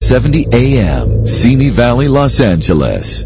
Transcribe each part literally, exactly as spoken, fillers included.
seventy A M, Simi Valley, Los Angeles.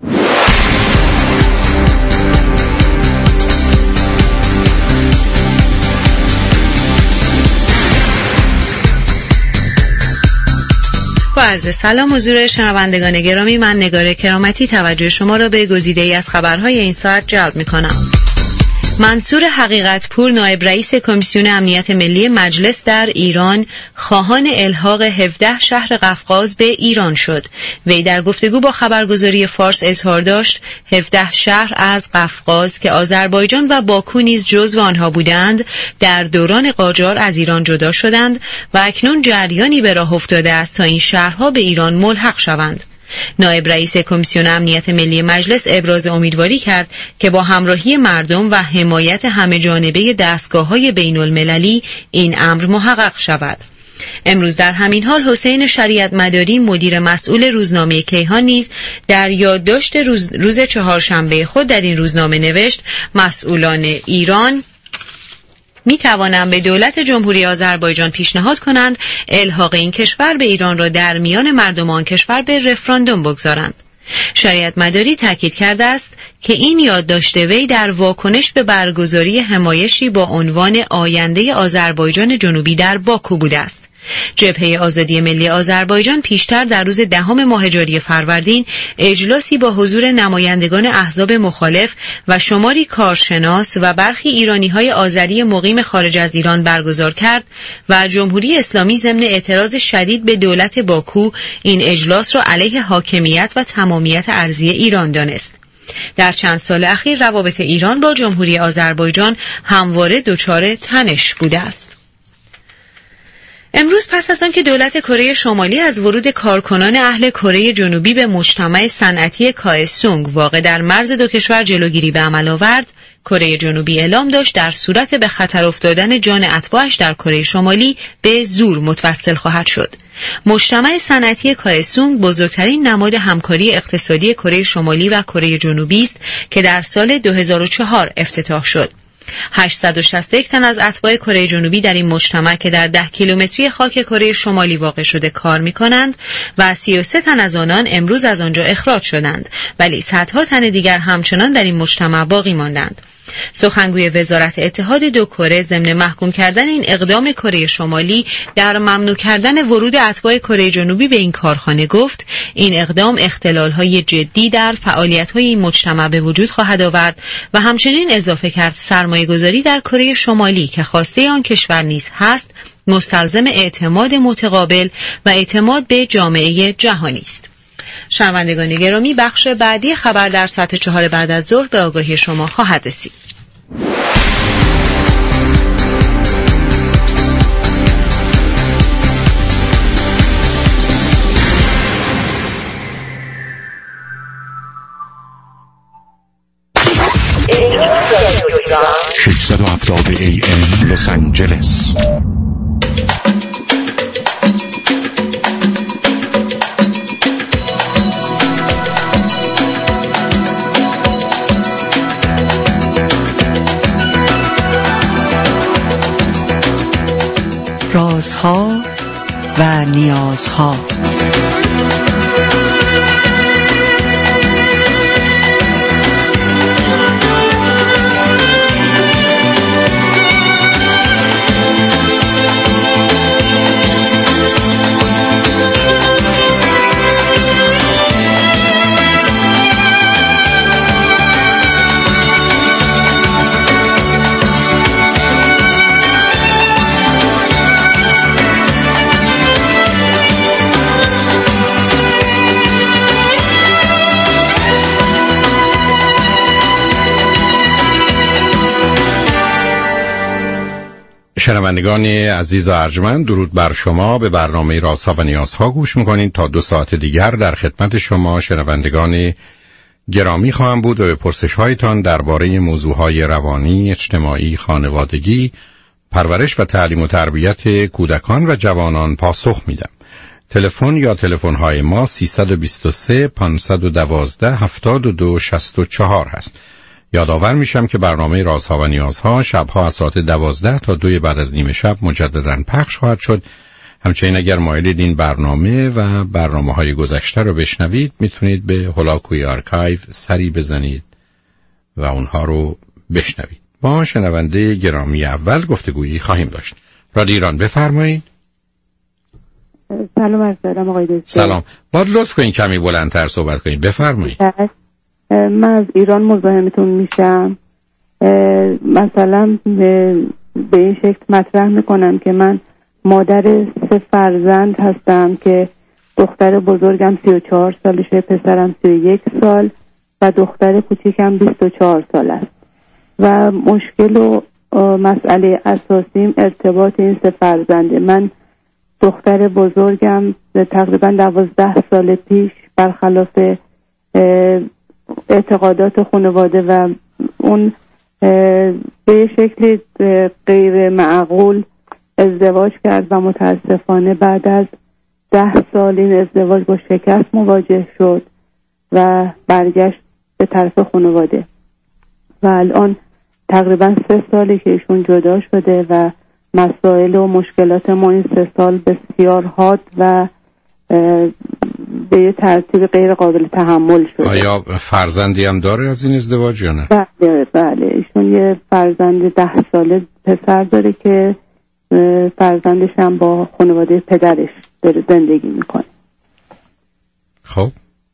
با عرض سلام حضور شنوندگان گرامی، من نگار کرامتی توجه شما را به گزیده‌ای از خبرهای این ساعت جلب می‌کنم. منصور حقیقت پور، نایب رئیس کمیسیون امنیت ملی مجلس در ایران، خواهان الحاق هفده شهر قفقاز به ایران شد. وی در گفتگو با خبرگزاری فارس اظهار داشت هفده شهر از قفقاز که آذربایجان و باکو نیز جزو آنها بودند، در دوران قاجار از ایران جدا شدند و اکنون جریانی به راه افتاده است تا این شهرها به ایران ملحق شوند. نایب رئیس کمیسیون امنیت ملی مجلس ابراز امیدواری کرد که با همراهی مردم و حمایت همه جانبه دستگاه‌های بین‌المللی این امر محقق شود. امروز در همین حال حسین شریعت مداری، مدیر مسئول روزنامه کیهان، نیز در یادداشت روز, روز چهارشنبه خود در این روزنامه نوشت مسئولان ایران می توانند به دولت جمهوری آذربایجان پیشنهاد کنند الحاق این کشور به ایران را در میان مردم آن کشور به رفراندوم بگذارند. شریعت مداری تاکید کرده است که این یادداشت وی در واکنش به برگزاری حمایشی با عنوان آینده آذربایجان جنوبی در باکو بوده است. جبهه آزادی ملی آذربایجان پیشتر در روز دهم ماه جاری فروردین اجلاسی با حضور نمایندگان احزاب مخالف و شماری کارشناس و برخی ایرانی‌های آذری مقیم خارج از ایران برگزار کرد و جمهوری اسلامی ضمن اعتراض شدید به دولت باکو این اجلاس را علیه حاکمیت و تمامیت ارضی ایران دانست. در چند سال اخیر روابط ایران با جمهوری آذربایجان همواره دچار تنش بوده است. امروز پس از آنکه دولت کره شمالی از ورود کارکنان اهل کره جنوبی به مجتمع صنعتی کائسونگ واقع در مرز دو کشور جلوگیری به عمل آورد، کره جنوبی اعلام داشت در صورت به خطر افتادن جان اتباعش در کره شمالی به زور متوسل خواهد شد. مجتمع صنعتی کائسونگ بزرگترین نماد همکاری اقتصادی کره شمالی و کره جنوبی است که در سال دو هزار و چهار افتتاح شد. هشتصد و شصت و یک تن از اتباع کره جنوبی در این مجتمع که در ده کیلومتری خاک کره شمالی واقع شده کار می‌کنند و سی و سه تن از آنان امروز از آنجا اخراج شدند، ولی صدها تن دیگر همچنان در این مجتمع باقی ماندند. سخنگوی وزارت اتحاد دو کره ضمن محکوم کردن این اقدام کره شمالی در ممنوع کردن ورود اتباع کره جنوبی به این کارخانه گفت این اقدام اختلال‌های جدی در فعالیت‌های این مجتمع به وجود خواهد آورد و همچنین اضافه کرد سرمایه‌گذاری در کره شمالی که خواسته آن کشور نیز هست مستلزم اعتماد متقابل و اعتماد به جامعه جهانی است. شنوندگان گرامی، بخش بعدی خبر در ساعت چهار بعد از ظهر به آگاهی شما خواهد رسید. ششصد و هفتاد ای ام لس آنجلس. رازها و نیازها. شنوندگان عزیز و ارجمند، درود بر شما. به برنامه رازها و نیازها گوش میکنید. تا دو ساعت دیگر در خدمت شما شنوندگان گرامی خواهم بود و به پرسش‌هایتان درباره موضوعهای روانی، اجتماعی، خانوادگی، پرورش و تعلیم و تربیت کودکان و جوانان پاسخ میدم. تلفن یا تلفن‌های ما سیصد و بیست و سه پانصد و دوازده هفتاد و دو شصت و چهار هست. یادآور میشم که برنامه رازها و نیازها شبها از ساعت دوازده تا دوی بعد از نیم شب مجددا پخش خواهد شد. همچنین اگر مایلید این برنامه و برنامه های گذشته رو بشنوید میتونید به هولاکوی آرکایو سری بزنید و اونها رو بشنوید. با شنونده گرامی اول گفتگویی خواهیم داشت. رادیو ایران بفرمایید. سلام عرض دارم آقای دکتر. سلام. باید لطف کنید کمی بلندتر صحبت کنید. بفرمایید. من از ایران مزاحمتون میشم. مثلا به این شکل مطرح میکنم که من مادر سه فرزند هستم که دختر بزرگم سی و چهار سالشه، پسرم سی و یک سال و دختر کوچیکم بیست و چهار سال است و مشکل و مسئله اساسیم ارتباط این سه فرزنده. من دختر بزرگم تقریبا دوازده سال پیش برخلاف اعتقادات خانواده و اون به شکلی غیر معقول ازدواج کرد و متاسفانه بعد از ده سال این ازدواج با شکست مواجه شد و برگشت به طرف خانواده و الان تقریبا سه سالی که ایشون جدا شده و مسائل و مشکلات ما این سه سال بسیار حاد و به یه ترتیب غیر قابل تحمل شده. آیا فرزندی هم داره از این ازدواج یا نه؟ بله بله ایشون یه فرزند ده ساله پسر داره که فرزندش هم با خانواده پدرش داره زندگی میکنه. خب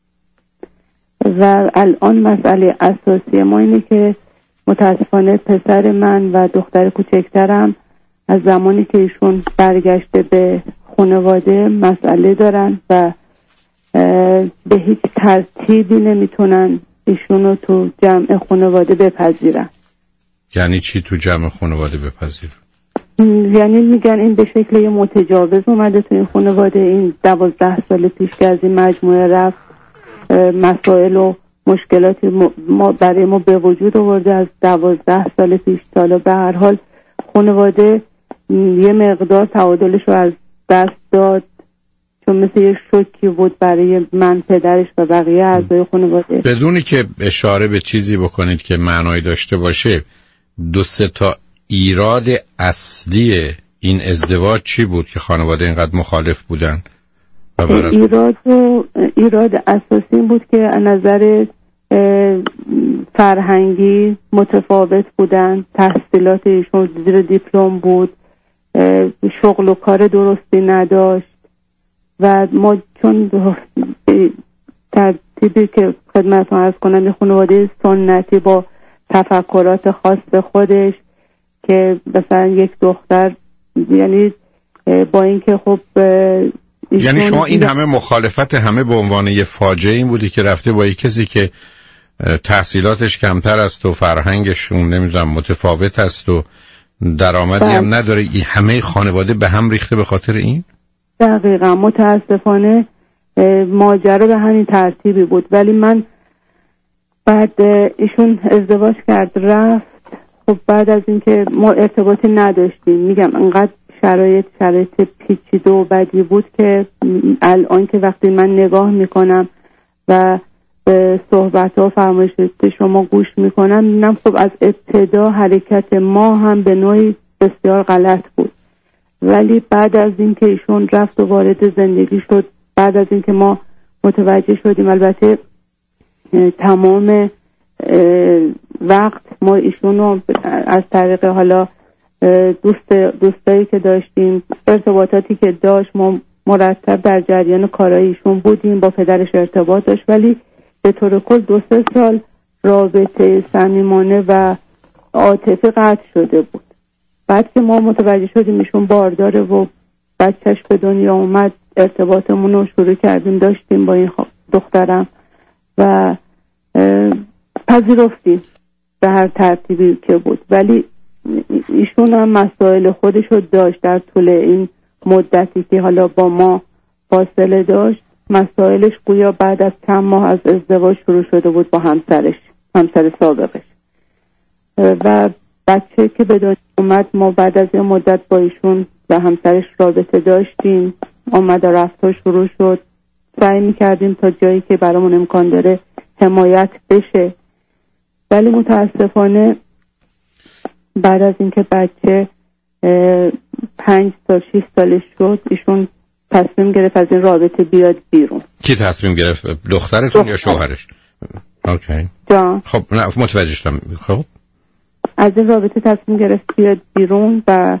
و الان مسئله اساسی ما اینه که متاسفانه پسر من و دختر کوچکترم از زمانی که ایشون برگشته به خانواده مسئله دارن و به هیچ ترتیبی نمیتونن ایشونو تو جمع خانواده بپذیرن. یعنی چی تو جمع خانواده بپذیرن؟ یعنی میگن این به شکل یه متجاوز اومده تو این خانواده. این دوازده سال پیش که از این مجموعه رفت مسائل و مشکلاتی ما برای ما به وجود آورده از دوازده سال پیش. سالا به هر حال خانواده یه مقدار تعادلش رو از دست داد چون مثل یه شوکی بود برای من، پدرش و بقیه اعضای خانواده. بدونی که اشاره به چیزی بکنید که معنایی داشته باشه، دو سه تا ایراد اصلی این ازدواج چی بود که خانواده اینقدر مخالف بودن؟ ایراد و ایراد اساسی این بود که از نظر فرهنگی متفاوت بودن، تحصیلات ایشون زیر دیپلم بود، شغل و کار درستی نداشت و ما چون ترتیبی که خدمتتون عرض کنم یه خانواده سنتی با تفکرات خاص خودش که مثلا یک دختر، یعنی با اینکه خب یعنی شما این همه مخالفت همه به عنوان یه فاجعه این بودی که رفته با یک کسی که تحصیلاتش کمتر است و فرهنگشون نمیدونم متفاوت است و درآمدی هم نداره، این همه خانواده به هم ریخته به خاطر این؟ دقیقا متاسفانه ماجرا به همین ترتیبی بود. ولی من بعد ایشون ازدواج کرد رفت، خب بعد از اینکه ما ارتباطی نداشتیم، میگم انقدر شرایط شرایط پیچیده و بدی بود که الان که وقتی من نگاه میکنم و به صحبت ها و فرمایشات شما گوش میکنم میبینم خب از ابتدا حرکت ما هم به نوعی بسیار غلط بود. ولی بعد از اینکه ایشون رفت و وارد زندگی شد، بعد از اینکه ما متوجه شدیم، البته تمام وقت ما ایشونو از طریق حالا دوست دوستایی که داشتیم، ارتباطاتی که داشت، ما مرتب در جریان کارهای ایشون بودیم، با پدرش ارتباط داشت، ولی به طور کل دو سه سال رابطه صمیمانه و عاطفی قطع شده بود. بعد که ما متوجه شدیم ایشون بارداره و بچهش به دنیا اومد، ارتباطمون رو شروع کردیم داشتیم با این دخترم و پذیرفتیم به هر ترتیبی که بود. ولی ایشون هم مسائل خودش رو داشت در طول این مدتی که حالا با ما فاصله داشت. مسائلش گویا بعد از چند ماه از ازدواج شروع شده بود با همسرش، همسر سابقش، و بچه که به دنیا اومد ما بعد از یه مدت با ایشون و همسرش رابطه داشتیم، آمد و رفت شروع شد. سعی میکردیم تا جایی که برامون امکان داره حمایت بشه، ولی متاسفانه بعد از اینکه بچه پنج تا شش سالش شد ایشون تصمیم گرفت از این رابطه بیاد بیرون. کی تصمیم گرفت؟ دخترتون دختر. یا شوهرش؟ اوکی. جان. خب نه متوجه شدم. خب از این رابطه تصمیم گرفت بیاد بیرون و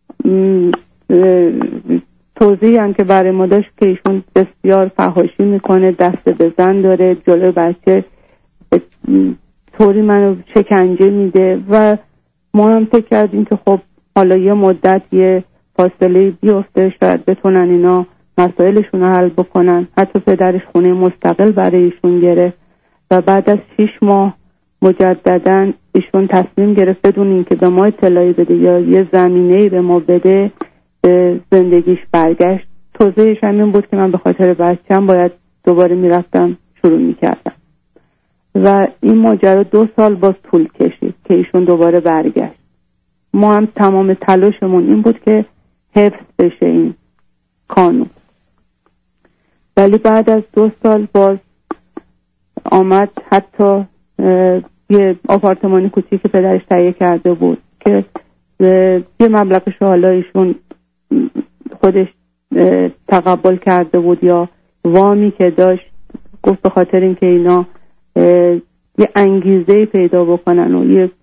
توضیحی هم که برای ما داشت که ایشون بسیار فحاشی میکنه، دست به زن داره، جلوی بچه طوری منو شکنجه میده و ما هم فکر کردیم که خب حالا یه مدت یه فاصله بیفته شاید بتونن اینا مسائلشون رو حل بکنن. حتی پدرش خونه مستقل برای ایشون گرفت و بعد از شش ماه مجدداً ایشون تصمیم گرفت بدون اینکه به ما اطلاعی بده یا یه زمینه‌ای به ما بده به زندگیش برگشت. توضیحش همین بود که من به خاطر بچه‌م باید دوباره میرفتم شروع میکردم و این ماجرا دو سال باز طول کشید که ایشون دوباره برگشت. ما هم تمام تلاشمون این بود که حفظ بشه این قانون، ولی بعد از دو سال باز آمد حتی یه آپارتمانی کوچیک که پدرش تهیه کرده بود که یه مبلغش حالا ایشون خودش تقبل کرده بود یا وامی که داشت، گفت به خاطر اینکه اینا یه انگیزه پیدا بکنن و یه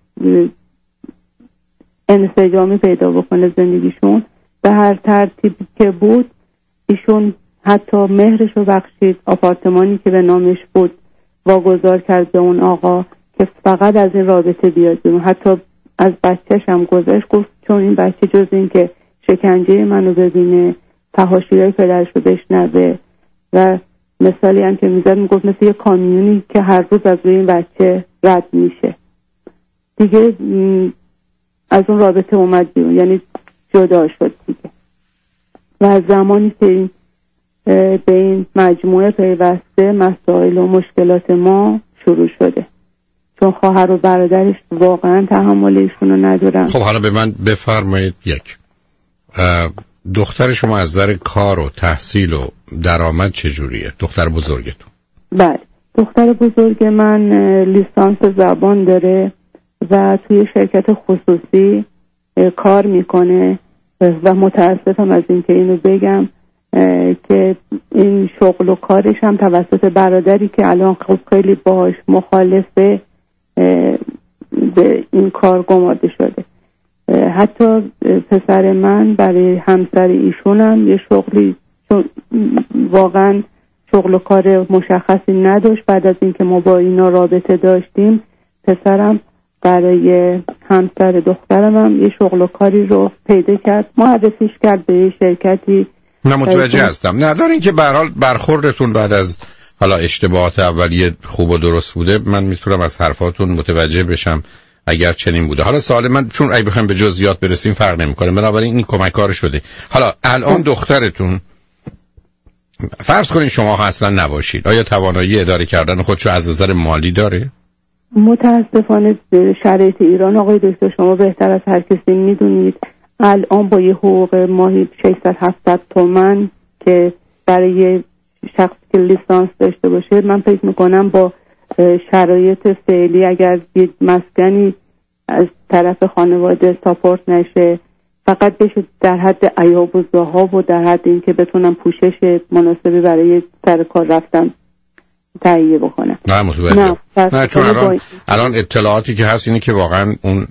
انسجامی پیدا بکنه زندگیشون به هر ترتیبی که بود ایشون حتی مهرش رو بخشید، آپارتمانی که به نامش بود واگذار کرد به اون آقا که فقط از این رابطه بیاد بیرون. حتی از بچهش هم گذاشت، گفت چون این بچه جز این که شکنجه منو ببینه، فحاشی‌های پدرش رو بشنوه و مثالی هم که میزد میگفت مثل یه کامیونی که هر روز از روی این بچه رد میشه. دیگه از اون رابطه اومد بیرون، یعنی جدا شد دیگه. و از زمانی که این به این مجموعه پیوسته مسائل و مشکلات ما شروع شده، چون خواهر و برادرش واقعا تحمل ایشونو ندارن. خب حالا به من بفرمایید، یک دختر شما از نظر کار و تحصیل و درآمد چجوریه؟ دختر بزرگتون؟ بله، دختر بزرگ من لیسانس زبان داره و توی شرکت خصوصی کار میکنه و متاسفم از اینکه اینو بگم که این شغل و کارش هم توسط برادری که الان خب خیلی باهاش مخالفه به این کار گمارده شده. حتی پسر من برای همسر ایشون هم یه شغلی، چون واقعا شغل و کار مشخصی نداشت، بعد از اینکه ما با اینا رابطه داشتیم پسرم برای همسر دخترم هم یه شغل و کاری رو پیدا کرد، معرفیش کرد به یه شرکتی. نه متوجه هستم، نه دارین که به هر حال برخوردتون بعد از حالا اشتباهات اولیه خوب و درست بوده، من میتونم از حرفاتون متوجه بشم اگر چنین بوده. حالا سوال من، چون اگه بخوایم به جزئیات برسیم فرق نمیکنه، بنابراین این کمک کار شده. حالا الان دخترتون فرض کنین شما اصلا نباشید، آیا توانایی اداره کردن خودشو از نظر مالی داره؟ متاسفانه شرایط ایران آقای دکتر شما بهتر از هر کسی میدونید، الان با یه حقوق ماهی ششصد هفتصد تومان که برای شخص که لیسانس داشته باشه، من فکر میکنم با شرایط فعلی اگر یه مسکنی از طرف خانواده ساپورت نشه، فقط بشه در حد عیاب و ذهاب و در حد این که بتونم پوشش مناسبی برای سر کار رفتن تهیه بکنم. نه متوجه. نه, نه چون الان, الان اطلاعاتی که هست اینه که واقعا اون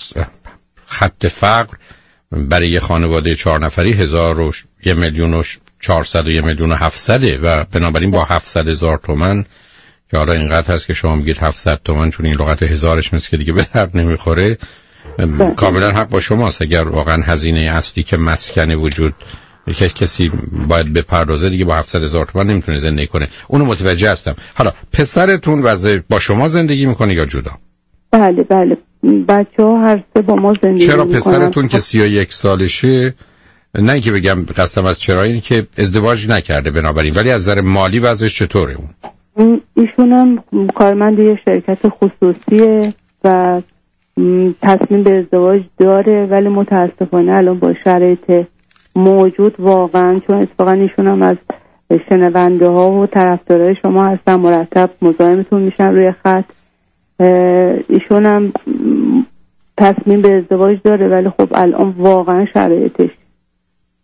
خط فقر برای یه خانواده چهار نفری هزار و یه میلیون و چهارصد و یه میلیون و هفتصده و بنابراین با هفتصد هزار تومن که حالا اینقدر هست که شما میگید هفتصد تومن، چون این لغت هزارش مثل که دیگه به درد نمیخوره. کاملا حق با شماست، اگر واقعا هزینه اصلی که مسکن وجود که کسی باید بپردازه دیگه با هفتصد هزار تومان نمیتونه زندگی کنه، اونو متوجه هستم. حالا پسرتون وضع با شما زندگی میکنه یا جدا؟ بله بله، بچه ها هر سه با ما زندگی چرا میکنن. پسرتون که سی و یک سالشه، نه که بگم قصدم از چرا، اینی که ازدواج نکرده بنابراین، ولی از نظر مالی وضعش چطوره اون؟ ایشون هم کارمند یه شرکت خصوصیه و تصمیم به ازدواج داره، ولی متاسفانه الان با شرایط موجود واقعا، چون اتفاقا ایشون هم از شنونده ها و طرفدارای شما هستن، مرتب مزاحمتون میشن روی خط، ایشون هم تصمیم به ازدواج داره ولی خب الان واقعا شرایطش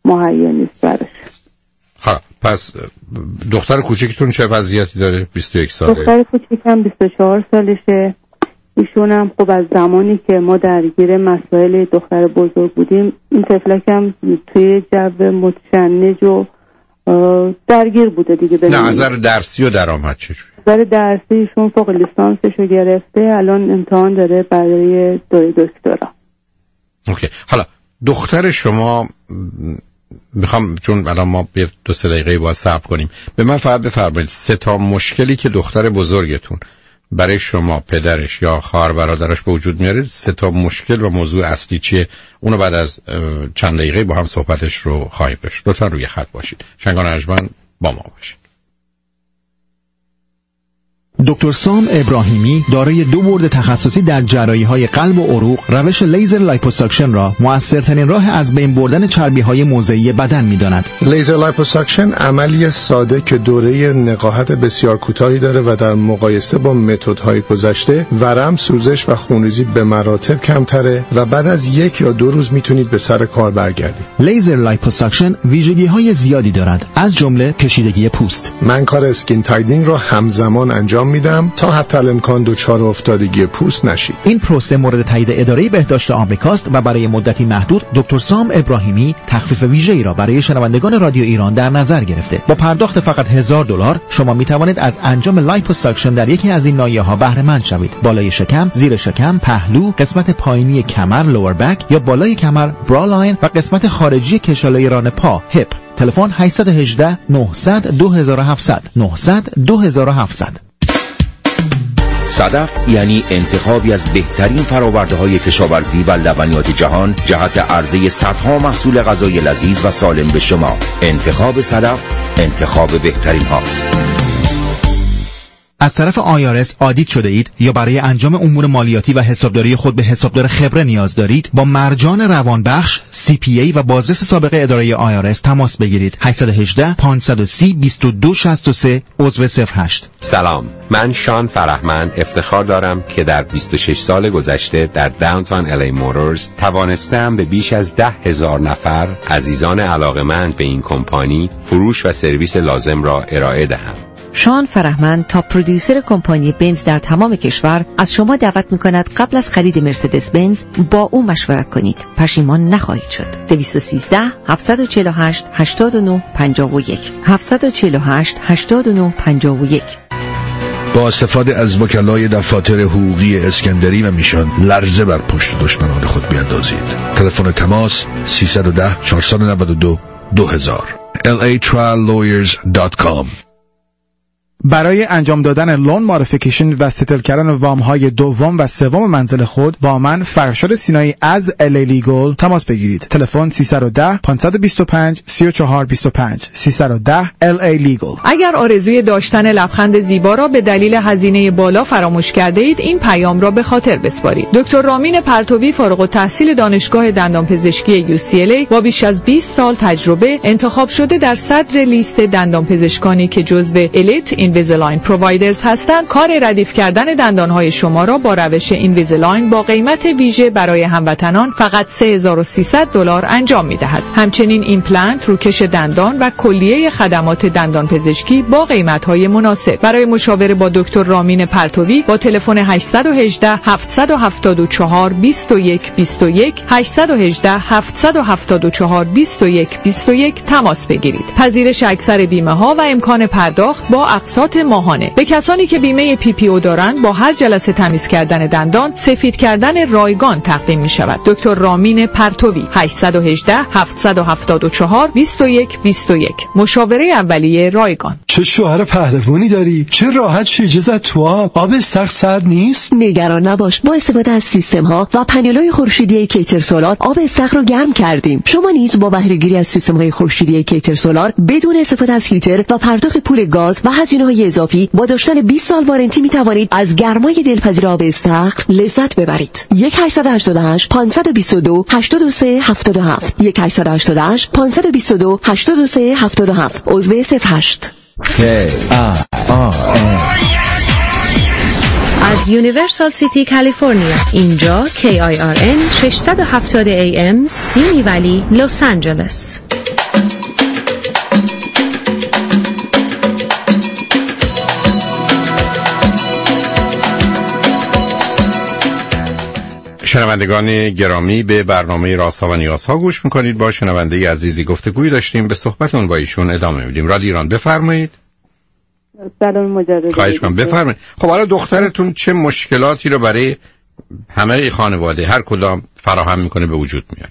مهیا نیست براش. ها پس دختر کوچکتون چه وضعیتی داره؟ بیست و یک ساله. دختر کوچکم بیست و چهار سالشه. ایشون هم خب از زمانی که ما درگیر مسائل دختر بزرگ بودیم، این طفلکم توی جو متشنج و درگیر بوده دیگه. نه از نظر درسی و درآمد چجوری؟ از نظر درسی ایشون فوق لیسانسشو گرفته، الان امتحان داره برای دوره دکترا. اوکی. حالا دختر شما میخوام چون الان ما به دو سه دقیقه باید صبر کنیم، به من فقط بفرمایید سه تا مشکلی که دختر بزرگتون برای شما، پدرش یا خواهر برادرش به وجود میاره، سه تا مشکل و موضوع اصلی چیه؟ اونو بعد از چند دقیقه با هم صحبتش رو خواهیم داشت. لطفا روی خط باشید. شنگان ارجمند با ما باشید. دکتر سام ابراهیمی دارای دو بورد تخصصی در جراحی‌های قلب و عروق، روش لیزر لایپوساکشن را مؤثرترین راه از بین بردن چربی‌های موضعی بدن می‌داند. لیزر لایپوساکشن عملی ساده که دوره نقاهت بسیار کوتاهی داره و در مقایسه با متدهای گذشته ورم، سوزش و خونریزی به مراتب کمتره و بعد از یک یا دو روز میتونید به سر کار برگردید. لیزر لایپوساکشن ویژگی‌های زیادی دارد، از جمله کشیدگی پوست. من کار اسکین تایدینگ را همزمان انجام میدم تا حتی الامکان دچار افتادگی پوست نشید. این پروسه مورد تایید اداره بهداشت آمریکاست و برای مدتی محدود دکتر سام ابراهیمی تخفیف ویژه‌ای را برای شنوندگان رادیو ایران در نظر گرفته. با پرداخت فقط هزار دلار شما می توانید از انجام لایپوساکشن در یکی از این ناحیه‌ها بهره مند شوید. بالای شکم، زیر شکم، پهلو، قسمت پایینی کمر لور بک یا بالای کمر برالاین و قسمت خارجی کشالای ران پا هپ. تلفن هشت یک هشت نه صفر صفر دو هفت صفر صفر نه صفر صفر دو هفت صفر صفر. صدف یعنی انتخابی از بهترین فرآورده‌های کشاورزی و لبنیات جهان جهت عرضه صدها محصول غذای لذیذ و سالم به شما. انتخاب صدف انتخاب بهترین هاست. از طرف آی آر اس آدیت شده اید یا برای انجام امور مالیاتی و حسابداری خود به حسابدار خبره نیاز دارید؟ با مرجان روانبخش سی پی ای و بازرس سابقه اداره آی آر اس تماس بگیرید. هشت یک هشت پانصد و سی بیست و دو شصت و سه عضو صفر هشت. سلام، من شان فرهمند افتخار دارم که در بیست و شش سال گذشته در داونتاون الی موتورز توانستم به بیش از ده هزار نفر عزیزان علاقمند به این کمپانی فروش و سرویس لازم را ارائه دهم. شان فرهمند تا پرودیوسر کمپانی بنز در تمام کشور از شما دعوت می‌کند قبل از خرید مرسدس بنز با او مشورت کنید. پشیمان نخواهید شد. دویست و سیزده هفتصد و چهل و هشت هشتاد و نه پنجاه و یک هفتصد و چهل و هشت هشتاد و نه پنجاه و یک. با استفاده از وکلای دفاتر حقوقی اسکندری و میشان لرزه بر پشت دشمنان خود بیاندازید. تلفن تماس سیصد و ده چهارصد و نود و دو دو هزار ال ای trial lawyers دات کام. برای انجام دادن لون مودیفیکیشن و ستل کردن وام های دوم و سوم منزل خود با من فرشاد سینایی از الی لیگل تماس بگیرید. تلفن سیصد و ده پانصد و بیست و پنج سی و چهار بیست و پنج سیصد و ده ال ای لیگل. اگر آرزوی داشتن لبخند زیبا را به دلیل هزینه بالا فراموش کرده اید، این پیام را به خاطر بسپارید. دکتر رامین پرتوی فارغ التحصیل دانشگاه دندانپزشکی یو سی ال ای با بیش از بیست سال تجربه انتخاب شده در صدر لیست دندانپزشکانی که جزو الیت اینویزیلاین پرووایدرز هستند، کار ردیف کردن دندانهای شما را با روش اینویزیلاین با قیمت ویژه برای هموطنان فقط سه هزار و سیصد دلار انجام می‌دهد. همچنین ایمپلنت، روکش دندان و کلیه خدمات دندانپزشکی با قیمت‌های مناسب. برای مشاوره با دکتر رامین پرتوی با تلفن هشت یک هشت هفت هفت چهار بیست و یک بیست و یک هشت یک هشت هفت هفت چهار بیست و یک بیست و یک تماس بگیرید. پذیرش اکثر بیمه‌ها و امکان پرداخت با اقساط ماهانه. به کسانی که بیمه پی پی او دارند با هر جلسه تمیز کردن دندان سفید کردن رایگان تقدیم می شود. دکتر رامین پرتوی هشت یک هشت هفت هفت چهار بیست و یک بیست و یک. مشاوره اولیه رایگان. چه شوهر پهلوانی داری؟ چه راحت شیرجه زد تو آب. آب استخر سرد نیست؟ نگران نباش، با استفاده از سیستم ها و پنل‌های خورشیدی کیتر سولار آب استخر رو گرم کردیم. شما نیز با بهره گیری از سیستم های خورشیدی کیتر سولار بدون استفاده از هیتر و پرداخت پول گاز و هزینه‌های اضافی با داشتن بیست سال وارنتی می توانید از گرمای دلپذیر آب استخر لذت ببرید. یک هشت هشت هشت پانصد و بیست و دو هشتاد و سه هفتاد و هفت یک هشت هشت هشت پانصد و بیست و دو هشتاد و سه هفتاد و هفت عضو صفر هشت. از یونیورسال سیتی کالیفرنیا، اینجا کی آی آر ان ششصد و هفتاد ای ام سیمی ولی لس آنجلس. شنوندگان گرامی، به برنامه رازها و نیازها گوش میکنید. با شنونده عزیزی گفتگوی داشتیم، به صحبتون با ایشون ادامه میدیم. رادیو ایران، بفرمایید. سلام مجدد. خواهش می‌کنم، بفرمایید. خب حالا دخترتون چه مشکلاتی رو برای همه خانواده هر کدام فراهم میکنه به وجود میاره؟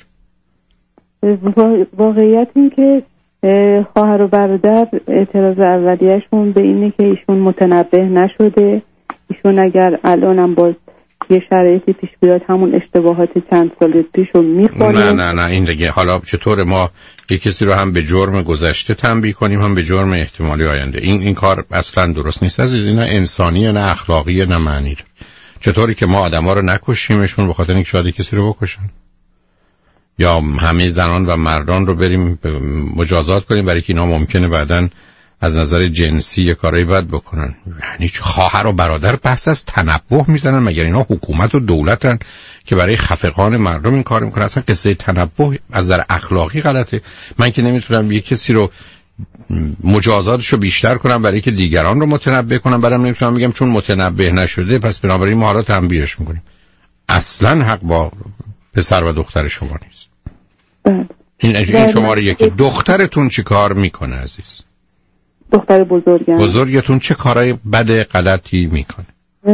واقعیت این که خواهر و برادر اعتراض اولیه‌شون به اینه که ایشون متنبه نشده. ایشون اگر الانم باز یه شرایطی پیش بیاد همون اشتباهات چند سال پیش رو میخوره. نه نه نه این دیگه حالا چطور ما یک کسی رو هم به جرم گذشته تنبیه کنیم هم به جرم احتمالی آینده؟ این این کار اصلا درست نیست عزیز. نه انسانیه، نه اخلاقیه، نه معنی. چطوری که ما آدما رو نکشیمشون به خاطر اینکه شاید کسی رو بکشن، یا همه زنان و مردان رو بریم مجازات کنیم برای که اینا ممکنه بعداً از نظر جنسی یه کارایی بد بکنن. یعنی خواهر و برادر بحث از تنبه میزنن؟ مگر اینا حکومت و دولتن که برای خفقان مردم این کار میکنن؟ اصلا قصه تنبه از نظر اخلاقی غلطه. من که نمیتونم یه کسی رو مجازاتش رو بیشتر کنم برای که دیگران رو متنبه کنم، بعدم نمیتونم بگم چون متنبه نشده پس بنابراین ما حالا تنبیهش میکنیم. اصلا حق با پسر و دختر شما نیست. این این شماره یکی. دخترتون چی کار میکنه عزیز؟ دختر بزرگم. بزرگتون چه کارهای بد غلطی میکنه؟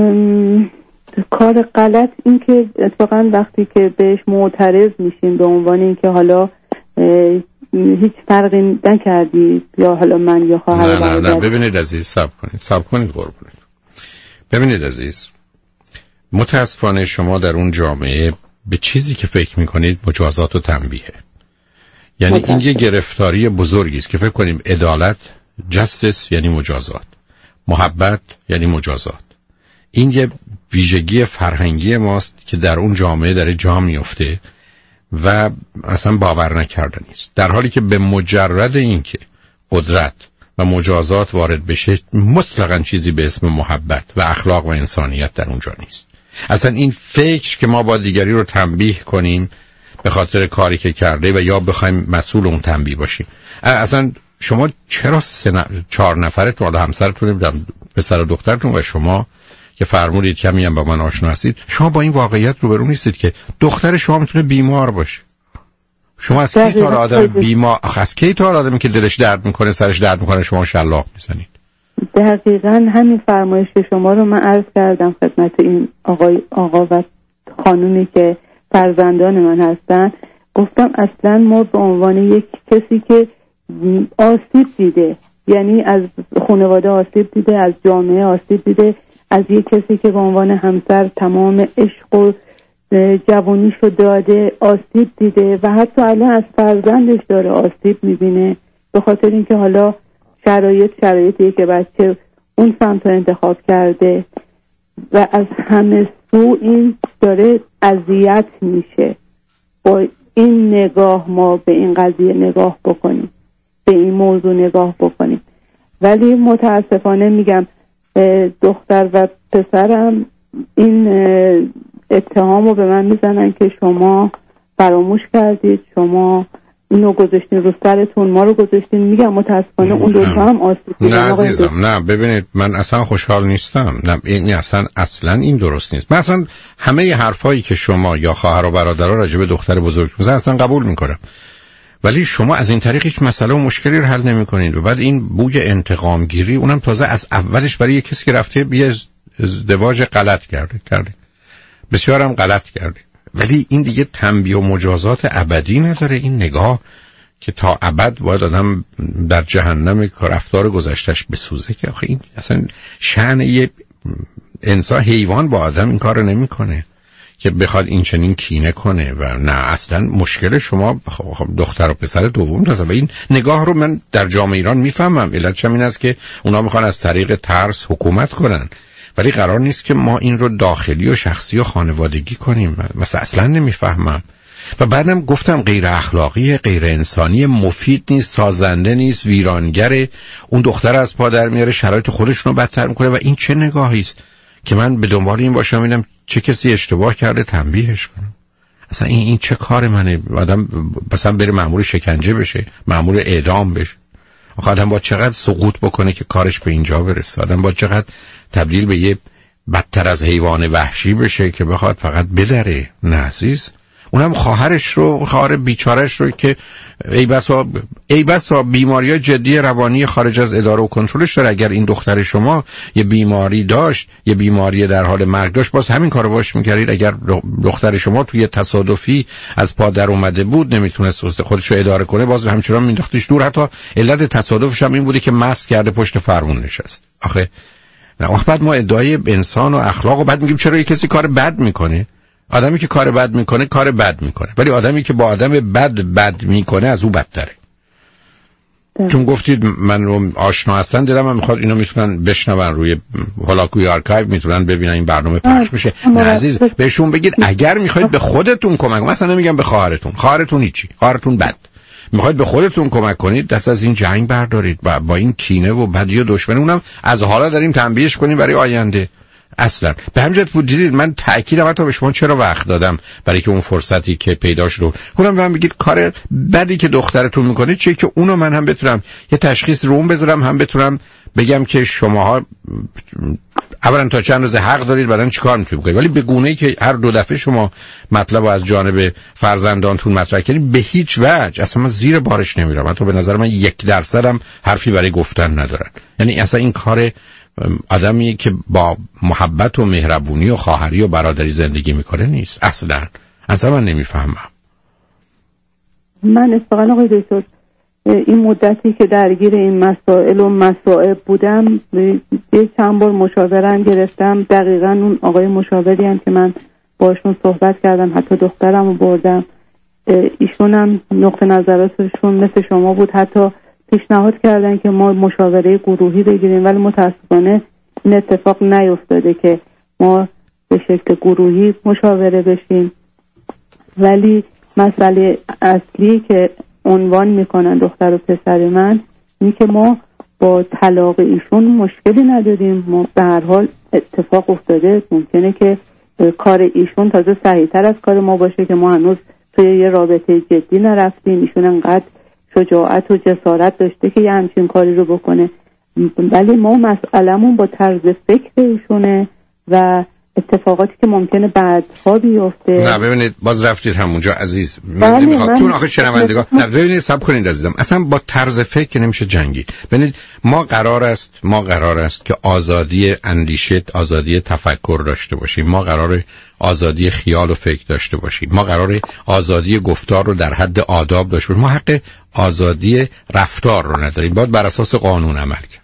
کار غلط این که اتفاقا وقتی که بهش معترض میشیم به عنوان این که حالا هیچ فرقی نکردی یا حالا من یا خواهر نه نه نه ببینید عزیز، صبر کنید صبر کنید قربونت. ببینید عزیز، متاسفانه شما در اون جامعه به چیزی که فکر میکنید مجازات و تنبیهه. یعنی متاسف. این یه گرفتاری بزرگی است که فکر کنیم عدالت، جستس یعنی مجازات، محبت یعنی مجازات. این یه ویژگی فرهنگی ماست که در اون جامعه داره جا میفته و اصلا باور نکردنی است، در حالی که به مجرد اینکه قدرت و مجازات وارد بشه مطلقاً چیزی به اسم محبت و اخلاق و انسانیت در اونجا نیست. اصلا این فکر که ما با دیگری رو تنبیه کنیم به خاطر کاری که کرده و یا بخوایم مسئول اون تنبیه باشیم. اصلا شما چرا سن... چهار نفرتون، حالا همسرتون نمیدونم پسر و دخترتون و شما که فرمودید کمی هم با من آشنا هستید، شما با این واقعیت روبرو نیستید که دختر شما میتونه بیمار باشه. شما از کی تا آدم بیمار، از کی تا آدمی که دلش درد میکنه سرش درد میکنه شما شلاق میزنید؟ دقیقاً همین فرمایش شما رو من عرض کردم خدمت این آقای آقا و خانومی که فرزندان من هستن. گفتم اصلا ما به عنوان یک کسی که آسیب دیده، یعنی از خانواده آسیب دیده، از جامعه آسیب دیده، از یک کسی که به عنوان همسر تمام عشق و جوانیشو داده آسیب دیده و حتی الان از فرزندش داره آسیب میبینه به خاطر اینکه حالا شرایط شرایطیه که بچه اون سمت رو انتخاب کرده و از همه سو این داره اذیت میشه. با این نگاه ما به این قضیه نگاه بکنیم، به این موضوع نگاه بکنیم. ولی متاسفانه میگم دختر و پسرم این اتهام رو به من میزنن که شما فراموش کردید، شما اینو گذاشتین رو سرتون، ما رو گذاشتین. میگم متاسفانه اون دوتا هم آسیب دیدن. نه عزیزم، نه ببینید من اصلا خوشحال نیستم. نه این اصلا اصلا این درست نیست. من اصلا همه حرفایی که شما یا خواهر و برادرها راجع به دختر بزرگ میزنن اصلا قبول میکنم، ولی شما از این طریق هیچ مسئله و مشکلی رو حل نمیکنید و بعد این بوی انتقام گیری، اونم تازه از اولش برای یک کسی که رفته یه ازدواج غلط کرده کرده بسیار هم غلط کرده. ولی این دیگه تنبیه و مجازات ابدی نداره. این نگاه که تا ابد باید آدم در جهنم رفتار گذشتش بسوزه که آخه این اصلا شأن یه انسان، حیوان با آدم این کار رو نمی کنه که بخواد این چنین کینه کنه. و نه اصلا مشکل شما دختر و پسر دوم هست و این نگاه رو من در جامعه ایران میفهمم. علتش این است که اونا میخوان از طریق ترس حکومت کنن، ولی قرار نیست که ما این رو داخلی و شخصی و خانوادگی کنیم. مثلا اصلا نمیفهمم. و بعدم گفتم غیر اخلاقی، غیر انسانی، مفید نیست، سازنده نیست، ویرانگره. اون دختر از پا در میاره، شرایط خودشون رو بدتر میکنه. و این چه نگاهی است که من به دنبال این باشم ببینم چه کسی اشتباه کرده تنبیهش کنم؟ اصلا این این چه کار منه؟ آدم مثلا بره مأمور شکنجه بشه، مأمور اعدام بشه. آدم با چقدر سقوط بکنه که کارش به اینجا برسه؟ آدم با چقدر تبدیل به یه بدتر از حیوان وحشی بشه که بخواد فقط بدره. نه عزیز، اونم خواهرش رو، خواهر بیچارش رو که ای بسا ای بسا بیماری‌های جدی روانی خارج از اداره و کنترلش داره. اگر این دختر شما یه بیماری داشت، یه بیماری در حال مرگ داشت، باز همین کارو باش می‌کردید. اگر دختر شما توی تصادفی از پا در اومده بود، نمیتونست خودش رو اداره کنه، باز همچنان مینداختیش دور. حتی علت تصادفش هم این بوده که مست کرده پشت فرمون نشست. آخه نه، بعد ما ادعای انسان و اخلاق و بعد میگیم چرا یه کسی کار بد میکنه. آدمی که کار بد میکنه کار بد میکنه، ولی آدمی که با آدم بد بد میکنه از او بدتره. چون گفتید من رو آشنا هستن، دلم هم میخواد اینا میتونن بشنون، روی هولاکوی آرکایو میتونن ببینن این برنامه پخش بشه. نه عزیز، بهشون بگید اگر میخواید به خودتون کمک، مثلا نمیگم به خواهرتون، خواهرتون هیچی، خواهرتون بد، میخواید به خودتون کمک کنید، دست از این جنگ بردارید و با این کینه و بدی و دشمنی، اونم از حالا داریم تنبیهش کنیم برای آینده. اصلا به همین جهت بود دیدید من تأکیدم حتی به شما چرا وقت دادم، برای که اون فرصتی که پیداش رو کنم به من بگید کار بدی که دخترتون میکنه چیه، که اونو من هم بتونم یه تشخیص روم بذارم، هم بتونم بگم که شماها اولا تا چند روز حق دارید، بعدن چیکار میتونید بکنید. ولی به گونه‌ای که هر دو دفعه شما مطلب رو از جانب فرزندانتون مطرح کردید، به هیچ وجه اصلا من زیر بارش نمیرم. حتی به نظر من یک درصد هم حرفی برای گفتن ندارن. یعنی اصلا این کار آدمی که با محبت و مهربونی و خواهری و برادری زندگی میکنه نیست. اصلا اصلا من نمیفهمم. من اتفاقا آقای دکتر این مدتی که درگیر این مسائل و مصائب بودم، یه چند بار مشاورم گرفتم. دقیقا اون آقای مشاوری هم که من باشون صحبت کردم، حتی دخترم رو بردم، ایشون هم نقطه نظراتشون مثل شما بود. حتی پیشنهاد کردن که ما مشاوره گروهی بگیریم، ولی متاسفانه این اتفاق نیفتاده که ما به شکل گروهی مشاوره بشیم. ولی مسئله اصلی که عنوان میکنن دختر و پسر من این که ما با طلاق ایشون مشکلی نداریم. ما به هر حال اتفاق افتاده، ممکنه که کار ایشون تازه صحیح‌تر از کار ما باشه که ما هنوز توی یه رابطه جدی نرفتیم. ایشون انقدر شجاعت و جسارت داشته که یه همچین کاری رو بکنه، ولی ما مسئله‌مون با طرز فکر ایشونه و اتفاقاتی که ممکنه بعدها بیفته. نه ببینید باز رفتید همونجا عزیز. من نمیخوام چون آخه شنوندگان، نه ببینید صبر کنید عزیزم، اصلا با طرز فکر نمیشه جنگی. ببینید ما قرار است ما قرار است که آزادی اندیشه، آزادی تفکر داشته باشیم. ما قراره آزادی خیال و فکر داشته باشیم. ما قراره آزادی گفتار رو در حد آداب داشته باشیم. ما حق آزادی رفتار رو نداریم. باید بر اساس قانون عمل کرد.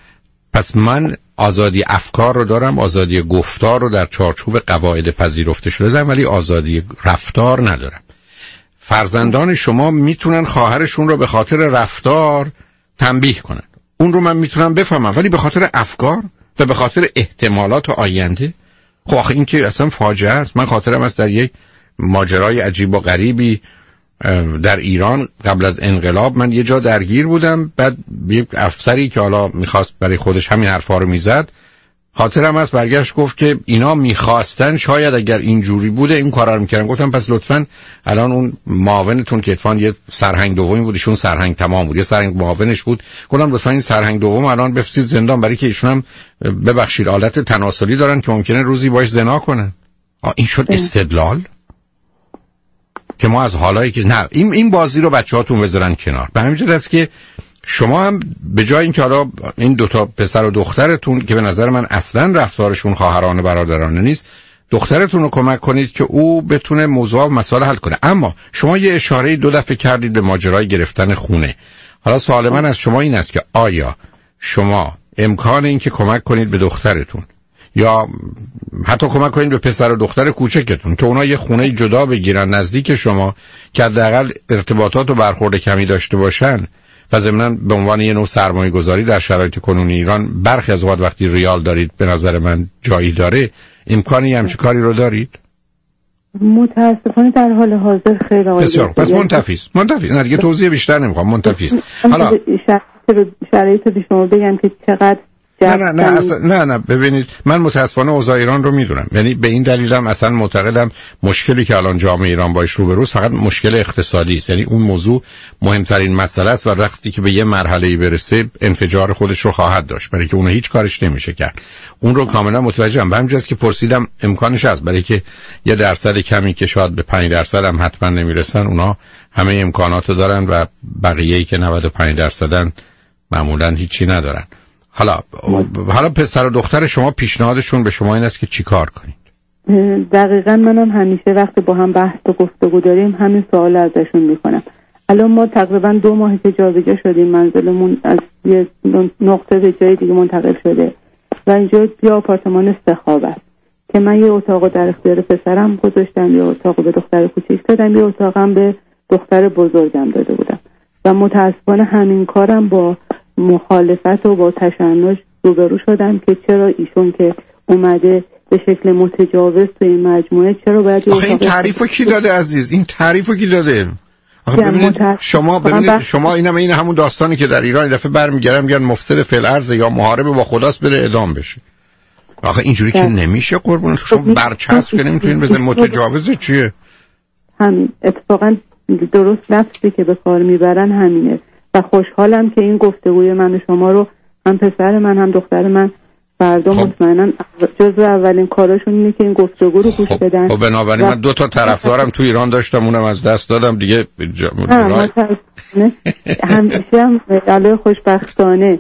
پس من آزادی افکار رو دارم، آزادی گفتار رو در چارچوب قواعد پذیرفته شده دارم، ولی آزادی رفتار ندارم. فرزندان شما میتونن خواهرشون رو به خاطر رفتار تنبیه کنن، اون رو من میتونم بفهمم، ولی به خاطر افکار و به خاطر احتمالات آینده، خب آخه این که اصلا فاجعه است. من خاطرم است در یک ماجرای عجیب و غریبی در ایران قبل از انقلاب من یه جا درگیر بودم، بعد یک افسری که حالا میخواست برای خودش همین حرفا رو میزد، خاطرم است برگشت گفت که اینا میخواستن شاید اگر اینجوری بوده این کارا رو میکردن. گفتم پس لطفاً الان اون معاونتون که اتفاقاً یه سرهنگ دومی بود، ایشون سرهنگ تمام بود، یه سرهنگ معاونش بود، گفتم لطفاً این سرهنگ دوم الان بفرستید زندان، برای که ایشون هم ببخشید حالت تناسلی دارن که ممکنه روزی باش زنا کنن. این شد استدلال که ما از حالایی که نه این این بازی رو بچه‌هاتون بذارن کنار. به همین جهت است که شما هم به جای اینکه حالا این دوتا پسر و دخترتون که به نظر من اصلا رفتارشون خواهرانه برادرانه نیست، دخترتون رو کمک کنید که او بتونه موضوع و مسائل حل کنه. اما شما یه اشاره دو دفعه کردید به ماجرای گرفتن خونه. حالا سوال من از شما این است که آیا شما امکان این که کمک کنید به دخترتون یا حتی کمک کنید به پسر و دختر کوچکتون که اونا یه خونه جدا بگیرن نزدیک شما که حداقل ارتباطات و برخورد کمی داشته باشن و ضمناً به عنوان یه نوع سرمایه گذاری در شرایط کنونی ایران برخی از اوقات وقتی ریال دارید به نظر من جایی داره، امکانی همچین کاری رو دارید؟ متاسفانه در حال حاضر خیر آقای بسیار پس منتفیست منتفیست نه دیگه توضیح بیشتر نمیخوام. منتفیست. حالا شرایط رو به شما بگم که چقدر نه نه نه اصلا نه نه ببینید من متاسفانه اوضاع ایران رو میدونم، یعنی به این دلیلم اصلا معتقدم مشکلی که الان جامعه ایران باش روبروست فقط مشکل اقتصادی است، یعنی اون موضوع مهمترین مسئله است و وقتی که به یه مرحله‌ای برسه انفجار خودش رو خواهد داشت، برای که اون هیچ کارش نمیشه کرد. اون رو کاملا متوجهم. همینجاست که پرسیدم امکانش هست، برای که یه درصد کمی که شاید به پنج درصد هم حتما نمیرسن اونا همه امکاناتو دارن و بقیه‌ای که نود و پنج درصدن معمولا هیچی ندارن. حالا حالا پسر و دختر شما پیشنهادشون به شما این است که چیکار کنید؟ دقیقاً منم همیشه وقتی با هم بحث و گفتگو داریم همین سوال ازشون میکنم. الان ما تقریبا دو ماه که جابجا شدیم، منزلمون از یه نقطه به جای دیگه منتقل شده و اینجا یه آپارتمان سه خواب است که من یه اتاقو در اختیار پسرم گذاشتم، یه اتاقو به دختر کوچیک دادم، یه اتاقم به دختر بزرگم داده بودم و متاسفانه همین کارم با مخالفت و با تشنج روبرو شدم که چرا ایشون که اومده به شکل متجاوز تو این مجموعه چرا باید آخه این تعریفو کی داده عزیز؟ این تعریفو کی داده؟ آخه ببینید شما ببینید شما اینم این همون داستانی که در ایران دفعه برمیگردن میگن مفسد فی الارض یا محارب با خداست بره اعدام بشه. آخه اینجوری که نمیشه قربون شما برچسب که نمیتونین بزنید متجاوز چیه؟ همین اتفاقا درست لفظی که به کار میبرن همینه و خوشحالم که این گفتگوی من و شما رو هم پسر من هم دختر من فردا خب. مطمئنا جزو اولین کاراشون اینه که این گفتگو رو گوش بدن. خب بنابراین من دو تا طرفدارم تو ایران داشتم اونم از دست دادم دیگه. همیشه هم علاوه خوشبختانه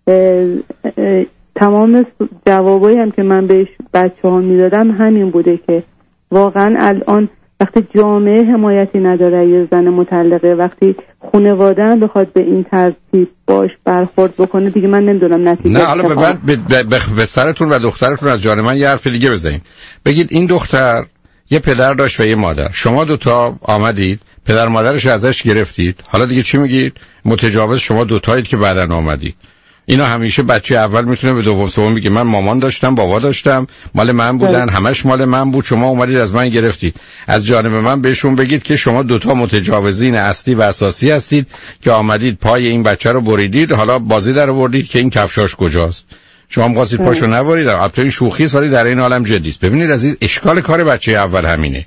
تمام جوابایی هم که من بهش بچه‌ها میدادم همین بوده که واقعا الان وقتی جامعه حمایتی نداره یه زن مطلقه، وقتی خانواده هم بخواد به این ترتیب باش برخورد بکنه دیگه من نمیدونم نتیجه. نه حالا به بعد به سرتون و دخترتون از جان من یه حرف دیگه بزنید. بگید این دختر یه پدر داشت و یه مادر، شما دوتا آمدید پدر مادرش ازش گرفتید، حالا دیگه چی میگید؟ متجاوز شما دوتایید که بعدن آمدید. اینا همیشه بچه اول میتونه به دوم سوم بگه من مامان داشتم بابا داشتم مال من بودن همش مال من بود شما اومدید از من گرفتید. از جانب من بهشون بگید که شما دوتا متجاوزین اصلی و اساسی هستید که آمدید پای این بچه رو بریدید، حالا بازی در آوردید که این کفشاش کجاست. شما می‌خواستید پاشو نبرید، البته این شوخی است ولی در این عالم جدی است. ببینید از این اشکال کار بچه اول همینه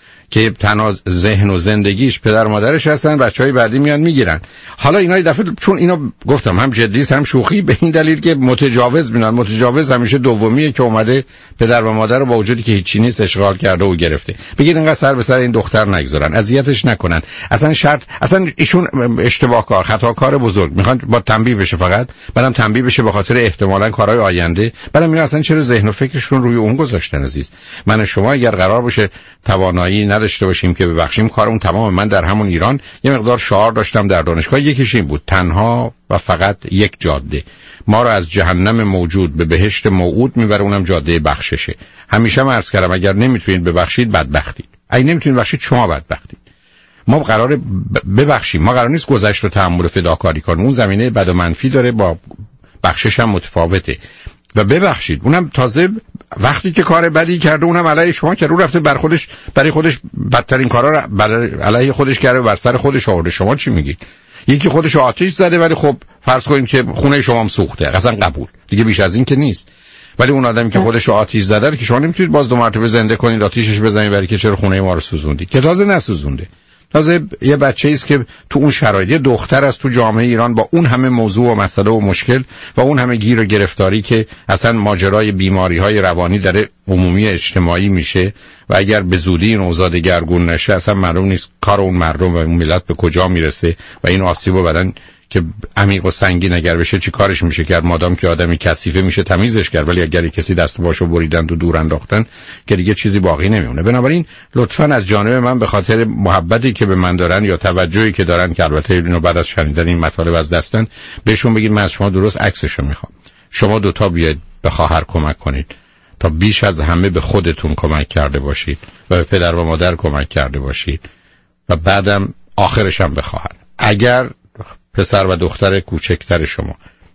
که تنها ذهن و زندگیش پدر مادرش هستن، بچهای بعدی میان میگیرن. حالا اینا یه دفعه چون اینا گفتم هم جدی هم شوخی به این دلیل که متجاوز میان، متجاوز همیشه دومیه که اومده پدر و مادر رو با وجودی که هیچی نیست اشغال کرده و گرفته. بگید اینقدر سر به سر این دختر نگذارن، اذیتش نکنن. اصلا شرط اصلا ایشون اشتباه کار خطاکار بزرگ میخوان با تنبیه بشه، فقط بعدم تنبیه بشه به خاطر احتمالاً کارهای آینده. بعدم اینا اصلا چرا ذهن و فکرشون روی اون گذاشتن عزیز؟ من شما اگر قرار باشه توانایی نداشته باشیم که ببخشیم کارمون تمام. من در همون ایران یه مقدار شعار داشتم در دانشگاه، یکیش این بود تنها و فقط یک جاده ما رو از جهنم موجود به بهشت موعود میبره، اونم جاده بخششه. همیشه من عرض کردم اگر نمیتونید ببخشید بدبختید، اگه نمیتونید ببخشید شما بدبختید. ما قراره ببخشیم، ما قرار نیست گذشت رو تحمل فداکاری کنیم. اون زمینه بد و منفی داره، با بخشش هم متفاوته و ببخشید. اونم تازه وقتی که کار بدی کرده اونم علیه شما که رو رفته بر خودش برای خودش بدترین کارا رو برای علیه خودش کرده، بر سر خودش آورده. شما چی میگید؟ یکی خودش آتش زده ولی خب فرض کنیم که خونه شما هم سوخته، اصلا قبول دیگه بیش از این که نیست. ولی اون آدمی که خودش آتش زده که شما نمیتونید باز دو مرتبه زنده کنید آتیشش بزنید برای که چرا خونه ما رو سوزوندی، که تازه نسوزونده. تازه یه بچه‌ای است که تو اون شرایط، یه دختر است تو جامعه ایران با اون همه موضوع و مسئله و مشکل و اون همه گیر و گرفتاری که اصلا ماجرای بیماری‌های روانی در عمومی اجتماعی میشه و اگر به زودی این اوضاع دگرگون نشه اصلا معلوم نیست کار اون مردم و اون ملت به کجا میرسه و این آسیب و بدن که عمیق و سنگین اگر بشه چی کارش میشه کرد. مادام که آدمی کثیفه میشه تمیزش کرد، ولی اگر کسی دست و پاشو بریدن تو دور انداختن که دیگه چیزی باقی نمیمونه. بنابراین لطفاً از جانب من به خاطر محبتی که به من دارن یا توجهی که دارن که البته اینو بعد از شنیدن این مطالب از دستن بهشون بگید من از شما درست عکسشو میخوام. شما دو تا بیاید به خواهر کمک کنید تا بیش از همه به خودتون کمک کرده باشید و به پدر و مادر کمک کرده باشید و بعدم آخرش هم به خواهر. اگر پسر و دختر کوچکتر شما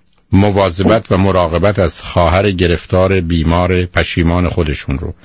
مواظبت و مراقبت از خواهر گرفتار بیمار پشیمان خودشون رو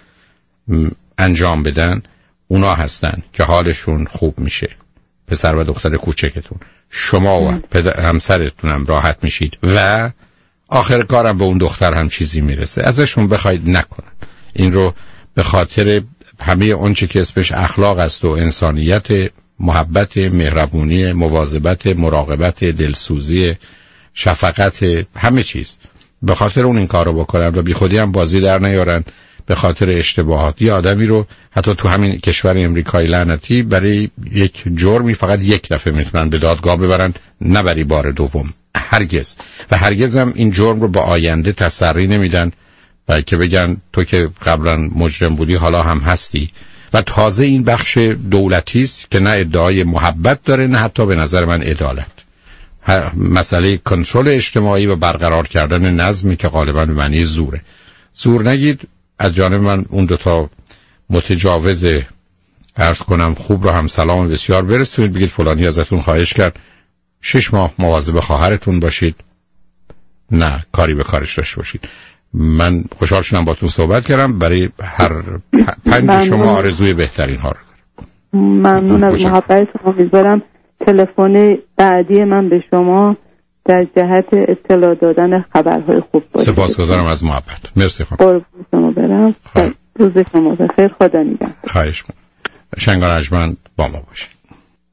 انجام بدن، اونا هستن که حالشون خوب میشه. پسر و دختر کوچکتون، شما و پدر همسرتون هم راحت میشید و آخر کارم به اون دختر هم چیزی میرسه. ازشون بخواید نکنن این رو، به خاطر همه اونچه که اسمش اخلاق است و انسانیت، محبت، مهربونی، مواظبت، مراقبت، دلسوزی، شفقت، همه چیز، به خاطر اون این کارو بکنن و بی خودی هم بازی در نیارن به خاطر اشتباهات. یه آدمی رو حتی تو همین کشور امریکایی لعنتی برای یک جرمی فقط یک دفعه میتونن به دادگاه ببرن، نه برای بار دوم، هرگز. و هرگز هم این جرم رو با آینده تسری نمیدن، بلکه بگن تو که قبلا مجرم بودی حالا هم هستی. و تازه این بخش دولتی است که نه ادعای محبت داره نه حتی به نظر من عدالت. مسئله کنترل اجتماعی و برقرار کردن نظمی که غالبا به معنی زوره. زور نگید. از جانب من اون دوتا متجاوز عرض کنم خوب رو هم سلام بسیار برسونید، بگید فلانی ازتون خواهش کرد شش ماه مواظب خواهرتون باشید، نه کاری به کارش داشته باشید. من خوشحال شدم باتون صحبت کردم. برای هر پنج شما آرزوی بهترین ها رو دارم. ممنون از محبتتون. امیدوارم تلفن بعدی من به شما در جهت اطلاع دادن خبرهای خوب باشه. سپاسگزارم از محبت. مرسی خانم. قربون شما برم. روز شما بخیر. خدا نگهدار. خواهش می‌کنم. شنگان ارجمند با ما باشید.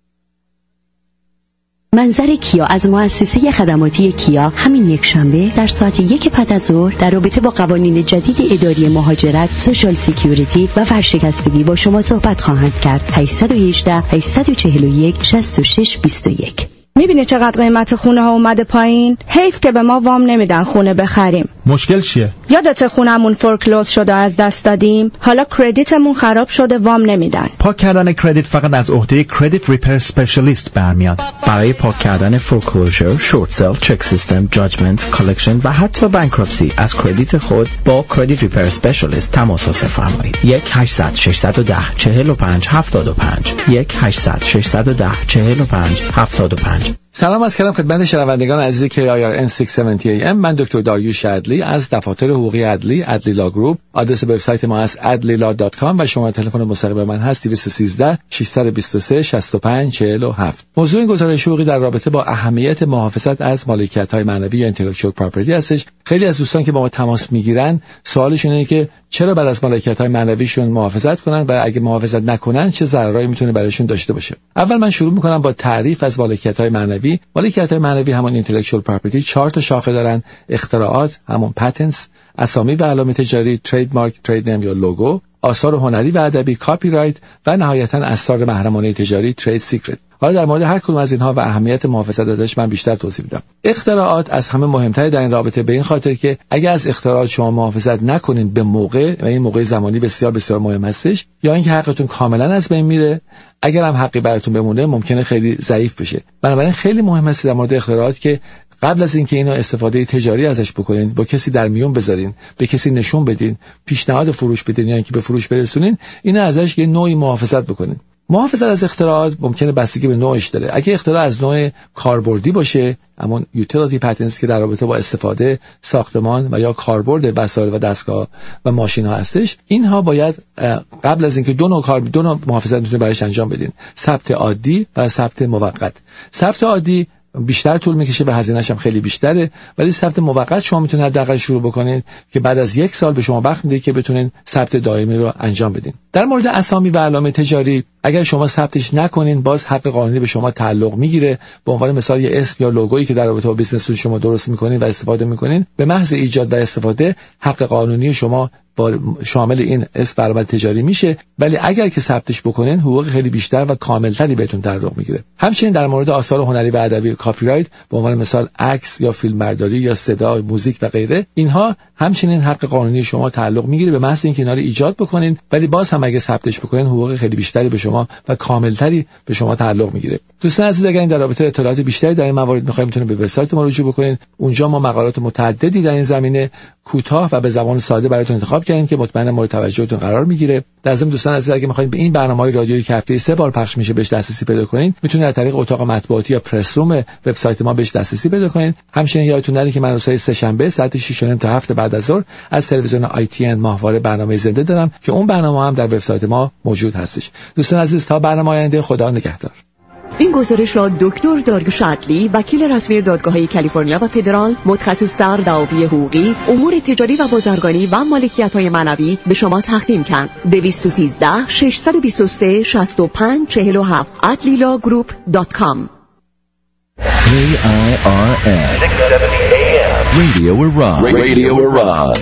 منظر کیا از مؤسسه خدماتی کیا همین یک شنبه در ساعت یک بعد از ظهر در رابطه با قوانین جدید اداری مهاجرت، سوشال سکیوریتی و ورشکستگی با شما صحبت خواهند کرد. هشت یک هشت، هشت چهار یک، شش شش دو یک. میبینی چقدر قیمت خونه ها اومده پایین؟ حیف که به ما وام نمیدن خونه بخریم. مشکل چیه؟ یادت خونمون فورکلوز شده از دست دادیم؟ حالا کردیتمون خراب شده وام نمیدن. پاک کردن کردیت فقط از عهده کردیت ریپر اسپشیالیست برمیاد. برای پاک کردن فورکلوزر، شورت سیل، چک سیستم، جاجمنت، کالکشن و حتی بانکراپسی از کردیت خود با کردیت ریپر اسپشیالیست تماس حاصل فرمایید. یک هشتصد ششصد و ده چهل و پنج هفتاد و پنج یک هشتصد ششصد و ده چهل و پنج هفتاد و پنج. سلام از کردم خدمت شنوندگان عزیزی که آی آر ان ششصد و هفتاد ای ام. من دکتر داریوش عدلی از دفاتر حقوقی عدلی عدلی لا گروپ. آدرس وبسایت ما است عدلی لا دات کام و شماره تلفن مستقیم من هست دویست و سیزده ششصد و بیست و سه شصت و پنج چهل و هفت. موضوع این گزارش حقوقی در رابطه با اهمیت محافظت از مالکیت‌های معنوی یا اینتלקچوال پراپرتی هستش. خیلی از دوستان که با ما تماس میگیرن سوالشون اینه که چرا بعد از مالکیت‌های معنویشون محافظت کنن و اگه محافظت نکنن چه ضررایی میتونه برایشون داشته باشه. اول من شروع میکنم با تعریف از مالکیت‌های معنوی. مالکیت‌های معنوی همون اینتלקچوال پراپرتی چهار تا شاخه دارن: اختراعات، همون پتنتس، اسامی و علائم تجاری، ترید مارک، ترید نیم یا لوگو، آثار هنری و ادبی، کاپی رایت و نهایتاً اسرار محرمانه تجاری، ترید سیکرت. حالا در مورد هر کدوم از اینها و اهمیت محافظت ازش من بیشتر توضیح میدم. اختراعات از همه مهمتره در این رابطه به این خاطر که اگر از اختراعات شما محافظت نکنین به موقع و این موقع زمانی بسیار بسیار مهم هستش، یا اینکه حقتون کاملا از بین میره، اگر هم حقی براتون بمونه ممکنه خیلی ضعیف بشه. بنابراین خیلی مهم است در مورد اختراعات که قبل از اینکه اینا استفاده تجاری ازش بکنین با کسی در میون بذارین، به کسی نشون بدین، پیشنهاد فروش بدین یا اینکه به فروش برسونین، اینا ازش یه نوعی محافظت بکنین. محافظت از اختراعات ممکنه بستگی به نوعش داره. اگه اختراع از نوع کاربردی باشه، همون یوتیلیتی پتنتس که در رابطه با استفاده ساختمان و یا کاربرد وسایل و دستگاه و ماشین ها هستش، اینها باید قبل از اینکه دو نوع کار دو نوع محافظت میتونه برایش انجام بدین: ثبت عادی و ثبت موقت. ثبت عادی بیشتر طول میکشه و هزینه‌اش هم خیلی بیشتره، ولی ثبت موقت شما میتونید حداقل شروع بکنین که بعد از یک سال به شما وقت میده که بتونین ثبت دائمی رو انجام بدین. در مورد اسامی و علائم تجاری، اگر شما ثبتش نکنین باز حق قانونی به شما تعلق میگیره. به عنوان مثال یه اسم یا لوگویی که در رابطه با بیزنس شما درست میکنین و استفاده میکنین، به محض ایجاد و استفاده حق قانونی شما شامل این اسم برآمد تجاری میشه، ولی اگر که ثبتش بکنین حقوق خیلی بیشتر و کاملتری بهتون تعلق میگیره. همچنین در مورد آثار هنری و ادبی، کاپی رایت، به عنوان مثال عکس یا فیلم برداری یا صدا، موزیک و غیره، اینها همچنین حق قانونی شما تعلق میگیره به محض اینکه اینا رو ایجاد بکنین، ولی باز هم اگه ثبتش بکنین حقوق خیلی بیشتری به شما و کاملتری به شما تعلق میگیره. دوستان عزیز، اگر این در رابطه اطلاعات بیشتری در این موارد میخواید میتونید به وبسایت ما رجوع بکنید. اونجا ما مقالات متعددی در این زمینه کوتاه و به زبان ساده براتون انتخاب کردیم که مطمئنا مورد توجهتون قرار میگیره. در ضمن دوستان عزیز، اگه میخواید به این برنامه‌های رادیویی که هفته‌ای سه بار پخش میشه بهش دسترسی پیدا کنین، میتونید از طریق اتاق مطبوعاتی یا پرس روم وبسایت ما بهش دسترسی پیدا کنین. همچنین یادتون نره که من روزهای سه شنبه ساعت شش و نیم تا هفت بعد از ظهر از تلویزیون آی تی ان ماهواره برنامه زنده دارم که اون برنامه هم در وبسایت ما موجود هستش. دوستان عزیز، تا برنامه آینده، خدا نگهدار. این گزارش را دکتر داریوش عدلی، وکیل رسمی دادگاه‌های کالیفرنیا و فدرال، متخصص در دعاوی حقوقی، امور تجاری و بازرگانی و مالکیت‌های معنوی به شما تقدیم کرد. دویست و سیزده ششصد و بیست و سه شصت و پنج چهل و هفت adlilaw group dot com. K I R N Radio Iran. Radio Iran.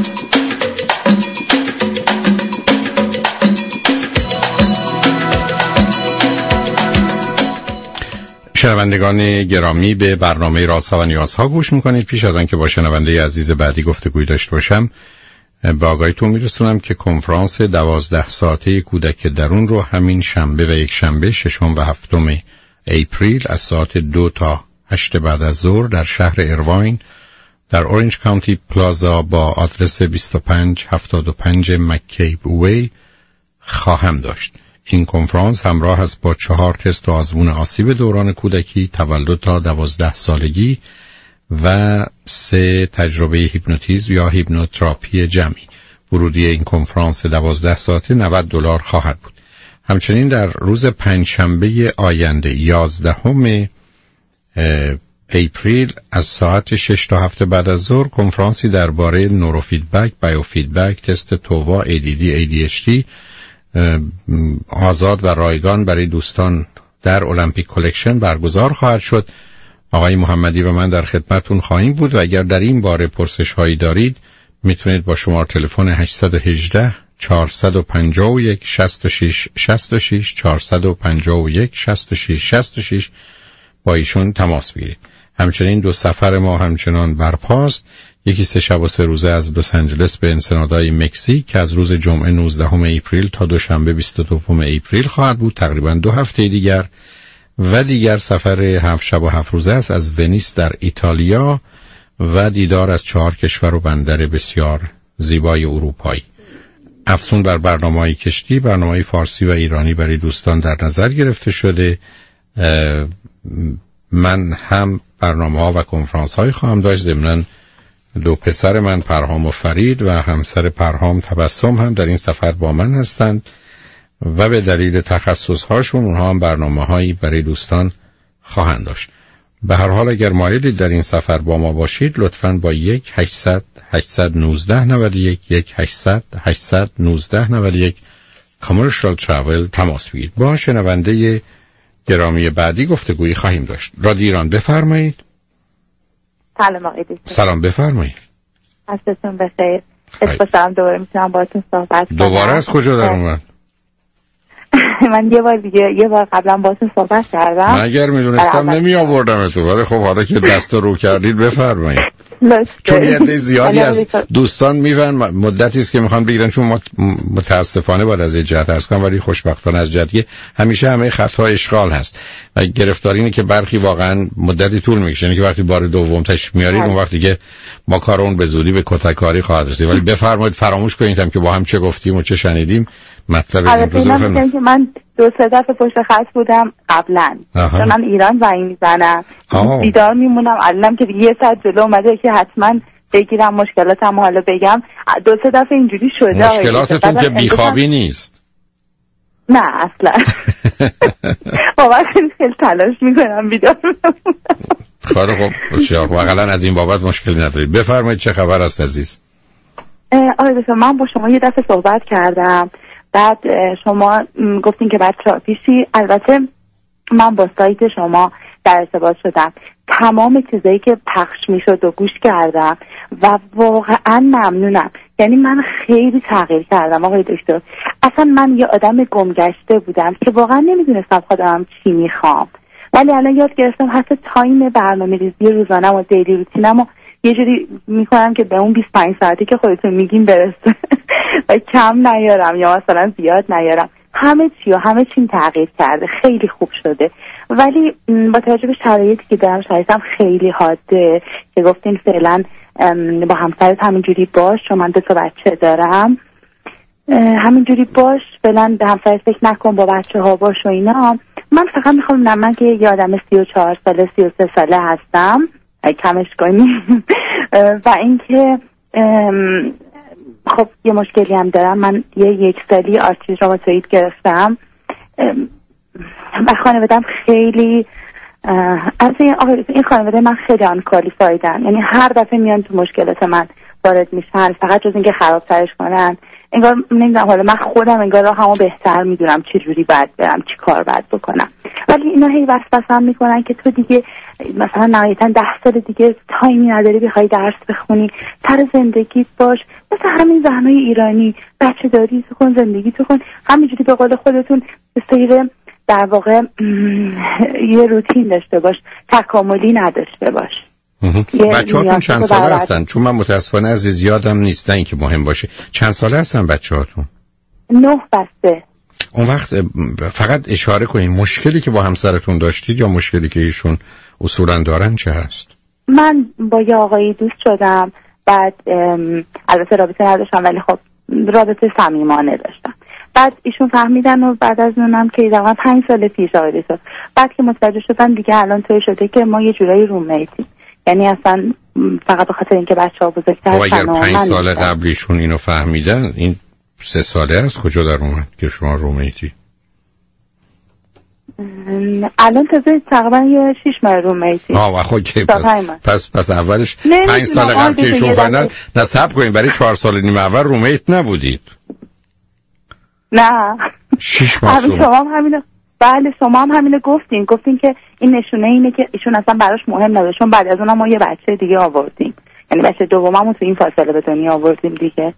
شنوندگان گرامی، به برنامه رازها و نیازها گوش میکنید. پیش از آن که با شنونده عزیز بعدی گفتگوی داشته باشم، به آگاهیتون میرسونم که کنفرانس دوازده ساعته کودک درون رو همین شنبه و یک شنبه ششم و هفتم اپریل از ساعت دو تا هشت بعد از ظهر در شهر ایرواین در اورنج کانتی پلازا با آدرس بیست و پنج هفتاد و پنج مکیب وی خواهم داشت. این کنفرانس همراه است با چهار تست و آزمون آسیب دوران کودکی، تولد تا دوازده سالگی و سه تجربه هیپنوتیزم یا هیپنوتراپی جمعی. ورودی این کنفرانس دوازده ساعته نود دلار خواهد بود. همچنین در روز پنجشنبه آینده یازدهم اپریل از ساعت شش تا هفت بعد از ظهر کنفرانسی درباره نوروفیدبک، بایوفیدبک، تست تووا، ای دی دی، ای دی اچ دی آزاد و رایگان برای دوستان در المپیک کلکشن برگزار خواهد شد. آقای محمدی و من در خدمتتون خواهیم بود و اگر در این باره پرسش هایی دارید میتونید با شماره تلفن هشت یک هشت چهارصد و پنجاه و یک شصت و شش شصت و شش چهارصد و پنجاه و یک شصت و شش شصت و شش با ایشون تماس بگیرید. همچنین دو سفر ما همچنان برپاست. یکی سه شب و سه روزه از لس آنجلس به انسنادای مکزیک که از روز جمعه نوزدهم اپریل تا دوشنبه بیست و دوم اپریل خواهد بود، تقریبا دو هفته دیگر. و دیگر سفر هفت شب و هفت روزه است از ونیس در ایتالیا و دیدار از چهار کشور و بندر بسیار زیبای اروپایی. افزون بر برنامه‌های کشتی، برنامه‌های فارسی و ایرانی برای دوستان در نظر گرفته شده. من هم برنامه‌ها و کنفرانس‌های خواهم داشت. ضمناً دو پسر من پرهام و فرید و همسر پرهام تبسم هم در این سفر با من هستند و به دلیل تخصص‌هاشون اونها هم برنامه‌هایی برای دوستان خواهند داشت. به هر حال اگر مایلید در این سفر با ما باشید لطفاً با یک هشتصد هشتصد و نوزده نود و یک یک هشتصد هشتصد و نوزده نود و یک کامرشال تراول تماس بگیرید. با شنونده گرامی بعدی گفتگویی خواهیم داشت. رادیو ایران، بفرمایید. سلام آقای دکتر. سلام، بفرمایید. عصرتون بخیر. خوشحالم دوباره میتونم باهاتون صحبت کنم. دوباره از کجا در اومد؟ من یه بار دیگه یه بار قبلا باهاتون صحبت کردم. من اگر میدونستم نمی آوردم تو، ولی خب حالا که دست رو کردید بفرمایید. چون یه عده زیادی از دوستان میون مدتی است که میخوان بگیرن، چون متاسفانه باید از جهت هست کنم ولی خوشبختانه از جهتی همیشه همه خطها اشغال هست و گرفتاری اینه که برخی واقعا مدتی طول میکشه، یعنی که وقتی بار دوم تشریف میارید اون وقتی که ما کار اون به زودی به کتککاری خواهد رسید. ولی بفرمایید، فراموش کنید هم که با هم چه گفتیم و چه شنیدیم. مطلب امروز من که من دو سه دفعه پشت خط بودم قبلا، چون من ایران زنگ میزنم دیدار میمونم، الانم که یه ساعت جلو اومده که حتما بگیرم مشکلاتم حالا بگم. دو سه دفعه اینجوری شده. مشکلاتتون که بیخوابی نیست؟ نه اصلا. واقعا خیلی تلاش میکنم بیدار بمونم. خب بسیار واقعا از این بابت مشکلی ندارید. بفرمایید چه خبر است عزیز؟ آره دکتر، من با شما یه دفعه صحبت کردم، بعد شما گفتین که بعد تراپیشی. البته من با سایت شما در ارتباط شدم، تمام چیزایی که پخش میشد و گوش کردم و واقعا ممنونم. یعنی من خیلی تغییر کردم آقای دکتر. اصلا من یه آدم گمگشته بودم که واقعا نمیدونستم خودم چی میخوام، ولی الان یاد گرفتم حتی تایم برنامه‌ریزی روزانه‌م و دیلی روتینم و یه جوری میکنم که به اون بیست و پنج ساعتی که خودتون میگین برسه و کم نیارم یا مثلا زیاد نیارم. همه چی و همه چیم تغییر کرده، خیلی خوب شده. ولی با توجه به شرایطی که دارم، شرایطم خیلی حاده که گفتین فعلا با همسرت همینجوری باش، چون من دو تا بچه دارم، همینجوری باش فعلا، به همسرت فکر نکن، با بچه ها باش و اینا. من فقط میخوام، من که یه آدم سی و چهار ساله سی و سه ساله هستم، کمش کنیم و اینکه خب یه مشکلی هم دارم. من یه یک سالی آرتریت روماتوئید گرفتم. و خانواده‌ام خیلی از این این خانواده من خیلی آن کوالیفایدن، یعنی هر دفعه میان تو مشکلات من وارد میشن فقط جز اینکه خرابترش کنن. انگار نمیدونم، حالا من خودم انگار راهمو بهتر میدونم چه جوری باید برم، چی کار باید بکنم، ولی اینا هی وسوسه‌ام میکنن که تو دیگه مثلا نهایتا ده سال دیگه تایمی نداری بخوای درس بخونی، سر زندگیت باش، مثل همین زنای ایرانی بچه داری تو کن، زندگی تو کن، همینجوری به قول خودتون سیر در واقع یه روتین داشته باش، تکاملی نداشته باش. بچه هاتون چند ساله هستن؟ چون من متاسفانه عزیز یادم نیست، نه اینکه مهم باشه. چند ساله هستن بچه هاتون؟ نه بسته. اون وقت فقط اشاره کنین مشکلی که با همسرتون داشتید یا مشکلی که ایشون اصولا دارن چه هست؟ من با یه آقایی دوست شدم، بعد البته رابطه نداشتم ولی خب رابطه صمیمانه داشتم. بعد ایشون فهمیدن و بعد از اونم که دقیقا پنج سال پیش آقایی شد، بعد که متوجه شدن دیگه الان توی شده که ما یه جورایی رومیتیم، یعنی اصلا فقط به خاطر اینکه بچه‌ها بزرگتر شدن. اگر پنج سال قبلیشون اینو فهمیدن، این سه ساله از کجا در اومد که شما رومیتی؟ الان تازه تقریبا یه شیش ماه رومیتی. آه خب که پس, پس پس اولش پنج سال قبل که ایشون فهمیدن نصب کنیم برای چهار سال نیم اول رومیت نبودید؟ نه شیش ماه شما هم همینو بله شما هم همینو گفتین گفتین که این نشونه اینه که ایشون اصلا براش مهم نبود، چون بعد از اونم ما یه بچه دیگه آوردیم، یعنی بچه دوممون تو این فاصله به دنیا آوردیم دیگه.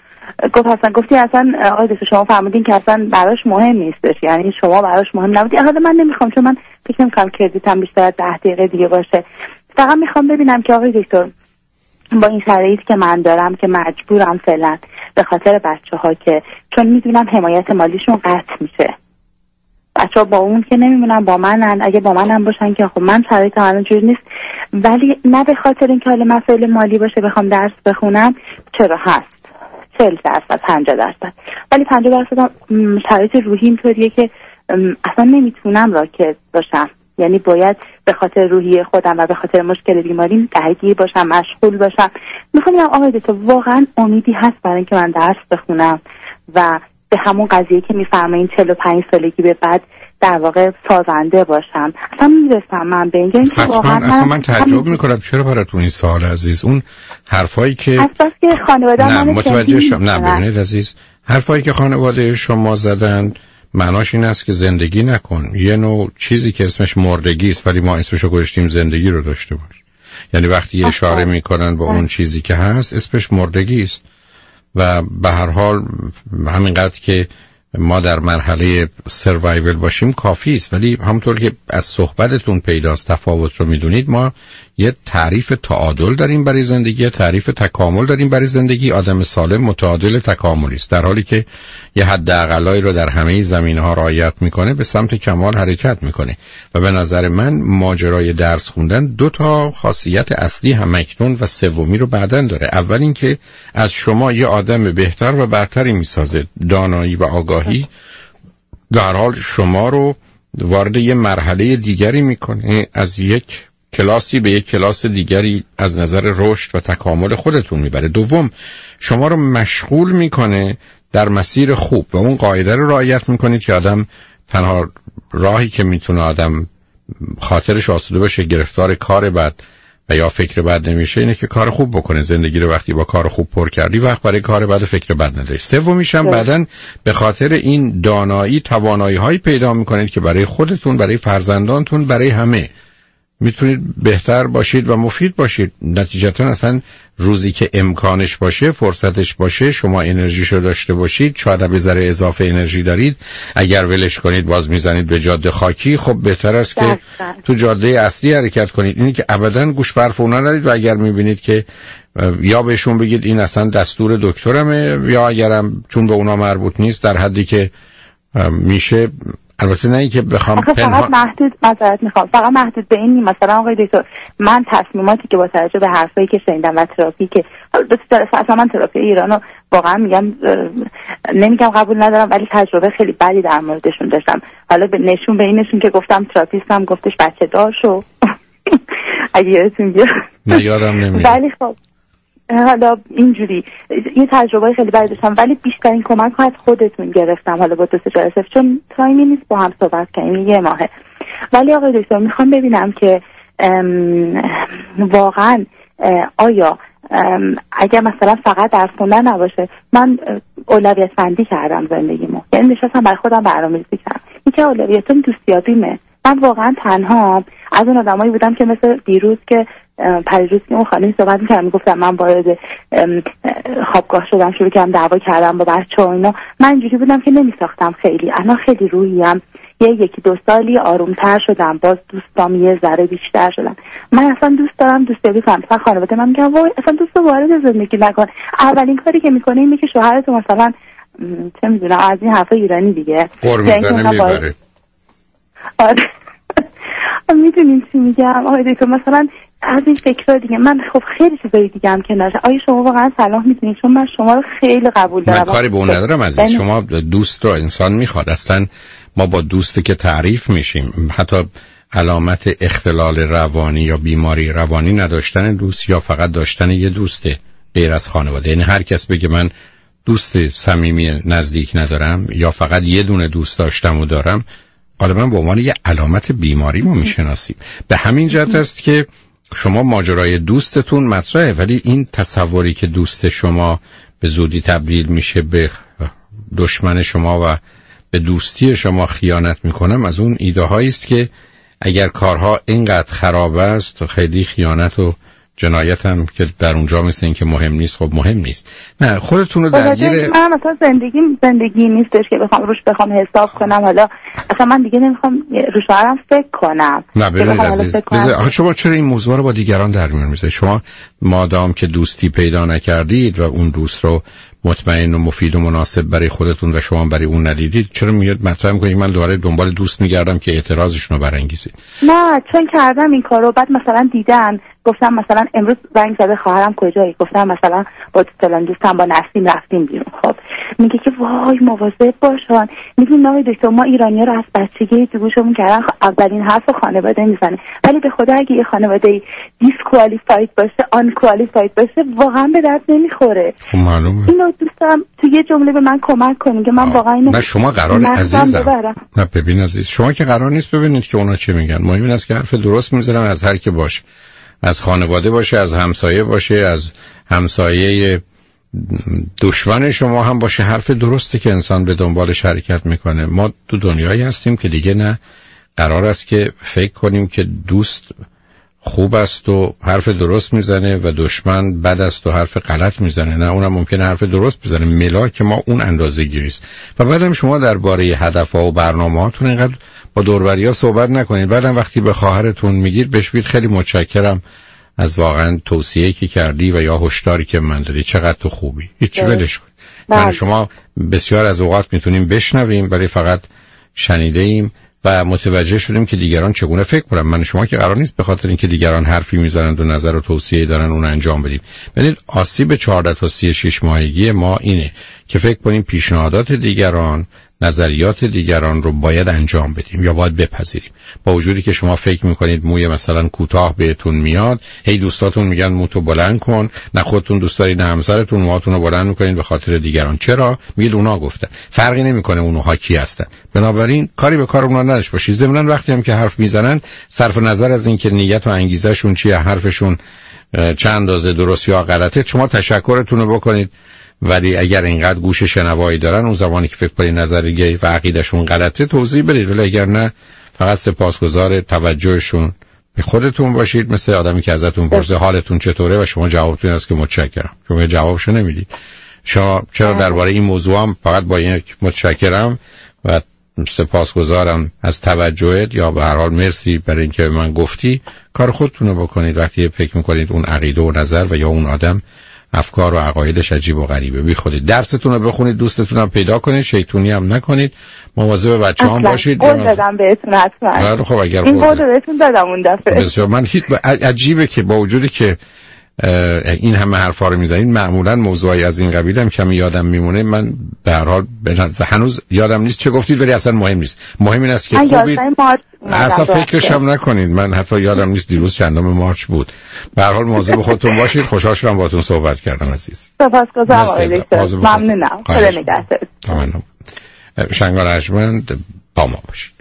گفت اصلا گفتی اصلا آقای دکتر شما فهمیدین که اصلا براش مهم نیستش، یعنی شما براش مهم نبودی. حالا من نمیخوام، چون من فکر نمی‌کنم کردیتم بیشتر از ده دقیقه دیگه باشه، فقط میخوام ببینم که آقای دکتر با این شرایطی که من دارم که مجبورم فعلا به خاطر بچه‌ها که چون میدونم حمایت مالیشون قطع میشه، بچه‌ها با اون که نمیمونن با منن، اگه با منم باشن که خب من شرایطم الان جوری نیست، ولی نه به خاطر اینکه حالا مسائل مالی باشه بخوام درس بخونم، چرا هست چهل درصد پنجاه درصد، ولی پنجاه درصد شرایط روحی اینطوریه که اصلا نمیتونم راکد باشم، یعنی باید به خاطر روحی خودم و به خاطر مشکل بیماریم درگیر باشم، مشغول باشم. میخوام بگم آقای دکتر واقعا امیدی هست برای اینکه من درس بخونم و به همون قضیه که میفرمایین چهل و پنج سالگی به بعد در واقع سازنده باشم، اصلا میرسم من به اینجا اینکه واقعا اصلا من تعجب میکنم چرا براتون این سوال عزیز، اون حرفایی که اصلا که خانواده نه من متوجه شم نه ببینید عزیز، حرفایی که خانواده شما زدن معناش این است که زندگی نکن، یه نوع چیزی که اسمش مردگی است ولی ما اسمشو گذاشتیم زندگی رو داشته باش، یعنی وقتی اشاره میکنن به اون چیزی که هست اسمش مردگی است و به هر حال همینقدر که ما در مرحله سروایول باشیم کافی است، ولی همونطور که از صحبتتون پیداست تفاوت رو میدونید، ما یه تعریف تعادل داریم برای زندگی، تعریف تکامل داریم برای زندگی. آدم سالم متعادل تکاملی است، در حالی که یه حداقلایی رو در همه زمینه‌ها رعایت میکنه به سمت کمال حرکت میکنه. و به نظر من ماجرای درس خوندن دو تا خاصیت اصلی همکنون و سومی رو بعدن داره. اول اینکه از شما یه آدم بهتر و برتری میسازه، دانایی و آگاهی در حال شما رو وارد یه مرحله دیگری میکنه، از یک کلاسی به یک کلاس دیگری از نظر رشد و تکامل خودتون میبره. دوم شما رو مشغول میکنه در مسیر خوب و اون قاعده رو رعایت میکنید که آدم تنها راهی که میتونه آدم خاطرش آسوده باشه، گرفتار کار بد و یا فکر بد نمیشه، اینه که کار خوب بکنه. زندگی رو وقتی با کار خوب پر کردی وقت برای کار بد و فکر بد نداری. سومیش هم بعدن به خاطر این دانایی توانایی هایی پیدا میکنید که برای خودتون، برای فرزندانتون، برای همه میتونید بهتر باشید و مفید باشید. نتیجتا اصلا روزی که امکانش باشه، فرصتش باشه، شما انرژیشو داشته باشید، شاید به ذره اضافه انرژی دارید، اگر ولش کنید باز میزنید به جاده خاکی، خب بهتر است که تو جاده اصلی حرکت کنید. اینی که ابداً گوش برف اونا ندید و اگر میبینید که یا بهشون بگید این اصلا دستور دکترمه، یا اگرم چون به اونا مربوط نیست در حدی که میشه، البته نه اینکه بخوام پنهان فقط محدود معذرت میخوام فقط محدود به این، مثلا آقای دکتر من تصمیماتی که با توجه به حرفایی که شنیدم و تراپی که اصلا من تراپی ایرانو واقعا میگم نمیگم قبول ندارم، ولی تجربه خیلی بدی در موردشون داشتم. حالا به نشون به اینشون که گفتم تراپیستم گفتش بچه دار شو اگه یادتون بیاد، نه یادم نمیاد، ولی خب حالا اینجوری یه تجربه خیلی بدی داشتم، ولی بیشترین کمک ها از خودتون گرفتم حالا با دو سه جلسه، چون تایمی نیست با هم صحبت کنیم، یه ماهه. ولی آقای دکتر میخوام ببینم که واقعا آیا اگر مثلا فقط درس خوندن نباشه، من اولویت بندی کردم زندگیمو، یعنی نشستم برای خودم برنامه‌ریزی کردم. یکی اولویتم دوستیابیمه. من واقعا تنها از اون آدمایی بودم که مثل دیروز که پریروز که اون خانمی صحبت می‌کردم میگفتم من وارد خوابگاه شدم، شروع کردم دعوا کردم با بچه‌ها اینا. من اینجوری بودم که نمی‌ساختم خیلی. الان خیلی روحیم یه یکی دو سالی آرومتر شدم، باز دوستام یه ذره بیشتر شدن. من اصلا دوست دارم دوستیابی کنم. مثلا خانواده من میگن وای اصلا دوست وارد زندگی نکن. اولین کاری که میکنه اینه که شوهرت مثلا چه میدونم از این حرفا ایرانی دیگه قرمزنه میبره. آره میدونین چی میگم آقای دکتر؟ مثلا از این فکرها دیگه من خب خیلی چیزای دیگه هم که نشه. آیا شما واقعا صلاح میتونید؟ چون من شما رو خیلی قبول دارم. من کاری به اون ندارم عزیز. شما دوست رو انسان میخواد. اصلا ما با دوستی که تعریف میشیم، حتی علامت اختلال روانی یا بیماری روانی نداشتن دوست یا فقط داشتن یه دوسته غیر از خانواده. یعنی هر کس بگه من دوست صمیمی نزدیک ندارم یا فقط یه دونه دوست داشتم و دارم، غالبا به عنوان یه علامت بیماری ما میشناسیم. به همین جهت است که شما ماجرای دوستتون مطرحه، ولی این تصوری که دوست شما به زودی تبدیل میشه به دشمن شما و به دوستی شما خیانت میکنم، از اون ایده هایی است که اگر کارها اینقدر خراب است خیلی خیانت و جنایت هم که در اونجا مثل این که مهم نیست، خب مهم نیست. نه خودتون رو درگیر من مثلا زندگی زندگی نیستش که بخوام روش بخوام حساب کنم. حالا اصلا من دیگه نمیخوام روش هم فکر کنم. نه ببینید عزیز، آخه شما چرا این موضوع رو با دیگران در میون میذارید؟ شما مادام که دوستی پیدا نکردید و اون دوست رو مطمئن و مفید و مناسب برای خودتون و شما برای اون ندیدید، چرا میاد مطرح میکنید من دوباره دنبال دوست میگردم که اعتراضشون رو برانگیزید؟ نه چون کردم این کارو، بعد مثلا دیدن گفتم مثلا امروز زنگ زده خواهرم کجایی، گفتم مثلا با فلان دوستم با نسیم رفتیم بیرون. خب میگه که وای مواظب باشن. میگیم نه دکتر ما ایرانی‌ها رو از بچگی تو گوشمون کردن اولین حرف خانواده میزنه، ولی به خدا اگه یه خانواده دیسکوالیفاید باشه آن کوالیفاید باشه واقعا به درد نمیخوره. خب معلومه. اینو دوستم تو یه جمله به من کمک کنید که من واقعا اینو نه شما قرار عزیزم نه ببین عزیز، شما که قرار نیست ببینید که اونا چه میگن. مهم است که حرف درست میذارن از هر کی باشه، از خانواده باشه، از همسایه باشه، از همسایه دشمن شما هم باشه. حرف درسته که انسان به دنبالش حرکت میکنه. ما تو دنیایی هستیم که دیگه نه قرار است که فکر کنیم که دوست خوب است و حرف درست میزنه و دشمن بد است و حرف غلط میزنه. نه اونم ممکنه حرف درست بزنه، ملاک ما اون اندازه گیریست. و بعدم شما درباره هدف‌ها و برنامه‌هاتون اینقدر با دوربریا صحبت نکنید. بعدم وقتی به خواهرتون میگید بهش بگید خیلی متشکرم از واقعا توصیه‌ای که کردی و یا هشداری که من دادی، چقدر تو خوبی. هیچ ولش کن. من شما بسیار از اوقات میتونیم بشنویم ولی فقط شنیده ایم و متوجه شدیم که دیگران چگونه فکر کنن. من شما که قرار نیست به خاطر اینکه دیگران حرفی میزنند و نظر و توصیه دارن اون انجام بدیم. ببینید آسیب چهارده تا سی و شش ماهگی ما اینه که فکر کنیم پیشنهادات دیگران، نظریات دیگران رو باید انجام بدیم یا باید بپذیریم. با وجودی که شما فکر میکنید موی مثلا کوتاه بهتون میاد، هی دوستاتون میگن موتو بلند کن، نه خودتون دوست دارید نه همسرتون، موهاتون رو بلند میکنید به خاطر دیگران. چرا؟ میگید اونا گفتن. فرقی نمیکنه اونها کی هستن. بنابراین کاری به کار اونا نداشته باشید. ضمن وقتی هم که حرف میزنن صرف نظر از اینکه نیت و انگیزشون چیه، حرفشون چند اندازه درست یا غلطه، شما تشکرتون رو بکنید. ولی اگر اینقدر گوش شنوایی دارن اون زمانی که فکر کنید نظریه و عقیدهشون غلطه توضیح بدید، ولی اگر نه فقط سپاسگزار توجهشون به خودتون باشید، مثل آدمی که ازتون پرسه حالتون چطوره و شما جوابتون است که متشکرم. شما جوابشو نمیدید. شما چرا درباره این موضوع هم فقط با یک متشکرم و سپاسگزارم از توجهت یا به هر حال مرسی برای اینکه من گفتی کار خودتون رو بکنید. وقتی فکر میکنید اون عقیده و نظر و یا اون آدم افکار و عقایدش عجیب و غریبه، بی خودید درستون رو بخونید، دوستتون هم پیدا کنید، شیطونی هم نکنید، مواظب بچه‌هام باشید. قول دادم بهتون حتما. خب اگر این قول بهتون دادم اون دفعه. بسیار من هیچ عجیبه که با وجودی که این همه حرفا رو میزنید. معمولا موضوعی از این قبیل هم کمی یادم میمونه. من به هر حال هنوز یادم نیست چه گفتید، ولی اصلا مهم نیست. مهم این است که خوبید. اصلا فکرش هم نکنید. من حتی یادم نیست دیروز چندم مارچ بود. به هر حال مواظب خودتون باشید. خوشحال شدم باهاتون صحبت کردم عزیز. سپاسگزارم آقای دکتر. ممنونم. خدا نگهدار. ممنونم. شنگار ارجمند با ما باشید.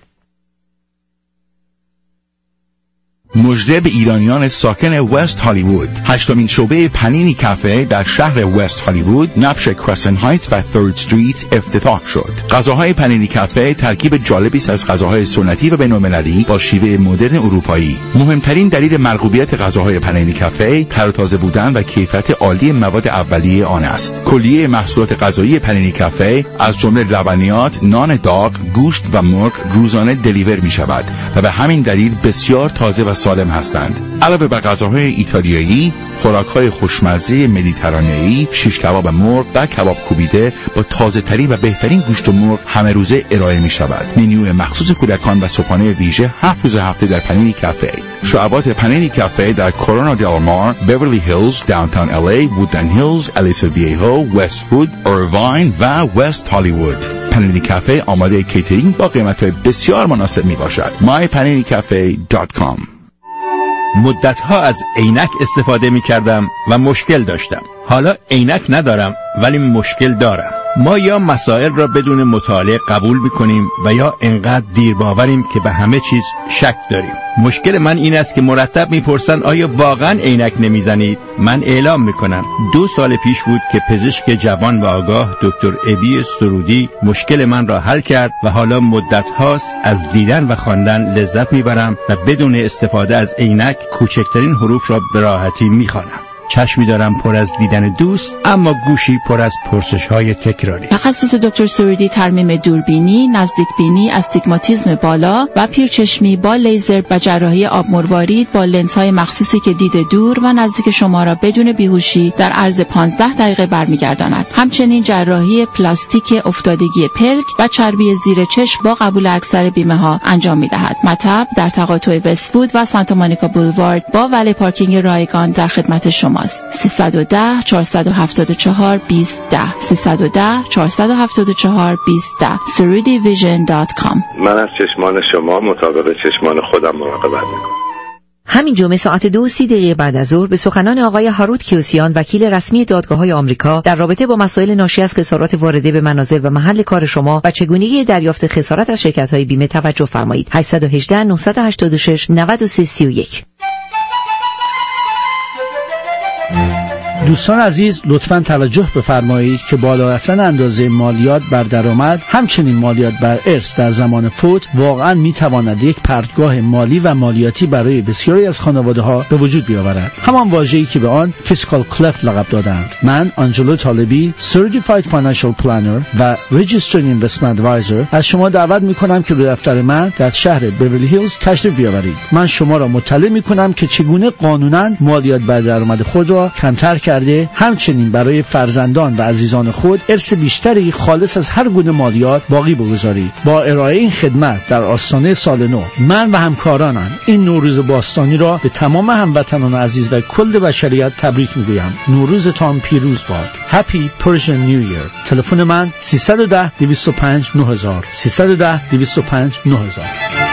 مژده به ایرانیان ساکن وست هالیوود. هشتمین شعبه پنینی کافه در شهر وست هالیوود نبش کرسن هایتس و ثرد استریت افتتاح شد. غذاهای پنینی کافه ترکیب جالبی است از غذاهای سنتی و بین‌المللی با شیوه مدرن اروپایی. مهمترین دلیل مرغوبیت غذاهای پنینی کافه تر و تازه بودن و کیفیت عالی مواد اولیه آن است. کلیه محصولات غذایی پنینی کافه از جمله لبنیات، نان داغ، گوشت و مرغ روزانه دلیور می شود و به همین دلیل بسیار تازه و سالم هستند. علاوه بر غذاهای ایتالیایی، خوراک‌های خوشمزه مدیترانه‌ای، شیش کباب مرغ و کباب کوبیده با تازه‌ترین و بهترین گوشت مرغ همه روزه ارائه می‌شود. منیو مخصوص کودکان و صبحانه ویژه هفت روز هفته در پنینی کافه. شعبات پنینی کافه در کورونا دل مار، بیورلی هیلز، داونتاون ال ای، وودلند هیلز، الیسا ویهو، وست فود، ایرواین و وست هالیوود. پنینی کافه آماده کیترینگ با قیمت‌های بسیار مناسب میباشد. مای پنینی کافه دات کام. مدتها از عینک استفاده می کردم و مشکل داشتم. حالا عینک ندارم ولی مشکل دارم. ما یا مسائل را بدون مطالعه قبول می کنیم و یا انقدر دیر باوریم که به همه چیز شک داریم. مشکل من این است که مرتب میپرسن آیا واقعا عینک نمیزنید؟ من اعلام میکنم دو سال پیش بود که پزشک جوان و آگاه دکتر ابی سرودی مشکل من را حل کرد و حالا مدت هاست از دیدن و خواندن لذت میبرم و بدون استفاده از عینک کوچکترین حروف را به راحتی میخوانم. چشمی دارم پر از دیدن دوست، اما گوشی پر از پرسش‌های تکراری. تخصص دکتر سرودی ترمیم دوربینی، نزدیکبینی، استیگماتیسم بالا و پیرچشمی با لیزر و جراحی آب مروارید با لنزهای مخصوصی که دید دور و نزدیک شما را بدون بیهوشی در عرض پانزده دقیقه برمیگرداند. همچنین جراحی پلاستیک افتادگی پلک و چربی زیر چشم با قبول اکثر بیمه‌ها انجام می‌دهد. مطب در تقاطع وست‌وود و سانتا مونیکا بولوارد با ولی پارکینگ رایگان در خدمت شما. سیصد و ده چهارصد و هفتاد و چهار بیست ده سیصد و ده چهارصد و هفتاد و چهار بیست ده سرودی ویژن دات کام. من از چشمان شما مطابق چشمان خودم مراقبت میکنم. همین جمعه ساعت دو و سی دقیقه بعد از ظهر به سخنان آقای هاروت کیوسیان وکیل رسمی دادگاه‌های آمریکا در رابطه با مسائل ناشی از خسارات وارده به منازل و محل کار شما و چگونگی دریافت خسارت از شرکت‌های بیمه توجه فرمایید. هشت یک هشت نه هشت شش نه سه سه یک. دوستان عزیز لطفاً توجه بفرمایید که بالا رفتن اندازه مالیات بر درآمد همچنین مالیات بر ارث در زمان فوت واقعاً میتواند یک پرتگاه مالی و مالیاتی برای بسیاری از خانواده‌ها به وجود بیاورد. همان واژه‌ای که به آن فیسکال کلفت لقب دادند. من آنجلو طالبی Certified Financial Planner و Registered Investment Advisor از شما دعوت می‌کنم که به دفتر من در شهر بیورلی هیلز تشریف بیاورید. من شما را مطلع می‌کنم که چگونه قانوناً مالیات بر درآمد خود را کمتر کرده، همچنین برای فرزندان و عزیزان خود ارث بیشتری خالص از هر گونه مالیات باقی بگذارید. با ارائه این خدمت در آستانه سال نو من و همکارانم این نوروز باستانی را به تمام هموطنان عزیز و کل بشریت تبریک میگویم. نوروزتان پیروز باد. Happy Persian New Year. تلفن من سیصد و ده دویست و پنج نه هزار سیصد و ده دویست و پنج نه هزار.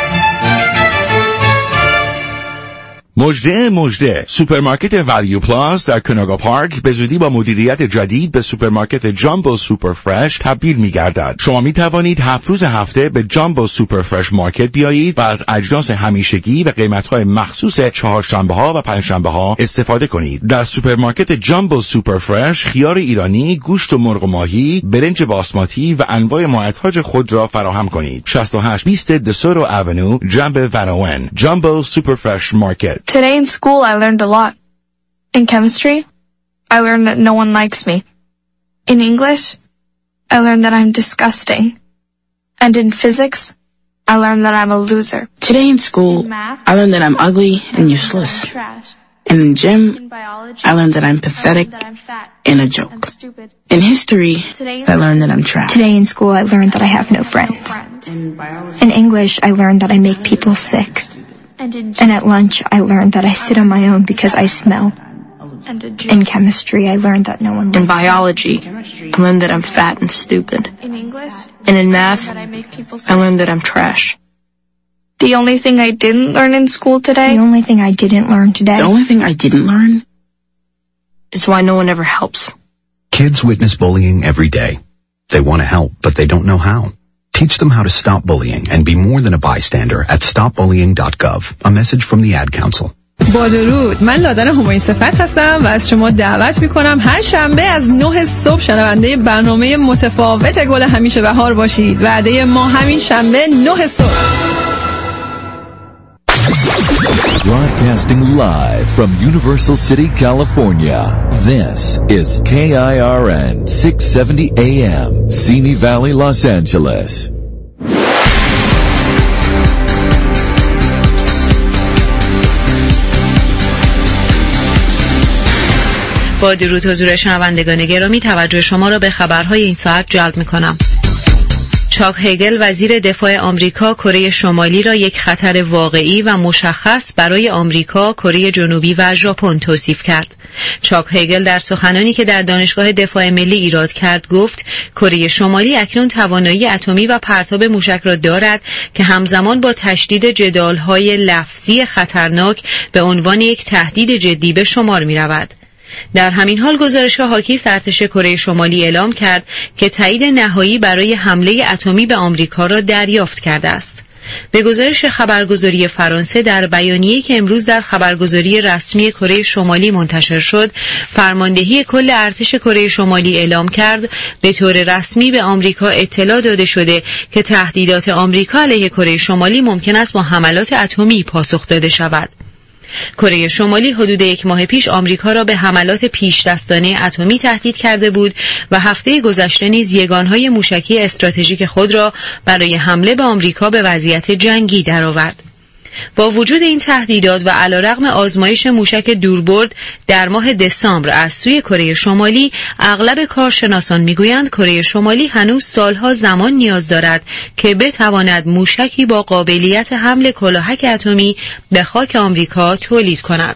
مژده مژده سوپرمارکت ولیو پلاس در کناگا پارک به زودی با مدیریت جدید به سوپرمارکت جامبو سوپر فرش تبدیل می‌گردد. شما می توانید هفت روز هفته به جامبو سوپر فرش مارکت بیایید و از اجناس همیشگی و قیمت‌های مخصوص چهارشنبه‌ها و پنجشنبه‌ها استفاده کنید. در سوپرمارکت جامبو سوپر فرش خیار ایرانی، گوشت و مرغ و ماهی، برنج باسماتی و انواع معطرات خود را فراهم کنید. شصت و هشت بیست دسورو اونیو جنب ونوون. جامبو سوپر فرش مارکت. Today in school, I learned a lot. In chemistry, I learned that no one likes me. In English, I learned that I'm disgusting. And in physics, I learned that I'm a loser. Today in school, I learned that I'm ugly and useless. And in gym, I learned that I'm pathetic and a joke. In history, I learned that I'm trash. Today in school, I learned that I have no friends. In English, I learned that I make people sick. And at lunch, I learned that I sit on my own because I smell. In chemistry, I learned that no one likes me. In biology, I learned that I'm fat and stupid. In English, And in math, that I make people I learned that I'm trash. The only thing I didn't learn in school today. The only thing I didn't learn today. The only thing I didn't learn is why no one ever helps. Kids witness bullying every day. They want to help, but they don't know how. Teach them how to stop bullying and be more than a bystander at stop bullying dot gov. A message from the Ad Council. با درود، من لادن همایون صفت هستم و از شما دعوت میکنم هر شنبه از نه صبح شنونده برنامه متفاوت گل همیشه بهار باشید. وعده ما همین شنبه نه صبح. Broadcasting live from Universal City, California. This is K I R N six seventy A M, Simi Valley, Los Angeles. با درود حضور شنوندگان گرامی، توجه شما را به خبرهای این ساعت جلب می‌کنم. چاک هگل وزیر دفاع آمریکا کره شمالی را یک خطر واقعی و مشخص برای آمریکا، کره جنوبی و ژاپن توصیف کرد. چاک هگل در سخنانی که در دانشگاه دفاع ملی ایراد کرد گفت کره شمالی اکنون توانایی اتمی و پرتاب موشک را دارد که همزمان با تشدید جدال‌های لفظی خطرناک به عنوان یک تهدید جدی به شمار می‌رود. در همین حال گزارش حاکی از ارتش کره شمالی اعلام کرد که تایید نهایی برای حمله اتمی به آمریکا را دریافت کرده است. به گزارش خبرگزاری فرانسه در بیانیه‌ای که امروز در خبرگزاری رسمی کره شمالی منتشر شد، فرماندهی کل ارتش کره شمالی اعلام کرد به طور رسمی به آمریکا اطلاع داده شده که تهدیدات آمریکا علیه کره شمالی ممکن است با حملات اتمی پاسخ داده شود. کره شمالی حدود یک ماه پیش آمریکا را به حملات پیش دستانه اتمی تهدید کرده بود و هفته گذشته نیز یگانهای موشکی استراتژیک خود را برای حمله به آمریکا به وضعیت جنگی درآورد. با وجود این تهدیدات و علیرغم آزمایش موشک دوربرد در ماه دسامبر از سوی کره شمالی، اغلب کارشناسان میگویند کره شمالی هنوز سالها زمان نیاز دارد که بتواند موشکی با قابلیت حمل کلاهک اتمی به خاک آمریکا تولید کند.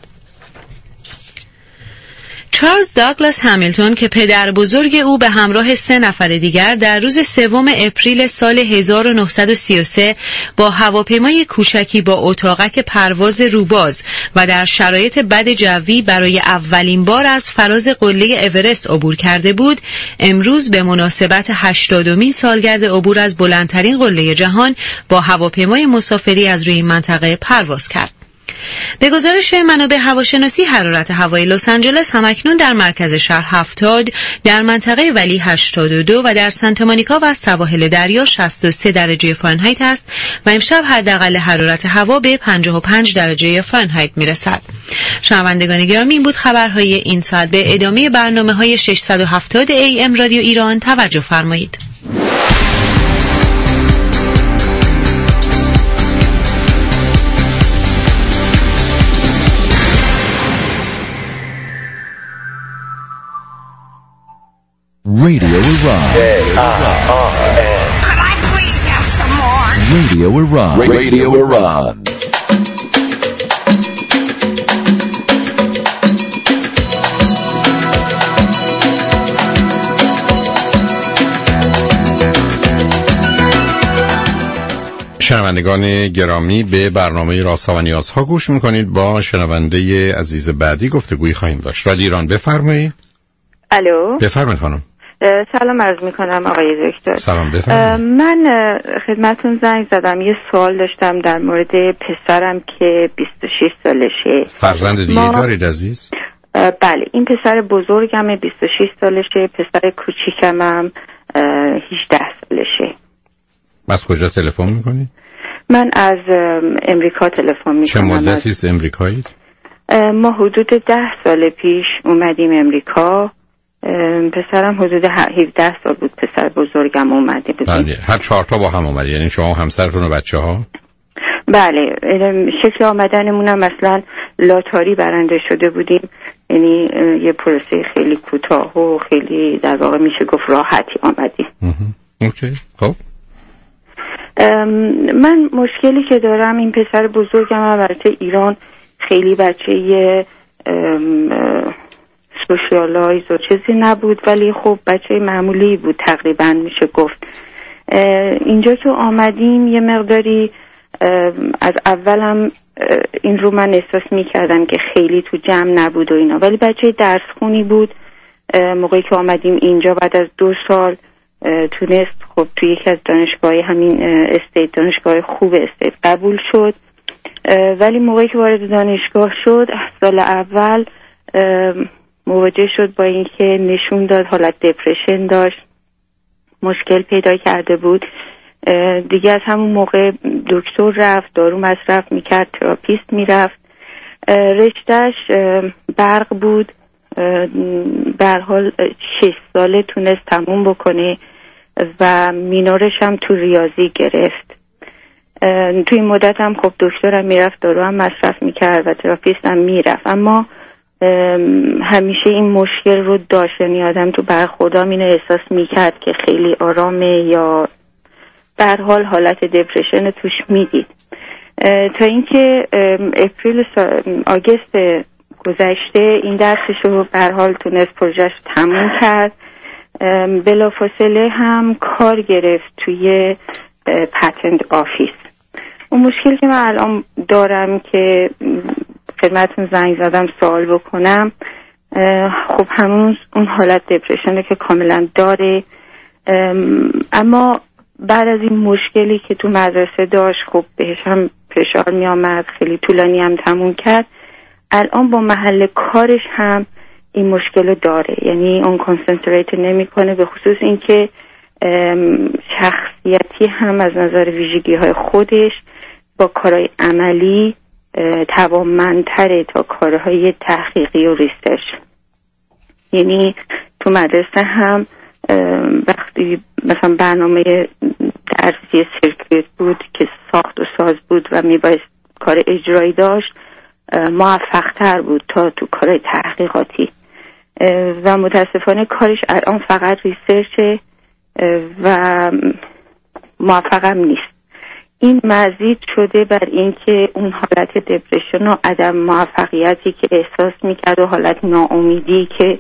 چارلز داگلاس همیلتون که پدر بزرگ او به همراه سه نفر دیگر در روز سوم اپریل سال هزار و نهصد و سی و سه با هواپیمای کوچکی با اتاقک پرواز روباز و در شرایط بد جوی برای اولین بار از فراز قله اورست عبور کرده بود، امروز به مناسبت هشتادمین سالگرد عبور از بلندترین قله جهان با هواپیمای مسافری از روی این منطقه پرواز کرد. به گزارش منابع هواشناسی، حرارت هوای لس آنجلس همکنون در مرکز شهر هفتاد، در منطقه ولی هشتاد و دو و در سانتا مونیکا و سواحل دریا شصت و سه درجه فارنهایت است و امشب حداقل حرارت هوا به پنجاه و پنج درجه فارنهایت میرسد. شنوندگان گرامی، این بود خبرهای این ساعت. به ادامه برنامه‌های ششصد و هفتاد ای ام رادیو ایران توجه فرمایید. Radio Iran. Could I please have some more? Radio Iran. Radio Iran. شنوندگان گرامی، به برنامه رازها و نیازها گوش میکنید. با شنونده عزیز بعدی گفتگویی خواهیم داشت. رادیو ایران، بفرمایید. الو، بفرمایید خانم. سلام عرض میکنم آقای دکتر. سلام، بفرمایید. من خدمتتون زنگ زدم، یه سوال داشتم در مورد پسرم که بیست و شش سالشه. فرزند دیگه ما... دارید عزیز؟ بله، این پسر بزرگم بیست و شش سالشه، پسر کوچیکم هم هجده سالشه. از کجا تلفن میکنید؟ من از امریکا تلفن میکنم. چه مدتی از امریکایید؟ ما حدود ده سال پیش اومدیم امریکا. پسرم حدود هفده سال بود، پسر بزرگم اومده بود. بله، هر چهار تا با هم اومد، یعنی شما و همسرتون و بچه ها؟ بله، شکل آمدنمون مثلا لاتاری برنده شده بودیم، یعنی یه پروسه خیلی کوتاه و خیلی در واقع میشه گفت راحتی آمدیم. اوکی، خب من مشکلی که دارم، این پسر بزرگم البته ایران خیلی بچه سوشیالایز و چیزی نبود، ولی خب بچه معمولی بود تقریبا میشه گفت. اینجا که آمدیم یه مقداری از اولم این رو من احساس میکردم که خیلی تو جمع نبود و اینا، ولی بچه درس خونی بود. موقعی که آمدیم اینجا بعد از دو سال تونست خب توی یکی از دانشگاه همین استیت، دانشگاه خوب استیت قبول شد. ولی موقعی که وارد دانشگاه شد سال اول مواجه شد با اینکه نشون داد حالت دپرشن داشت، مشکل پیدا کرده بود. دیگه از همون موقع دکتر رفت، دارو مصرف میکرد، تراپیست میرفت. رشتهش برق بود، به هر حال شش ساله تونست تموم بکنه و مینورش هم تو ریاضی گرفت. توی این مدت هم خب دکترم میرفت، دارو هم مصرف میکرد و تراپیست هم میرفت، اما همیشه این مشکل رو داشت. یعنی آدم تو برخوردام اینو احساس میکرد که خیلی آرامه یا در حال حالت دپرشن توش میدید. تا اینکه اپریل آگست گذشته این درسش رو به هر حال تونست پروژهش تموم کرد. بلافاصله هم کار گرفت توی پتنت آفیس. اون مشکل که من الان دارم که خدمتتون زنگ زدم سوال بکنم، خب همون اون حالت دپرشنه که کاملا داره، اما بعد از این مشکلی که تو مدرسه داشت خب بهش هم فشار می آمد، خیلی طولانی هم تموم کرد. الان با محل کارش هم این مشکل داره، یعنی اون کنسنتریت نمی کنه، به خصوص این که شخصیتی هم از نظر ویژگی های خودش با کارهای عملی توانمندتره تا کارهای تحقیقی و ریسرچ. یعنی تو مدرسه هم وقتی مثلا برنامه درسی سرکیت بود که ساخت و ساز بود و میبایست کار اجرایی داشت، موفق‌تر بود تا تو کار تحقیقاتی و متاسفانه کارش الان فقط ریسرچه و موفقم نیست. این مزید شده بر اینکه اون حالت دپرشن و عدم موفقیتی که احساس میکرد و حالت ناامیدی که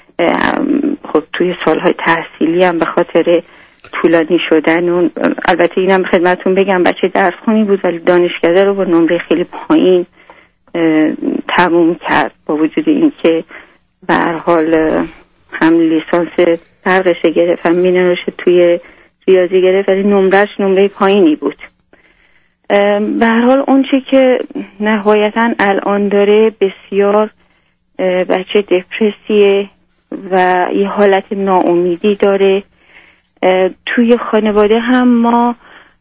خب توی سالهای تحصیلی هم به خاطر طولانی شدن و البته اینم خدمتون بگم بچه درس خونی بود ولی دانشکده رو با نمره خیلی پایین تموم کرد، با وجود اینکه به هر حال هم لیسانس برقش گرفت هم مینورش توی ریاضی گرفت ولی نمرش نمره پایینی بود. به هر حال اون چه که نهایتا الان داره بسیار بچه دپرسیه و یه حالت ناامیدی داره. توی خانواده هم ما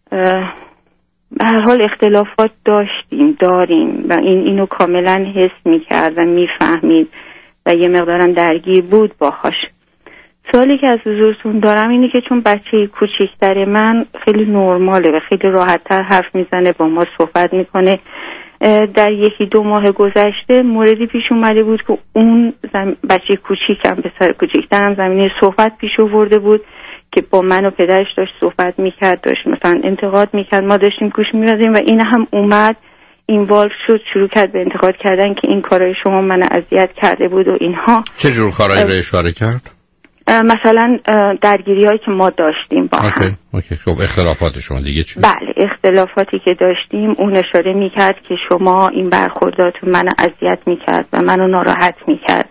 به هر حال اختلافات داشتیم داریم و این اینو کاملا حس میکرد و میفهمید و یه مقدارم درگیر بود باهاش. سوالی که از حضورتون دارم اینه که چون بچه کوچیکتر من خیلی نرماله و خیلی راحت‌تر حرف میزنه، با ما صحبت میکنه. در یکی دو ماه گذشته موردی پیش اومده بود که اون زم... بچه کوچیکم به سر کوچیکترم زمینه صحبت پیش آورده بود که با من و پدرش داشت صحبت میکرد، داشت مثلا انتقاد میکرد، ما داشتیم گوش میدادیم و این هم اومد اینوالو شد، شروع کرد به انتقاد کردن که این کارهای شما من اذیت کرده بود و اینها. چه جور کارهایی رو اشاره کرد؟ مثلا درگیری هایی که ما داشتیم با هم. اوکی اوکی خب اختلافات شما دیگه چی؟ بله اختلافاتی که داشتیم اون اشاره میکرد که شما این برخورداتون منو اذیت میکرد و منو ناراحت میکرد.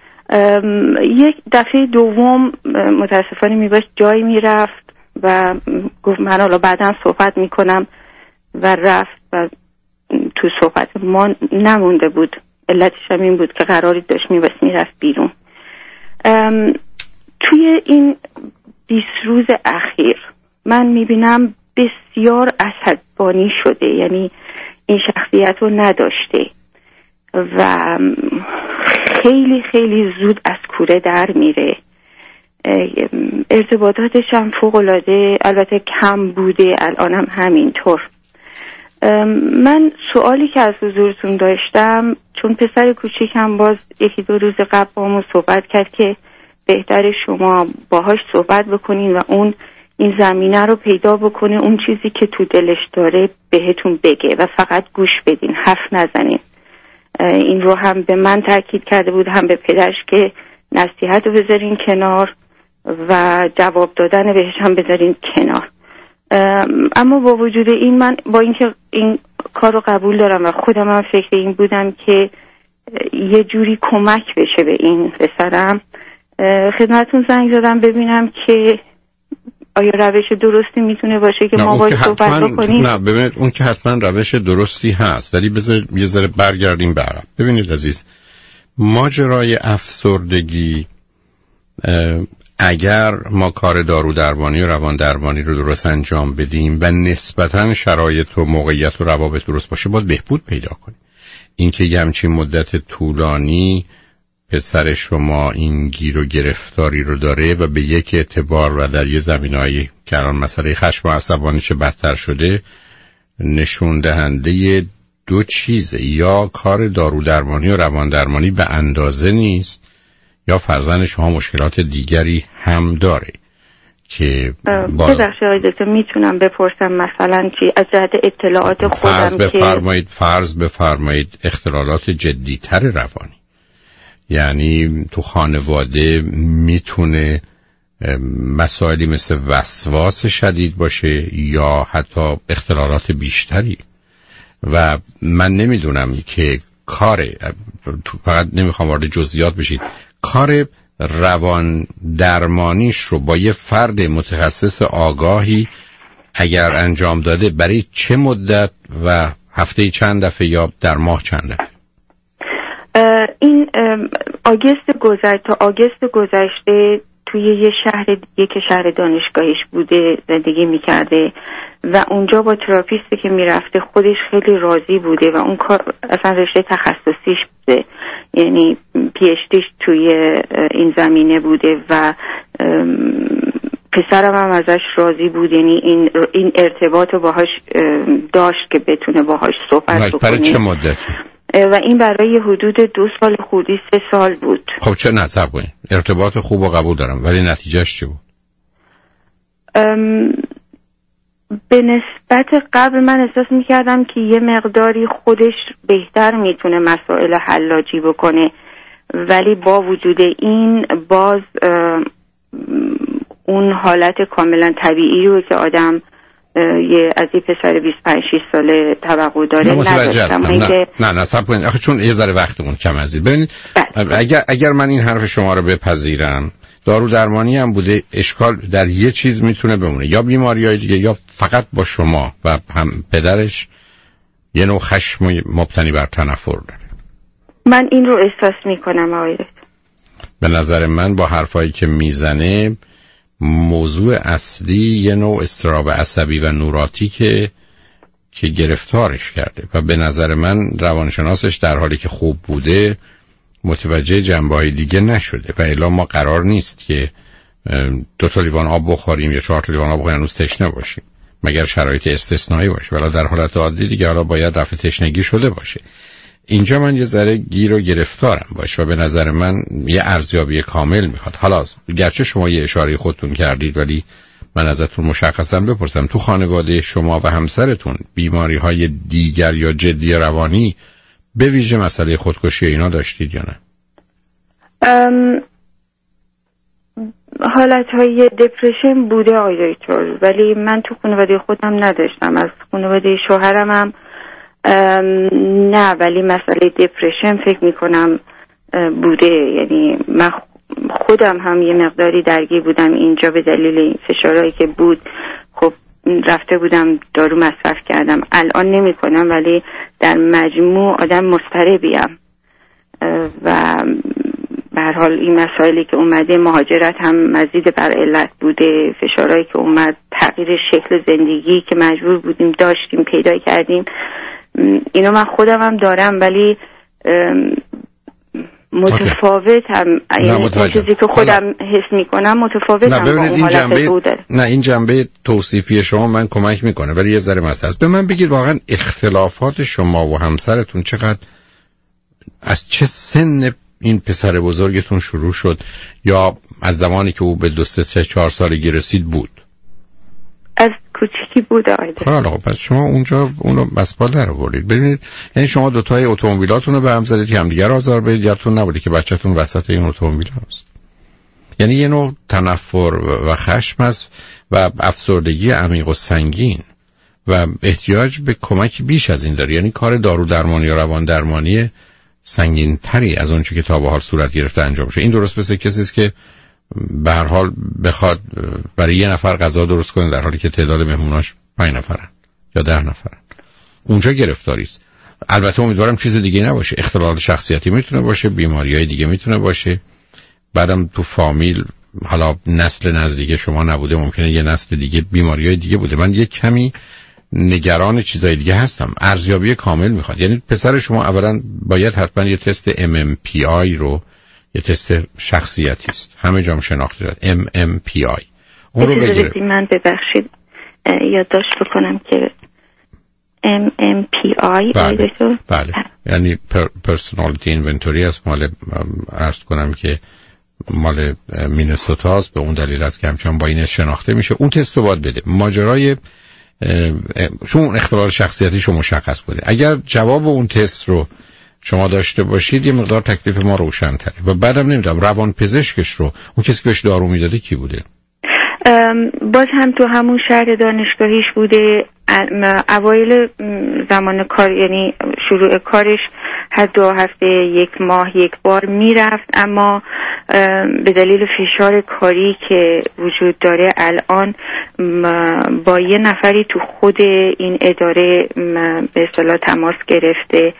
یک دفعه دوم متاسفانه میباشت جایی میرفت و گفت من حالا بعدا صحبت میکنم و رفت و تو صحبت ما نمونده بود. علتش هم این بود که قراری داشت میباشت میرفت بیرون. توی این بیست روز اخیر من میبینم بسیار عصبانی شده، یعنی این شخصیت رو نداشته و خیلی خیلی زود از کوره در میره. ارتباطاتش هم فوق‌العاده البته کم بوده، الان هم همینطور. من سوالی که از حضورتون داشتم، چون پسر کوچیکم باز یکی دو روز قبل با ما صحبت کرد که بهتره شما باهاش صحبت بکنین و اون این زمینه رو پیدا بکنه، اون چیزی که تو دلش داره بهتون بگه و فقط گوش بدین، حرف نزنین. این رو هم به من تاکید کرده بود هم به پدرش که نصیحت رو بذارین کنار و جواب دادن بهش هم بذارین کنار. اما با وجود این من با اینکه این کار رو قبول دارم و خودم هم فکر این بودم که یه جوری کمک بشه به این پسرم، خدمتون زنگ زدم ببینم که آیا روش درستی میتونه باشه که ما باید صحبت بکنیم. نه ببینید اون که حتما روش درستی هست، ولی بذار یه ذره برگردیم به عقب. ببینید عزیز، ماجرای افسردگی اگر ما کار دارو درمانی و روان درمانی رو درست انجام بدیم و نسبتاً شرایط و موقعیت و روابط درست باشه باید بهبود پیدا کنیم. این که یه همچین مدت طولانی پسر شما این گیر و گرفتاری رو داره و به یک اعتبار و در یه زمینه‌ای که الان مسئله خشم و عصبانی چه بدتر شده نشون دهنده دو چیزه: یا کار دارو درمانی و روان درمانی به اندازه نیست، یا فرزند شما مشکلات دیگری هم داره که با بخش آیدتو میتونم بپرسم مثلا چی از جهت اطلاعات خودم فرض که بفرمایید فرض بفرمایید اختلالات جدیتر روانی، یعنی تو خانواده میتونه مسائلی مثل وسواس شدید باشه یا حتی اختلالات بیشتری. و من نمیدونم که کار، فقط نمیخوام وارد جزئیات بشید، کار روان درمانیش رو با یه فرد متخصص آگاهی اگر انجام داده برای چه مدت و هفته چند دفعه یا در ماه چند دفعه؟ این آگست گذشته تا آگست گذشته توی یه شهر دیگه که شهر دانشگاهیش بوده زندگی میکرده و اونجا با تراپیستی که میرفته خودش خیلی راضی بوده و اون کار اصلا رشته تخصصیش بوده، یعنی پی اچ دیش توی این زمینه بوده و پسرم هم ازش راضی بود، یعنی این این ارتباط رو باهاش داشت که بتونه باهاش صحبت بکنه. برای چه مدتی؟ و این برای حدود دو سال خودی سه سال بود. خب چه نصب کنید؟ ارتباط خوب و قبول دارم، ولی نتیجهش چی بود؟ ام به نسبت قبل من احساس میکردم که یه مقداری خودش بهتر میتونه مسائل حلاجی بکنه، ولی با وجود این باز اون حالت کاملا طبیعی رو که آدم یه از این پسر بیست و پنج شش ساله توقع داره نداشتم. نه نه نه صبر کنید، آخه چون یه ذره وقتمون کم ازید. ببینید اگر اگر من این حرف شما رو بپذیرم، دارو درمانی هم بوده، اشکال در یه چیز میتونه بمونه، یا بیماریای دیگه یا فقط با شما و هم پدرش یه نوع خشم مبتنی بر تنفر داره. من این رو احساس میکنم آقای. به نظر من با حرفایی که میزنه موضوع اصلی یه نوع اضطراب عصبی و نوراتی که که گرفتارش کرده و به نظر من روانشناسش در حالی که خوب بوده متوجه جنبه‌های دیگه نشده و الا ما قرار نیست که دو تا لیوان آب بخوریم یا چهار تا لیوان آب بخوریم هنوز تشنه باشیم مگر شرایط استثنایی باشه، ولی در حالت عادی دیگه حالا باید رفع تشنگی شده باشه. اینجا من یه ذره گیر و گرفتارم باشه و به نظر من یه ارزیابی کامل میخواد. حالا گرچه شما یه اشاره خودتون کردید ولی من ازتون مشخصا بپرسم تو خانواده شما و همسرتون بیماری های دیگر یا جدی روانی به ویژه مسئله خودکشی اینا داشتید یا نه؟ ام حالت های دپرشن بوده آقای دکتر، ولی من تو خانواده خودم نداشتم. از خانواده شوهرم هم نه، ولی مسئله دپرشن فکر میکنم بوده، یعنی من خودم هم یه مقداری درگیر بودم اینجا به دلیل این فشارهایی که بود. خب رفته بودم دارو مصرف کردم، الان نمی کنم ولی در مجموع آدم مضطربیم و به هر حال این مسائلی که اومده، مهاجرت هم مزید بر علت بوده، فشارهایی که اومد، تغییر شکل زندگی که مجبور بودیم داشتیم پیدا کردیم، اینو من خودم هم دارم ولی متفاوت هم این چیزی که خودم حس میکنم متفاوت هم با اون حالت بوده. نه این جنبه توصیفی شما من کمک میکنه ولی یه ذره مسئله است. به من بگید واقعا اختلافات شما و همسرتون چقدر، از چه سن این پسر بزرگتون شروع شد یا از زمانی که او به دو سه چهار سالگی رسید بود؟ از کوچیکی بوده آیده. حالا پس شما اونجا اونو مسئول در آوردید. ببینید یعنی شما دو تای اتومبیلاتون رو به هم زدید که همدیگه رو آزار بدید، یادتون نبوده که بچه‌تون وسط این اتومبیل هست. یعنی یه نوع تنفر و خشم است و افسردگی عمیق و سنگین و احتیاج به کمک بیش از این داره. یعنی کار دارو درمانی یا روان درمانی سنگین تری از اون چیزی که تا به حال صورت گرفته انجام بشه. این درست مثل کسی است که به هر حال بخواد برای یه نفر غذا درست کنه در حالی که تعداد مهموناش پنج نفرن یا ده نفرن. اونجا گرفتاری است. البته امیدوارم چیز دیگه نباشه. اختلال شخصیتی میتونه باشه، بیماریهای دیگه میتونه باشه. بعدم تو فامیل حالا نسل نزدیک شما نبوده، ممکنه یه نسل دیگه بیماریهای دیگه بوده. من یه کمی نگران چیزای دیگه هستم. ارزیابی کامل میخواد. یعنی پسر شما اولا باید حتما یه تست ام ام پی آی رو، یه تست شخصیتی است، همه جام شناخته شده، ام ام پی آی اون رو بگیره. من ببخشید یادداشت بکنم که ام ام پی آی بله, بله. یعنی پرسونالیتی اینونتوری است، مال عرض کنم که مال مینسوتا است، به اون دلیل است که همچنان با این شناخته میشه. اون تست رو باید بده. ماجرای چون اختلال شخصیتی شما مشخص بوده. اگر جواب اون تست رو شما داشته باشید یه مقدار تکلیف ما روشن‌تره. و بعدم نمیدونم روان پزشکش رو، اون کسی که بهش دارو میداده کی بوده؟ باز هم تو همون شهر دانشگاهیش بوده. اوایل زمان کار یعنی شروع کارش هر دو هفته یک ماه یک بار میرفت، اما به دلیل فشار کاری که وجود داره الان با یه نفری تو خود این اداره به اصطلاح تماس گرفته.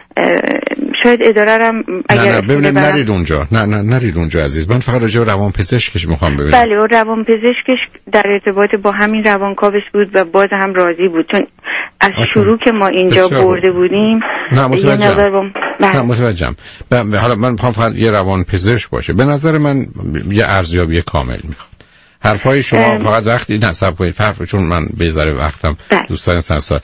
شاید اداره هم اگر نه نه ببینید نرید اونجا، نه نه نرید اونجا عزیز. من فقط راجع به روان پزشکش میخوام ببینم. بله و روان پزشکش در ارتباط با همین روانکاوش بود و باز هم راضی بود، چون از آتون. شروع که ما اینجا برده بودیم نه متوجهم نه متوجهم. حالا من میخوام فقط یه روان پزشک باشه. به نظر من یه ارزیابی کامل میخوام. حرفای شما ام... فقط وقتی نصب کنید حرف، چون من به ذره وقتم دوستان سنسار.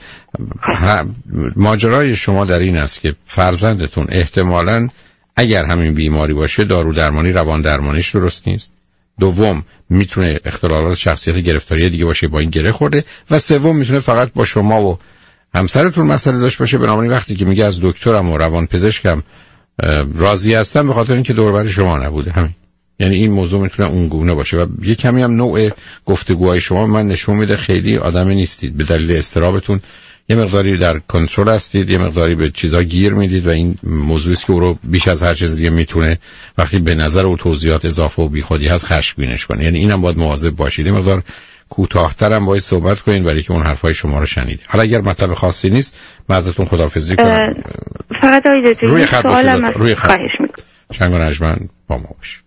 ماجرای شما در این است که فرزندتون احتمالاً اگر همین بیماری باشه دارو درمانی روان درمانیش درست نیست. دوم میتونه اختلالات شخصیت گرفتاری دیگه باشه، با این گره خورده. و سوم میتونه فقط با شما و همسرتون مسئله داشته باشه. بنابراین وقتی که میگه از دکترم و روان پزشکم راضی هستم به خاطر اینکه دور و بر شما نبوده. همین. یعنی این موضوع میتونه اون گونه باشه. و یه کمی هم نوع گفتگوهای شما من نشون میده خیلی آدمی نیستید. به دلیل استرابتون یه مقداری در کنترل هستید، یه مقداری به چیزا گیر میدید و این موضوعی است که او رو بیش از هر چیز دیگه میتونه وقتی به نظر او توضیحات اضافه و بیخودی هست خشمگینش کنه. یعنی اینم باید مواظب باشید. یه مقدار کوتاه‌تر هم باید صحبت کنین برای که اون حرفای شما رو شنید. حالا اگر مطلب خاصی نیست من ازتون خداحافظی کنم. فقط آید روی خط سوالم روی خط خواهش می‌کنم. شنگ و نجمن با ما باش.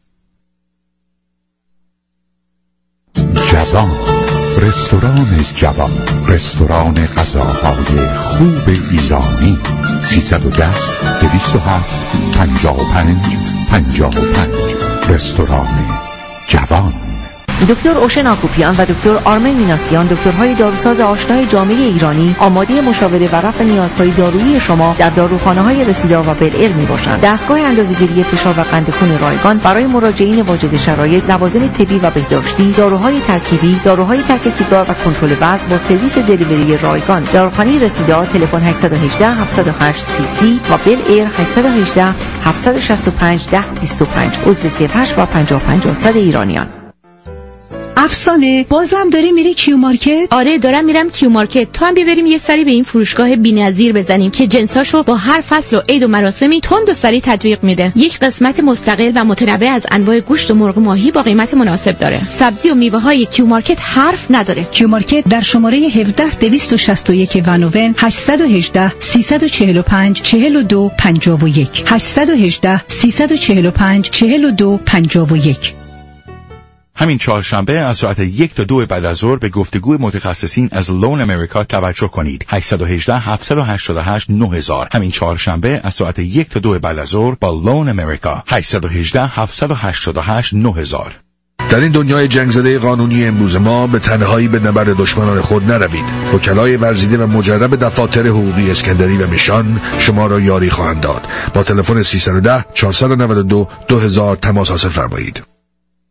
جوان، رستوران جوان، رستوران غذاهای خوب ایرانی. سیصد و ده دویست و هفت پنجاه و پنج پنجاه و پنج. رستوران جوان. دکتر اوشن آکوپیان و دکتر آرمن میناسیان، دکترهای داروساز آشنای جامعه ایرانی، آماده مشاوره و رفع نیازهای دارویی شما در داروخانه‌های رسیدار و بل‌ایر میباشند. دستگاه اندازه‌گیری فشار و قند خون رایگان برای مراجعین واجد شرایط، لوازم طبی و بهداشتی، داروهای ترکیبی، داروهای ترک سیگار و کنترل وزن با سرویس دلیوری رایگان. داروخانه رسیدار تلفن هشت یک هشت هفت صفر هشت سی سی و بل‌ایر هشت یک هشت هفت شش پنج ده بیست و پنج. عضو سی اف هشت و پنجاه پنجاه صد ایرانیان. افسانه بازم داری میری کیو مارکت؟ آره دارم میرم کیو مارکت. تو هم ببریم یه سری به این فروشگاه بی‌نظیر بزنیم که جنساشو با هر فصل و عید و مراسمی تند و سریع تطبیق میده. یک قسمت مستقل و متنوع از انواع گوشت و مرغ ماهی با قیمت مناسب داره. سبزی و میوه های کیو مارکت حرف نداره. کیو مارکت در شماره هفده دویست و شصت و یک ونوون هشت یک هشت سیصد و چهل و پنج چهل و دو پنجاه و یک هشت یک هشت سیصد و چهل و پنج چهل و دو پنجاه و یک. همین چهارشنبه از ساعت یک تا دو بعد از ظهر به گفتگوی متخصصین از لون امریکا توجه کنید. هشت یک هشت هفت هشت هشت نه هزار. همین چهارشنبه از ساعت یک تا دو بعد از ظهر با لون امریکا. هشت یک هشت هفت هشت هشت نه هزار. در این دنیای جنگ زده قانونی امروز ما به تنهایی به نبرد دشمنان خود نروید. وکلای ورزیده و مجرب دفاتر حقوقی اسکندری و میشان شما را یاری خواهند داد. با تلفن سیصد و ده چهارصد و نود و دو دو هزار تماس حاصل فرمایید.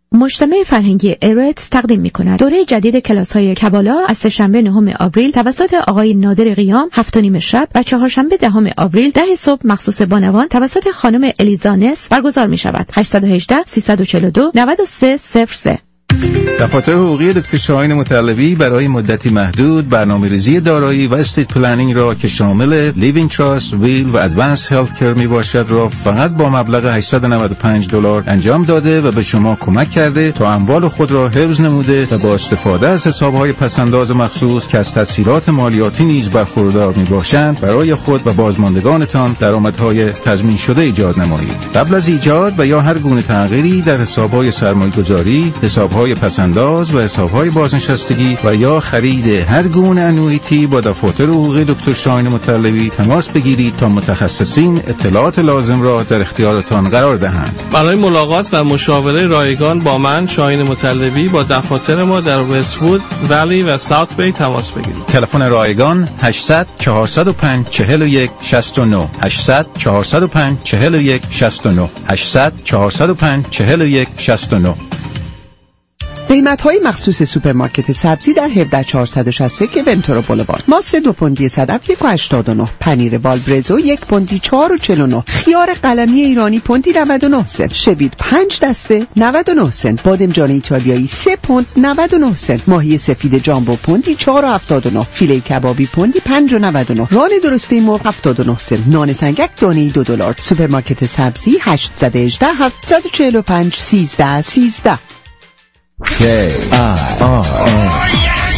مجتمع فرهنگی ایرت تقدیم می‌کند دوره جدید کلاس‌های کبالا از سه‌شنبه نهم آوریل توسط آقای نادر قیام هفت و نیم شب و چهارشنبه دهم آوریل ده صبح مخصوص بانوان توسط خانم الیزانس برگزار می‌شود. هشت یک هشت سه چهار دو نه سه صفر سه. دفاتر حقوقی دکتر شاهین مطلبی برای مدتی محدود برنامه‌ریزی دارایی و استیت پلنینگ را که شامل لیوینگ تراست، ویل و ادوانس هلت کیر میباشد را فقط با مبلغ هشتصد و نود و پنج دلار انجام داده و به شما کمک کرده تا اموال خود را حفظ نموده و با استفاده از حسابهای پسنداز مخصوص که از تسهیلات مالیاتی نیز برخوردار میباشند برای خود و بازماندگانتان درآمدهای تضمین شده ایجاد نمایید. قبل از ایجاد و یا هر گونه تغییری در حسابهای سرمایه‌گذاری، حسابهای پسنداز و حسابهای بازنشستگی و یا خرید هر گونه انویتی با دفاتر حقوقی دکتر شاهین مطلبی تماس بگیرید تا متخصصین اطلاعات لازم را در اختیارتان قرار دهند. برای ملاقات و مشاوره رایگان با من شاهین مطلبی با دفاتر ما در وست‌وود، ولی و ساوت بی تماس بگیرید. تلفن رایگان هشتصد چهارصد و پنج چهل و یک شصت و نه هشتصد چهارصد و پنج چهل و یک شصت و نه هشتصد چهارصد و پنج چهل و یک شصت و نه. قیمت‌های مخصوص سوپرمارکت سبزی در هفده چهارصد و شصت و یک ونتورا بولوارد. ماست دو پوندی صدف یک و هشتاد و نه، پنیر بالبرزو یک پوندی چهار و چهل و نه، خیار قلمی ایرانی پوندی نود و نه سنت، شوید پنج دسته نود و نه سنت، بادمجان ایتالیایی سه پوند نود و نه سنت، ماهی سفید جامبو پوندی چهار و هفتاد و نه، فیله کبابی پوندی پنج و نود و نه، ران درسته مرغ هفتاد و نه سنت، نان سنگک دانه‌ای دو دلار. سوپرمارکت سبزی هشت یک هشت هفت چهار پنج سیزده سیزده. K I R N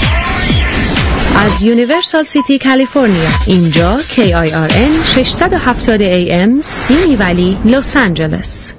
از یونیورسال سیتی کالیفرنیا. اینجا کی آی آر ان ششصد و هفتاد ای ام سیمی ولی لس آنجلس.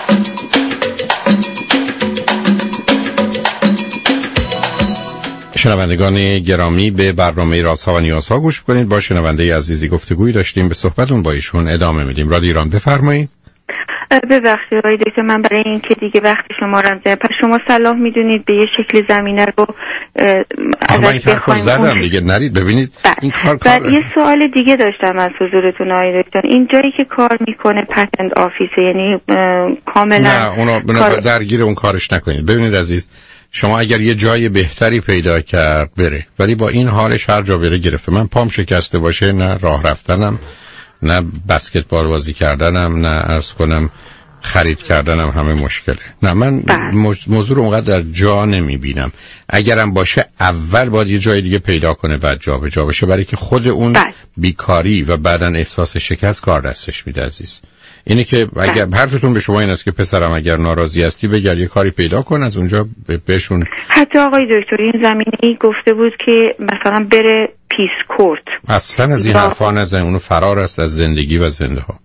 شنوندگان گرامی، به برنامه رازها و نیازها گوش کنید. با شنونده عزیزی گفتگویی داشتیم، به صحبتون با ایشون ادامه میدیم. رادیو ایران، بفرمایید. ببخشید آقای دکتر، من برای این که دیگه وقت شما رو زدم، پس شما صلاح میدونید به یه شکل زمینه رو ازش بخوایم زدم دیگه نرید ببینید بر. این کار کاره. یه سوال دیگه داشتم از حضورتون آقای دکتر. این جایی که کار میکنه پتنت آفیس، یعنی کاملا نه اونو کار... درگیر اون کارش نکنید. ببینید عزیز، شما اگر یه جای بهتری پیدا کرد بره، ولی با این حالش هر جا بره گرفته. من پام شکسته باشه، نه راه رفتنم، نه بسکتبال بازی کردنم، نه عرض کنم خرید کردنم همه مشکله. نه من موضوع رو اونقدر در جا نمی بینم. اگرم باشه اول باید یه جای دیگه پیدا کنه بعد جا به جا بشه، برای که خود اون بله. بیکاری و بعدن احساس شکست کار دستش میده عزیز. اینه که اگر بله. حرفتون به شما این است که پسرم اگر ناراضی هستی بگر یه کاری پیدا کن، از اونجا بهشون. حتی آقای دکتر این زمینه‌ای گفته بود که مثلا بره پیس کورت. اصلا از این حرفا نزن، اونو فرار است از زندگی و زنده ها.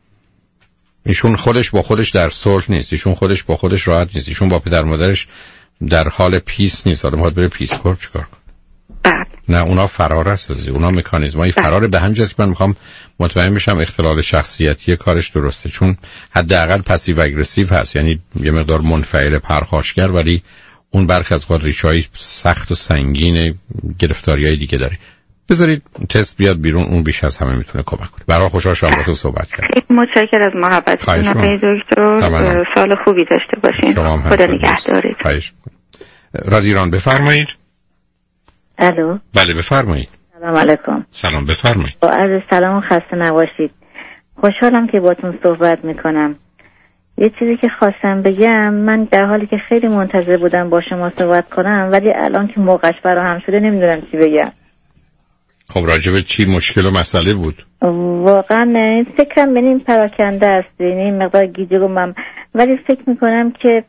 ایشون خودش با خودش در صلح نیست، ایشون خودش با خودش راحت نیست، ایشون با پدر مادرش در حال پیس نیست. آدم باید بره پیس کورت چیکار کنه؟ بله. نه اونا فرار است، اونا مکانیزمای فرار. به همین جاست من میخوام مطمئن بشم اختلال شخصیتی کارش درسته، چون حداقل پسیو اگریسیو هست، یعنی یه مقدار منفعل پرخاشگر، ولی اون برخی از خود ریشه‌های سخت و سنگین گرفتاریای دیگه داره. بذارید تست بیاد بیرون، اون بیش از همه میتونه کمک کنه. برای خوشحال شدم باهاتون صحبت کردم. خیلی متشکرم از محبتتون آقای دکتر. سال خوبی داشته باشین. خدا نگهدارت. خواهش می‌کنم. رادیو ایران، بفرمایید. الو. بله بفرمایید. سلام علیکم. سلام بفرمایید. با عرض سلام و خسته نباشید. خوشحالم که باتون صحبت میکنم. یه چیزی که خواستم بگم، من در حالی که خیلی منتظر بودم با شما صحبت کنم، ولی الان که موقعش فراهم شده نمیدونم چی بگم. خب راجب چی مشکل و مسئله بود؟ واقعا فکرم به این پراکنده است، یعنی مقدار گیجگم، ولی فکر میکنم که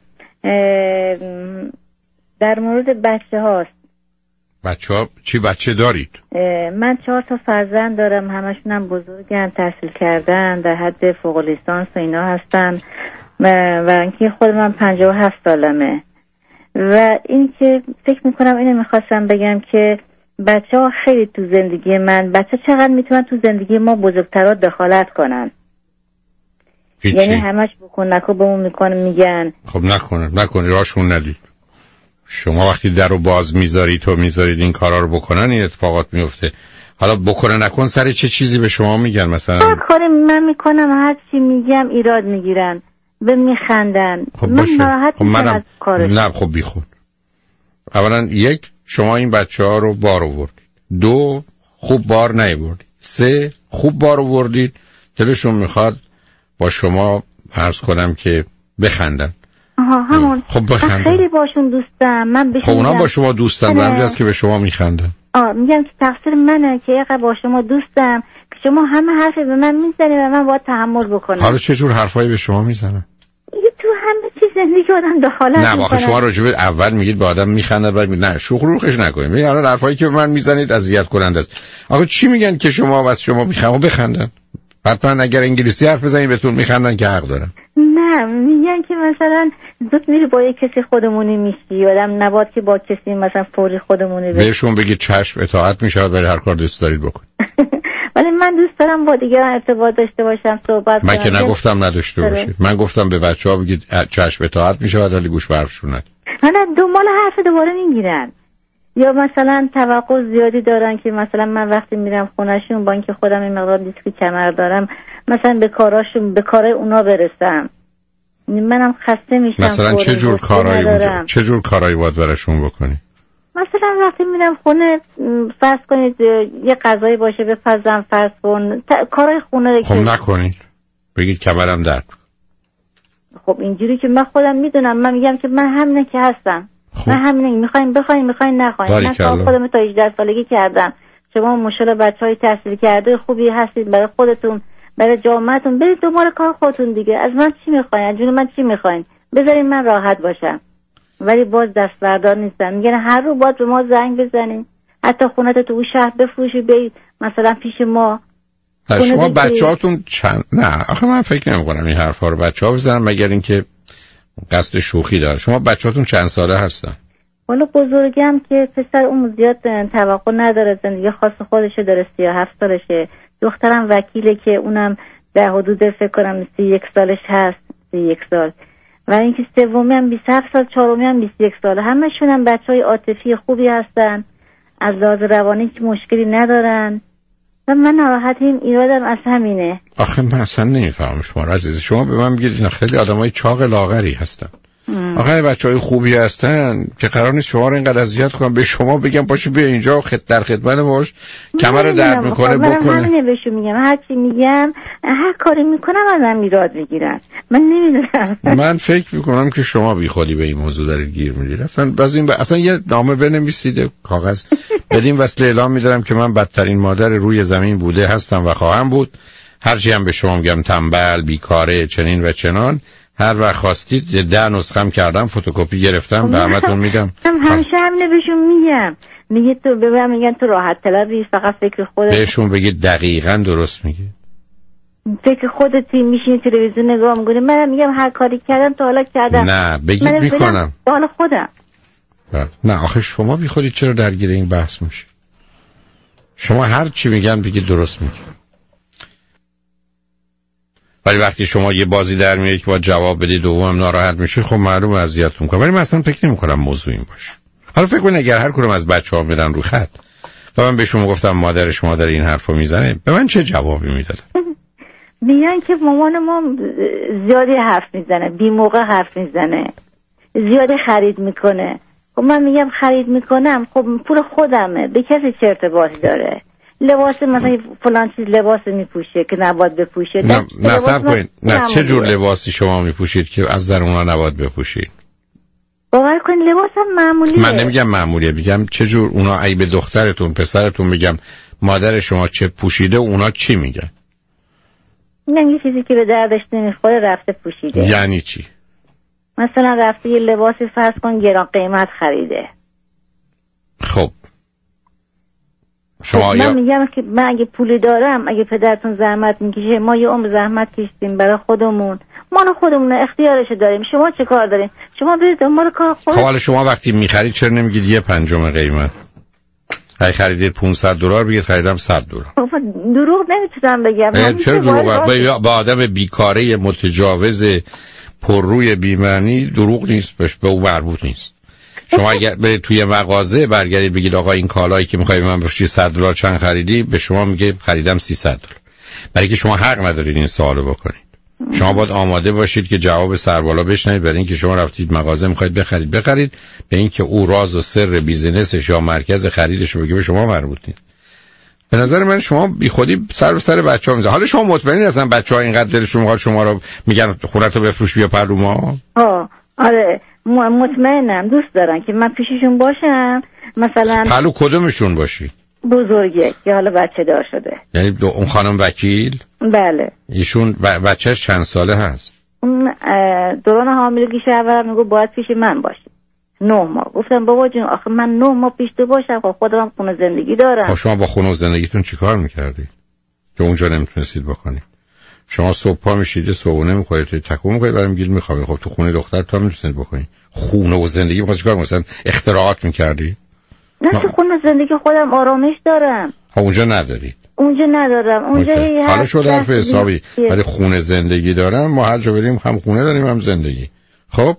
در مورد بچه هاست. بچه ها چی بچه دارید؟ من چهار تا فرزند دارم، همشون هم بزرگن، تحصیل کردن، در حد فوق لیسانس و اینا هستن، و اینکه خود من پنجاه و هفت سالمه. و این که فکر میکنم اینو میخواستم بگم که بچه ها خیلی تو زندگی من، بچه چقدر میتونن تو زندگی ما بزرگترها دخالت کنن. هیچی. یعنی همش بکن نکن بهمون میکنن، میگن خب نکنن نکنی راشون ندید. شما وقتی در رو باز میذارید تو میذارید این کارا رو بکنن، این اتفاقات میفته. حالا بکنه نکن سر چه چیزی به شما میگن؟ مثلا کاری من میکنم هر چی میگم ایراد میگیرن. به میخندن. خب من ناراحت خب میشم از کارش. نه خب بیخود. اولا یک، شما این بچه ها رو بار آوردید. دو، خوب بار نیاوردید. سه، خوب بار آوردید، دلشون میخواد با شما عرض کنم که بخندن. آها همون. خب بخندن. خیلی باشون دوستم. من بهشون خب اونا با شما دوستن، برای است که به شما میخندن. آه میگم که تقصیر منه که یه با شما دوستم که شما همه حرفی به من میزنید و من باید تحمل بکنم. حالا چه جور حرفایی به شما میزنن؟ دیگه تو همه چیز زندگی آدم دخالت میکنه. نه واقعا شما راجبه اول میگید به آدم میخنده، بعد میگید نه شوخروخش نکنید. میگن الان حرفایی که به من میزنید اذیت کننده است. آخه چی میگن که شما واسه شما میخندن؟ بخندن. حتما اگر انگلیسی حرف بزنید بهتون میخندن که حق دارن. نه میگن که مثلا زود میری با یک کسی خودمونی میشی، آدم نباید که با کسی مثلا فوری خودمونی بشی. بهشون بگید چشم اطاعت میشود ولی هر کار دوست دارید بکنید. ولی من دوست دارم با دیگران ارتباط داشته باشم، صحبت کنم. من که نگفتم نداشته باشید. من گفتم به بچه‌ها بگید چشم اطاعت میشود ولی گوش به حرفشون ندید. نه دنبال حرف دوباره میگیرن. یا مثلا توقع زیادی دارن که مثلا من وقتی میرم خونه‌شون با اینکه خودم این مقدار دیسک کمر دارم مثلا به کاراشون به کارای اونا برسم. منم خسته میشم. مثلا چه جور کارایی اونجا چه جور کارایی باید براشون بکنی؟ مثلا وقتی میرم خونه فرض کنید یه غذایی باشه بپزم، فرض کن کارای خونه رو خب نکنید. بگید کمرم درد. خب اینجوری که من خودم میدونم، من میگم که من همینه که هستم. خب. من همینه، میخواین بخواین میخواین نخواین. من خودم تا هجده سالگی کردم. شما ماشاءالله بچهای تحصیل کرده خوبی هستید، برای خودتون برای جامعتون برید دنبال کار خودتون دیگه. از من چی میخواین؟ از جون من چی میخواین؟ بذارین من راحت باشم. ولی باز دست بردار نیستم. میگن هر رو باید به ما زنگ بزنین، حتی خونت تو شهر بفروشی برید مثلا پیش ما. شما بچه‌هاتون چند نه آخه من فکر نمی‌کنم این حرفا رو بچه‌ها بزنن مگر اینکه قصد شوخی داره. شما بچه‌هاتون چند ساله هستن؟ والا بزرگم که پسر اون زیاد توقع نداره، زندگی خاص خودشه داره، سی و هفت سالشه. دخترم وکیله که اونم در حدود فکر کنم سی و یک سالش هست، سی و یک سال. و اینکه سومی هم بیست و هفت سال، چهارمی هم بیست و یک سال. همشون هم بچهای عاطفی خوبی هستن، از لحاظ روانی هیچ مشکلی ندارن و من ناراحتیم. ایرادم از همینه. آخه من اصلا نمیفهمم شما عزیز. شما به من میگید اینا خیلی آدمای چاق لاغری هستن. ام. آخه بچهای خوبی هستن که قرار نیست شما رو اینقدر اذیت کنم. به شما بگم پاشو بیا اینجا خد در خدمت باش، کمر درد میکنه بکنه. من همینه بهشون میگم، هر چی میگم هر کاری میکنم ازم ایراد میگیرن. من نمیدونم. من فکر میکنم که شما بیخودی به این موضوع دارید گیر میدید. اصلا باز این ب... اصلا یه نامه بنویسید، کاغذ بدین وصله اعلام میذارم که من بدترین مادر روی زمین بوده هستم و خواهم بود. هرچی هم به شما میگم تنبل، بیکاره، چنین و چنان، هر وقت خواستید ده نسخم کردم، فتوکپی گرفتم به همتون میدم. هم همیشه همینه بهشون میگم. میگه تو به من میگن تو راحت طلبی، فقط فکر خودت. بهشون بگید دقیقاً درست میگی. فکر خودتی، میشینی تلویزیون نگاه میکنی. منم میگم هر کاری کردم تا حالا کردم. نه بگید میکنم. حالا خودم. نه آخه شما بی خودی چرا درگیر این بحث میشی؟ شما هر چی میگن بگید درست میگی. ولی وقتی شما یه بازی در میارید که باید جواب بدید دوم ناراحت میشه، خب معلومه اذیتتون میکنه. ولی من اصلا فکر نمیکنم موضوع این باشه. حالا فکر کن اگر هر کدوم از بچه‌ها بدن رو خط و من به شما گفتم مادرش مادر این حرفو میزنه، به من چه جوابی میدادن؟ میگن که مامان ما زیادی حرف میزنه، بی موقع حرف میزنه، زیادی خرید میکنه. خب من میگم خرید میکنم، خب پول خودمه، به کسی چه ارتباطی داره؟ لباس مثلا فلان چیز لباس میپوشه که نباید بپوشه. نه نه صبر کنید. نه چه جور لباسی شما میپوشید که از در اونا نباید بپوشید؟ باور کنید لباسم معمولیه. من نمیگم معمولیه، میگم چه جور اونا ای به دخترتون پسرتون میگم مادر شما چه پوشیده اونا چی میگن؟ میگن یه چیزی که به دردش نمیخوره رفته پوشیده. یعنی چی؟ مثلا رفته یه لباسی فرض کن گران قیمت خریده. خب شما خب من میگم که من اگه پولی دارم، اگه پدرتون زحمت میکشه، ما یه عمر زحمت کشیدیم برای خودمون، مال خودمون اختیارش داریم، شما چه کار دارین؟ شما برید دنبال کار خودتون. خب حالا شما وقتی میخرید چرا نمیگید یه پنجم قیمت؟ اگه خریدید پانصد دلار بگید خریدم صد دلار. خب دروغ نمیتونم بگم. چرا دروغ؟ با آدم بیکاره متجاوز پرروی بی‌معنی دروغ نیست، بهش به اون مربوط نیست. شما اگر برید توی مغازه برگردید بگید آقا این کالایی که می‌خوای من بفروشی صد دلار چند خریدی، به شما میگه خریدم سیصد دلار. برای که شما حق ندارید این سوالو بکنید. شما باید آماده باشید که جواب سربالا بشنوید، برای اینکه شما رفتید مغازه میخواید بخرید بخرید، به اینکه او راز و سر بیزینسش یا مرکز خریدش رو بگه به شما مربوط نیست. به نظر من شما بی خودی سر به سر بچه‌ها میذارید. حالا شما مطمئنید اصلا بچه‌ها اینقدر دلشون میخواد شما رو میگن خونه‌تو بفروش بیا پلو ما؟ آه آره مطمئنم، دوست دارن که من پیششون باشم. مثلا پلو کدومشون باشی؟ بزرگه که حالا بچه دار شده. یعنی دو اون خانم وکیل؟ بله. ایشون ب... بچهش چند ساله هست؟ اون دوران حاملگیش اول میگو باید پیش من باشی. نه ماه. گفتم بابا جون آخه من نه ماه پیش تو باشم، خب خودم خونه زندگی دارم. خب شما با خونه زندگیتون چیکار میکردی که اونجا نمیتونستید بکنید؟ شما صبح پا میشید صبحونه میخورید تکون میخورید برام میگید میخوام. خب تو خونه دختر تا میتونید بکنید. خونه و زندگی میخواد چیکار؟ مثلا اختراعات میکردی؟ نه تو خونه زندگی خودم آرامش دارم. ها اونجا ندارید؟ اونجا ندارم. اونجا حالا شد حرف حسابی، ولی خونه زندگی دارم. ما هر جا بریم هم خونه داریم هم زندگی. خب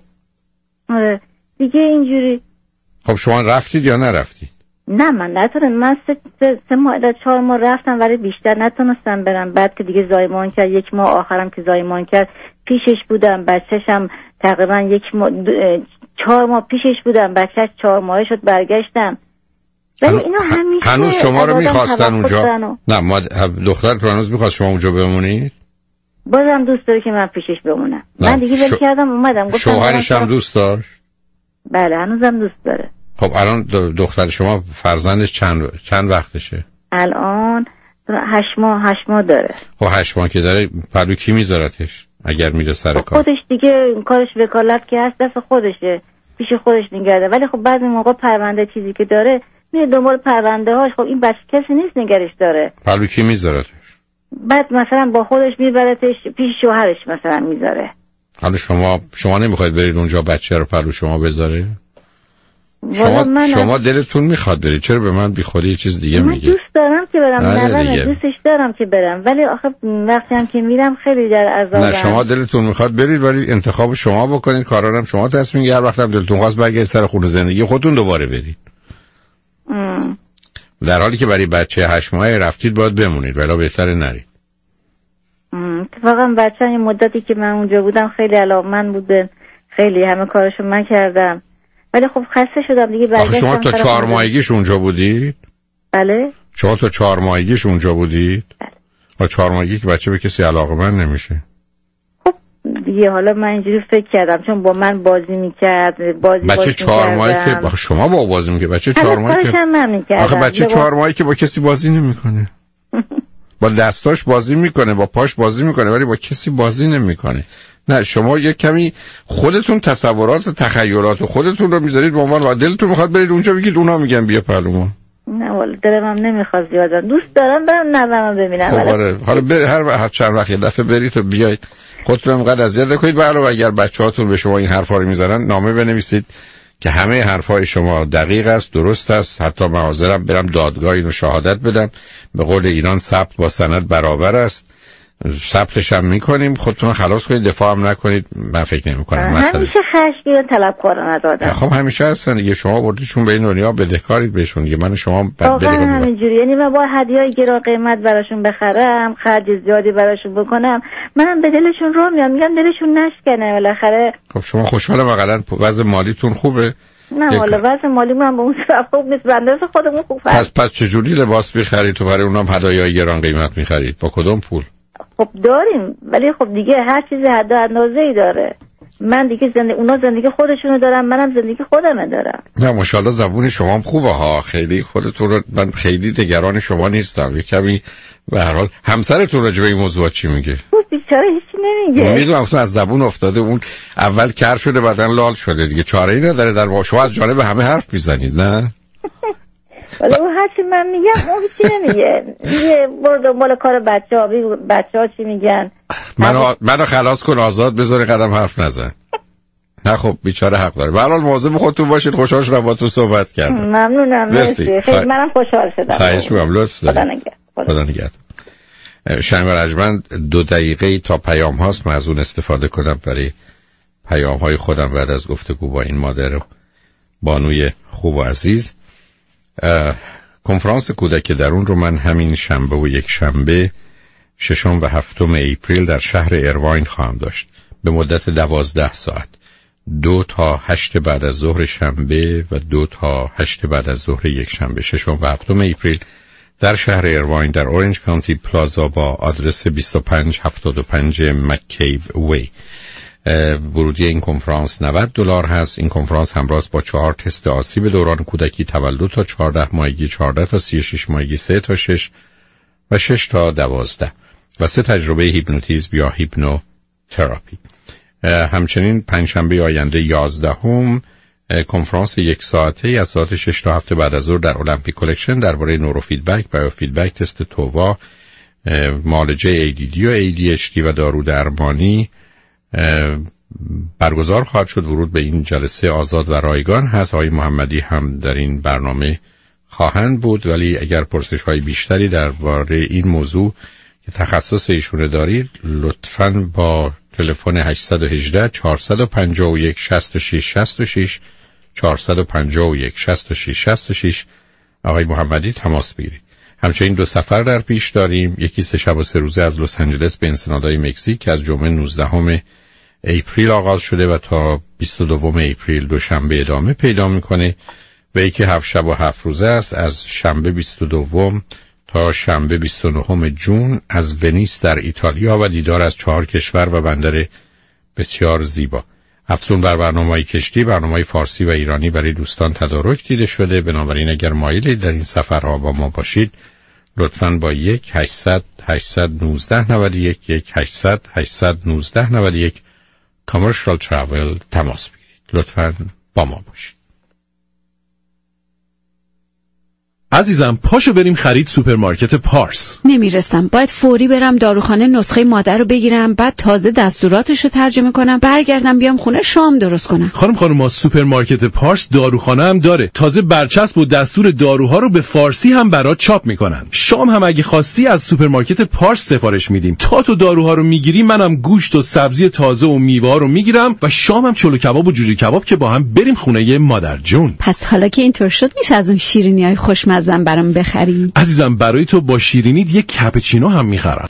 آره دیگه اینجوری. خب شما رفتید یا نرفتید؟ نه من نتونم. من سه, سه, سه ماه الا چهار ماه رفتم ولی بیشتر نتونستم برم. بعد که دیگه زایمان کرد، یک ماه آخرم که زایمان کرد پیشش بودم. بچه‌شم تقریبا یک ماه چهار ماه پیشش بودم. بچه‌ش چهار ماهه شد برگشتم. ولی اینو همیشه هنوز شما رو می‌خواستن اونجا؟ و... نه ما دختر تو هنوز می‌خواست شما اونجا بمونید؟ بازم دوست داره که من پیشش بمونم. نه. من دیگه ول ش... کردم اومدم. گفتم شوهرش هم دوست داشت؟ بله هنوزم دوست داره. خب الان دختر شما فرزندش چند چند وقتشه؟ الان هشت ماه هشت ماه داره. خب هشت ماه که داره پلو کی میذارتش اگر میره سر کار؟ خودش دیگه کارش وکالت که هست دست خودشه، پیش خودش نگرده. ولی خب بعضی موقع پرونده چیزی که داره میره دنبال پرونده هاش. خب این بچه کسی نیست نگرش داره. پلو کی میذارتش؟ بعد مثلا با خودش میبرتش پیش شوهرش مثلا میذاره. حالا شما شما نمیخواید برید اونجا بچه رو پلو شما بذاره؟ شما من شما دلتون میخواد برید، چرا به من بی خودی یه چیز دیگه من میگه؟ دوست دارم که برم. نه دوستش دارم که برم ولی آخه وقتی هم که میرم خیلی در عذابم. نه شما دلتون میخواد برید ولی انتخاب شما بکنید، کارا هم شما تصمیم گیرید. هر وقت هم دلتون خواست برگردید سر خونه زندگی خودتون دوباره برید. ام. در حالی که برای بچه هشت ماهه رفتید باید بمونید ولی بهتره نرید. اتفاقا بچه این مدتی که من اونجا بودم خیلی علاقمند بوده، خیلی همه کارشو من کردم ولی خب خسته شدم دیگه برگشتم. شما تا چهار ماهگیش اونجا بودید؟ بله. شما تا چهار ماهگیش اونجا بودید؟ بله. با چهار ماهگی که بچه به کسی علاقمند نمیشه. خب دیگه حالا من اینجوری فکر کردم چون با من بازی میکرد بازی بچه چهار ماهی که با شما با بازی میکرد. بچه چهار ماهی که آخه بچه چهار ماهی که با کسی بازی نمیکنه. با دستاش بازی میکنه، با پاش بازی میکنه ولی با کسی بازی نمیکنه. نه شما یک کمی خودتون تصورات و تخیلات خودتون رو میذارید به عنوان و دلتون میخواد برید اونجا بگید اونا میگن بیا پلومون. نه والا دلم هم نمیخواد زیادا. دوست دارم برم نوامو ببینم. خب آره حالا بر... هر وقت چند وقت یه دفعه برید و بیاید خودتون هم قد اذیت نکنید. به علاوه اگر بچه‌هاتون به شما این حرفا رو میذارن نامه بنویسید که همه حرفای شما دقیق است، درست است، حتی من حاضرم برم دادگاه اینو شهادت بدم. به قول ایران ثبت با سند برابر است. ثبتش هم میکنیم. خودتون خلاص کنید، دفاع هم نکنید. من فکر نمی‌کنم مثلا همیشه خشمگین طلبکارانه دادن. خب همیشه هستن دیگه. شما بردیشون به این دنیا بدهکارید بهشون دیگه. من شما واقعا همینجوری. یعنی من با هدیه‌های گران قیمت براشون بخرم، خرج زیادی براشون بکنم، منم به دلشون رو میام میگم دلشون نشکنه بالاخره. خب شما خوشحالم اقلا وضع مالیتون خوبه؟ نه والا وضع مالی من به اون صرف خوب نیست. بنده خودمون خوب پس پس چجوری لباس می‌خرید تو برای اونام هدایای گران قیمت می‌خرید؟ با کدوم پول؟ خب داریم ولی خب دیگه هر چیزی حد و اندازه‌ای داره. من دیگه زندگی اونا زندگی خودشونو دارم، منم زندگی خودمه دارم. نه ماشاءالله زبون شما هم خوبه ها. خیلی خودتون رو من خیلی نگران شما نیستم. یک کمی به هر حال همسرتون راجع به این موضوع چی میگه؟ اون بیچاره هیچی نمیگه. میدونم اصلا از زبون افتاده. اون اول کر شده بعدن لال شده دیگه. چاره‌ای نداره در واقع. شما از جانب همه حرف میزنید نه؟ ولی اون هرچی من میگم اون چی نمیگه. میگه برو دنبال کار بچه‌ها، بچه‌ها چی میگن. منو منو خلاص کن آزاد بذار قدم حرف نزن. نه خب بیچاره حق داره. به هر حال مواظب خودتون باشید. خوشحال شدم باهاتون صحبت کردم. ممنونم. مرسی. خیلی منم خوشحال شدم. خواهش می‌کنم. لطف دارید. خدا نگهدار. خدا نگهدار. شنگ رجمند دو دقیقه تا پیام هاست. من از اون استفاده کنم برای پیام های خودم بعد از گفتگو با این مادر بانوی خوب و عزیز. کنفرانس کودک درون رو من همین شنبه و یک شنبه ششم و هفتم اپریل در شهر ایرواین خواهم داشت به مدت دوازده ساعت، دو تا هشت بعد از ظهر شنبه و دو تا هشت بعد از ظهر یک شنبه. ششم و هفتم اپریل در شهر ایرواین در اورنج کانتی پلازا با آدرس بیست و پنج هفتاد و پنج مکیو وی. ورودی این کنفرانس نود دلار هست. این کنفرانس همراه با چهار تست آسیب دوران کودکی، تولد تا چهارده ماهگی، چهارده تا سی و شش ماهگی، سه تا شش و شش تا دوازده و سه تجربه هیپنوتیزم یا هیپنو تراپی. همچنین پنجشنبه آینده یازدهم کنفرانس یک ساعته از ساعت شش تا هفت بعد از ظهر در المپیک کلکشن درباره نورو فیدبک، بایو فیدبک، تست تووا، معالجه ای دی دی و ای دی اچ دی و دارو درمانی برگزار خواهد شد. ورود به این جلسه آزاد و رایگان هست. آقای محمدی هم در این برنامه خواهند بود، ولی اگر پرسش های بیشتری درباره این موضوع که تخصص ایشونه دارید لطفاً با تلفن هشت یک هشت چهار پنج یک شش شش شش شش چهار پنج یک شش شش شش شش آقای محمدی تماس بگیرید. همچنین دو سفر در پیش داریم، یکی سه شب و سه روزه از لس آنجلس به انسنادای مکزیک که از جمعه نوزدهم اپریل آغاز شده و تا بیست و دوم اپریل دوشنبه ادامه پیدا میکنه، و یکی هفت شب و هفت روزه است از شنبه بیست و دوم تا شنبه بیست و نهم ژوئن از ونیس در ایتالیا و دیدار از چهار کشور و بندر بسیار زیبا. افزون بر برنامه‌های کشتی، برنامه‌های فارسی و ایرانی برای دوستان تدارک دیده شده. بنابراین اگر مایلید در این سفرها با ما باشید لطفاً با یک هشتصد هشتصد و نوزده نود و یک یک هشتصد هشتصد و نوزده نود و یک کامرشال تراول تماس بگیرید. لطفاً با ما باشید. عزیزم پاشو بریم خرید سوپرمارکت پارس. نمیرسم، باید فوری برم داروخانه نسخه مادر رو بگیرم، بعد تازه دستوراتشو ترجمه کنم، برگردم بیام خونه شام درست کنم. خانم خانم ما سوپرمارکت پارس داروخانه هم داره، تازه برچسب و دستور داروها رو به فارسی هم برات چاپ میکنن. شام هم اگه خواستی از سوپرمارکت پارس سفارش میدیم. تا تو داروها رو میگیری منم گوشت و سبزی تازه و میوه رو میگیرم و شامم چلو کباب و جوجه کباب که با هم بریم خونه مادر جون. پس حالا که اینطور شد میشه از اون شیرینیای خوشمزه برام بخری؟ عزیزم برای تو با شیرینیت یک کپچینو هم میخرم.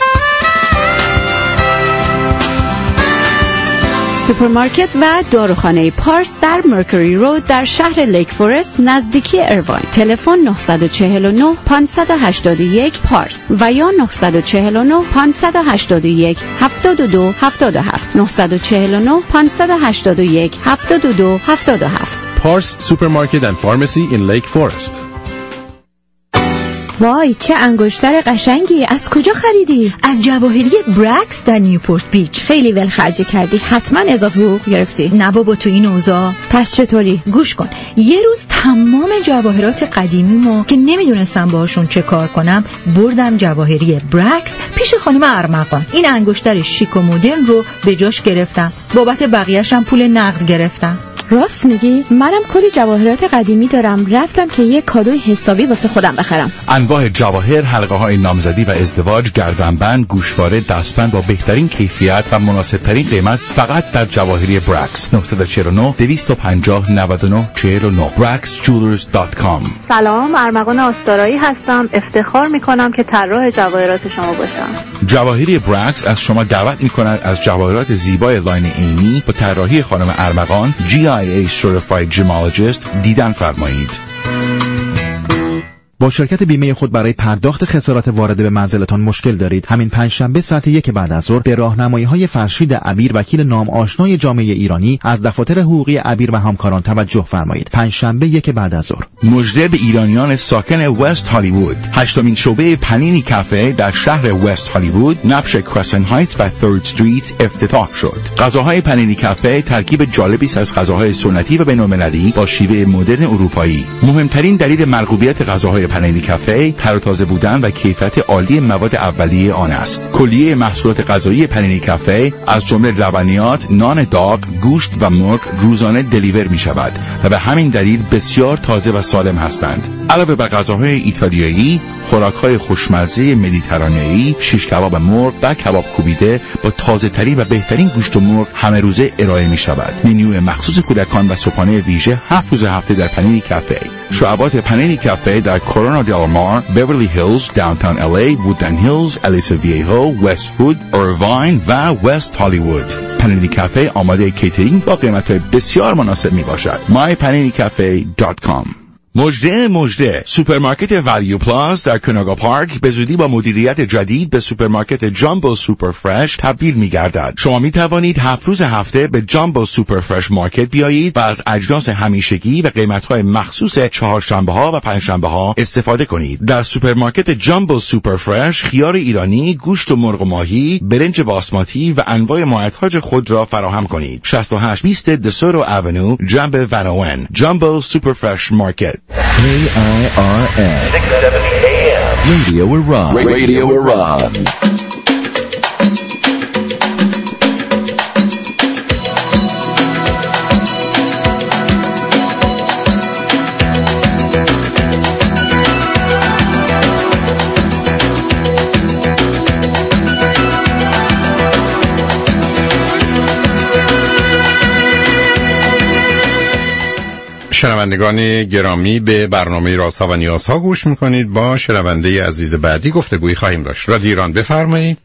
سوپرمارکت و داروخانه پارس در مرکوری رود در شهر لیک فورست نزدیکی ایرواین. تلفن نه چهار نه پنج هشت یک پارس و یا نه چهار نه پنج هشت یک هفت دو هفت هفت نه چهار نه پنج هشت یک هفت دو هفت هفت. پارس سوپرمارکت اند فارمسی این لیک فورست. وای چه انگشتر قشنگی، از کجا خریدی؟ از جواهری برکس در نیوپورت بیچ. خیلی ول خرج کردی، حتما اضافه حقوق گرفتی. نه بابا تو این اوضاع. پس چطوری؟ گوش کن، یه روز تمام جواهرات قدیمیمو که نمیدونستم باهاشون چه کار کنم بردم جواهری برکس پیش خانم ارمغان. این انگشتر شیک و مدرن رو به جاش گرفتم، بابت بقیه‌شم پول نقد گرفتم. راست میگی؟ منم کلی جواهرات قدیمی دارم، رفتم که یه کادوی حسابی واسه خودم بخرم. انواع جواهر، حلقه های نامزدی و ازدواج، گردنبند، گوشواره، دستبند با بهترین کیفیت و مناسب ترین قیمت فقط در جواهری برکس. نه چهار نه دویست و پنجاه نود و نه چهار نه براکس جولرز دات کام. سلام، ارمغان آستارایی هستم. افتخار میکنم که طراح جواهرات شما باشم. جواهری برکس از شما دعوت میکند از جواهرات زیبای لاین اینی با طراحی خانم ارمغان جی آی ای Certified Gemologist دیدن فرمایید. با شرکت بیمه خود برای پرداخت خسارات وارده به منزلتان مشکل دارید؟ همین پنجشنبه ساعت یک بعد از ظهر به راهنمایی‌های فرشید عبیر وکیل نام آشنای جامعه ایرانی از دفاتر حقوقی عبیر و همکاران توجه فرمایید. پنجشنبه یک بعد از ظهر. مژده به ایرانیان ساکن وست هالیوود. هشتمین شعبه پنینی کافه در شهر وست هالیوود نبش کرسن هایتس و ثرد استریت افتتاح شد. غذاهای پنینی کافه ترکیب جالبی است از غذاهای سنتی و بین‌المللی با شیوه مدرن اروپایی. مهمترین دلیل مرغوبیت غذاهای پنینی کافه تر و تازه بودن و کیفیت عالی مواد اولیه آن است. کلیه محصولات غذایی پنینی کافه از جمله لبنیات، نان داغ، گوشت و مرغ روزانه دلیور می شود و به همین دلیل بسیار تازه و سالم هستند. علاوه بر غذاهای ایتالیایی، خوراک‌های خوشمزه مدیترانه‌ای، شیش کباب مرغ و کباب کوبیده با تازه‌ترین و بهترین گوشت مرغ همه روزه ارائه می‌شود. منیو مخصوص کودکان و صبحانه ویژه هفت روز هفته در پنینی کافه. شعبات پنینی کافه در کورونا دل مار، بیورلی هیلز، داونتاون ال ای، وودلند هیلز، الیسا ویهو، وست‌وود، ایرواین و وست هالیوود. پنینی کافه آماده کیترینگ با قیمت‌های بسیار مناسب میباشد. مای پنینی کافه دات کام. مجده مجده سوپرمارکت ولیو پلاس در کناگا پارک به زودی با مدیریت جدید به سوپرمارکت جامبو سوپر فرش تبدیل می گردد. شما می توانید هفت روز هفته به جامبو سوپر فرش مارکت بیایید و از اجناس همیشگی و قیمت‌های مخصوص چهارشنبه ها و پنجشنبه ها استفاده کنید. در سوپرمارکت جامبو سوپر فرش خیار ایرانی، گوشت و مرغ و ماهی، برنج باسماتی و انواع معطاج خود را فراهم کنید. شصت و هشت بیست دسورو اونیو، جنب ونوون. جامبو سوپر فرش مارکت. K I R N six seventy A M Radio Iran. Radio Iran. شنوندگان گرامی، به برنامه رازها و نیازها گوش میکنید. با شنونده عزیز بعدی گفتگویی خواهیم داشت. رادیو ایران، بفرمایید.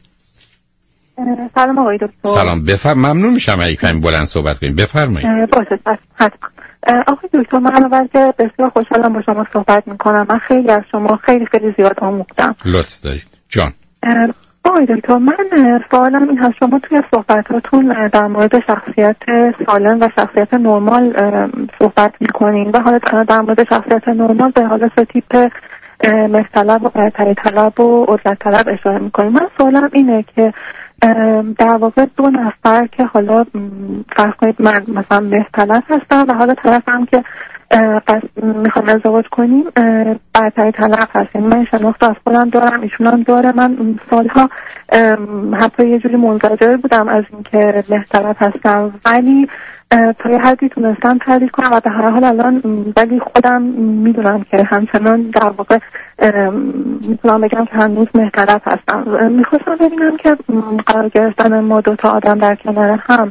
سلام آقای دکتر. سلام، بفرم. ممنون میشم اگه کمی بلند صحبت کنیم. بفرمایید. باشه حتما. آقای دکتر، من اول که بسیار خوشحالم با شما صحبت میکنم. من خیلی از شما خیلی خیلی زیاد آموختم. لطف دارید جان. آقای دکتر، من سوالم این هست، شما توی صحبتاتون در مورد شخصیت سالم و شخصیت نرمال صحبت میکنین و حالا در مورد شخصیت نرمال به حالا سه تیپ مختلف و برتری طلب و عزلت طلب اشاره میکنین. من سوالم اینه که در واقع دو نفر که حالا فرض کنید من مثلا مختلف هستم و حالا طرف هم که پس میخوام ازدواج کنیم برتری طلب هست، یعنی من شناخت از خودم دارم، ایشون هم داره. من سالها حتی یه جوری منزجر بودم از اینکه مختلف هستم، ولی تا یه حدی تونستم تعریف کنم و به هر حال الان ولی خودم میدونم که همچنان در واقع میتونم بگم که هنوز مختلف هستم. میخواستم ببینم که قرار گرفتن ما دوتا آدم در کنار هم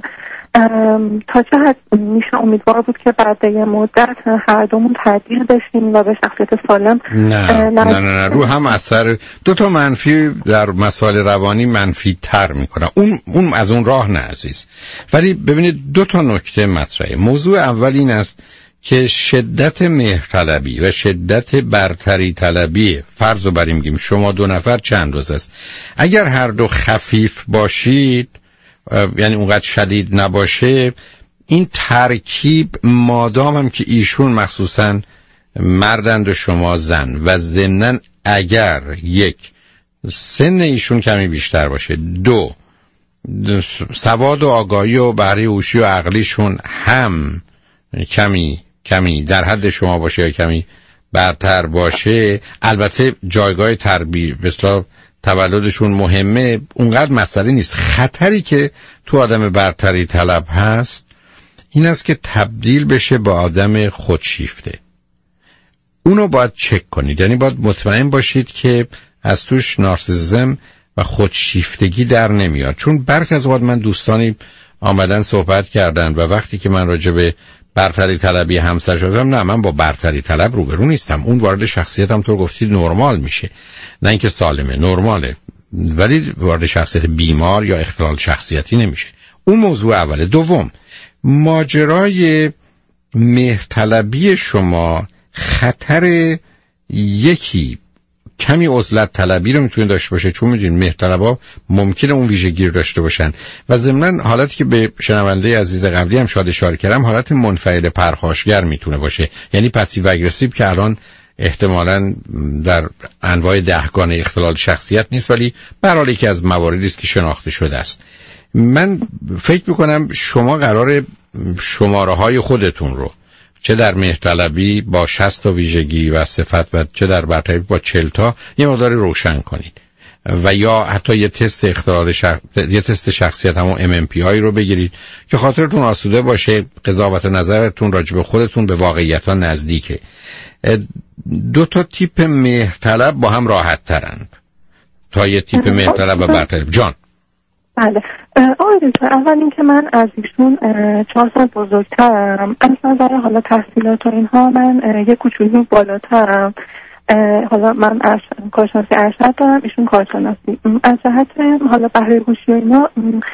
تا چه حد میشه امیدوار بود که بعد یه مدت هر دومون تبدیل بشیم و به شخصیت سالم. نه نه نه, نه. رو هم اثر دو تا منفی در مسائل روانی منفی تر میکنه. اون اون از اون راه نه عزیز. ولی ببینید دو تا نکته مطرحه. موضوع اول این است که شدت مهرطلبی و شدت برتری طلبی، فرض رو بریم میگیم شما دو نفر چند روز است، اگر هر دو خفیف باشید، یعنی اونقدر شدید نباشه، این ترکیب مادام هم که ایشون مخصوصا مردند و شما زن و ضمناً اگر یک سن ایشون کمی بیشتر باشه، دو سواد و آگاهی و بهره هوشی و عقلیشون هم کمی کمی در حد شما باشه یا کمی برتر باشه، البته جایگاه تربیت مثلا تولدشون مهمه، اونقدر مسئله نیست. خطری که تو آدم برتری طلب هست این است که تبدیل بشه با آدم خودشیفته. اونو باید چک کنید، یعنی باید مطمئن باشید که از توش نارسیسیسم و خودشیفتگی در نمیاد. چون برخی از اوقات من دوستانی آمدن صحبت کردن و وقتی که من راجع به برتری طلبی همسر شدم، نه من با برتری طلب روبرو نیستم، اون وارد شخصیتم تو گفتید نرمال میشه، نه اینکه سالمه، نرماله، ولی وارد شخصیت بیمار یا اختلال شخصیتی نمیشه. اون موضوع اوله. دوم، ماجرای مهرطلبی شما خطر یکی کمی عزلت طلبی رو میتونه داشته باشه، چون میدونید مهرطلبا ممکنه اون ویژگی رو داشته باشن و ضمناً حالتی که به شنونده عزیز قبلی هم شاد اشاره کردم، حالت منفعل پرخاشگر میتونه باشه، یعنی پسیو اگریسیو که الان احتمالاً در انواع دهگانه اختلال شخصیت نیست، ولی به هر حال یکی از مواردی است که شناخته شده است. من فکر میکنم شما قرار شماره های خودتون رو چه در مهرطلبی با شصت تا ویژگی و صفت و چه در برتری با چهل تا یه مقدار روشن کنید و یا حتی یه تست اختلال شخ... یه تست شخصیت همون ام ام پی هایی رو بگیرید که خاطرتون آسوده باشه، قضاوت نظرتون راجع به خودتون به واقعیت‌ها نزدیکه. دو تا تیپ مهرطلب با هم راحت ترند تا یه تیپ مهرطلب و برطلب. جان بله آقای دکتر، اول اینکه من از ایشون چهار سال بزرگترم، از نظر حالا تحصیلات و اینها من یه کوچولو بالاترم. حالا من کارشناسی ارشد دارم، ایشون کارشناسی. از جهت حالا بهره هوشی و اینا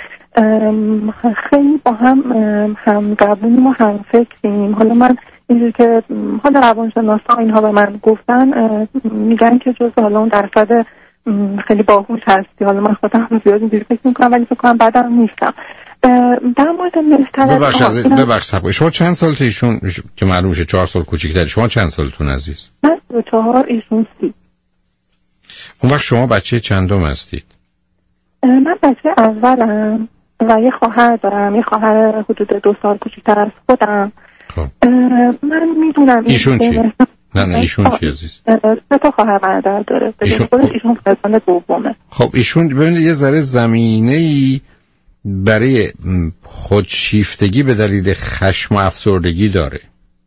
خیلی با هم هم زبونیم و هم فکریم. حالا من اینجور که حالا روانشناسا اینها به من گفتن میگن که جز حالا اون درصد خیلی باهوش هستی. حالا من خودم زیاد اینجوری فکر میکنم ولی فکر کنم بعدم نیستم. در مورد مستند ببخش عزیز ببخش شما چند سالته ایشون که معلوم شه چهار سال کوچیک‌تری؟ شما چند سالتون عزیز؟ من دو چهار ایشون سی. اون وقت شما بچه چندم هستید؟ من بچه اولم و یه خواهر دارم، یه خواهر حدود دو سال کوچیک‌تر از خودم. خب من میدونم ایشون چی؟ نه نه ایشون چی عزیز؟ سه تا خواهر برادر داره. ایشون خودش ایشون فرزند دومه. خب ایشون ببینید یه ذره زمینه‌ای برای خودشیفتگی به دلیل خشم و افسردگی داره.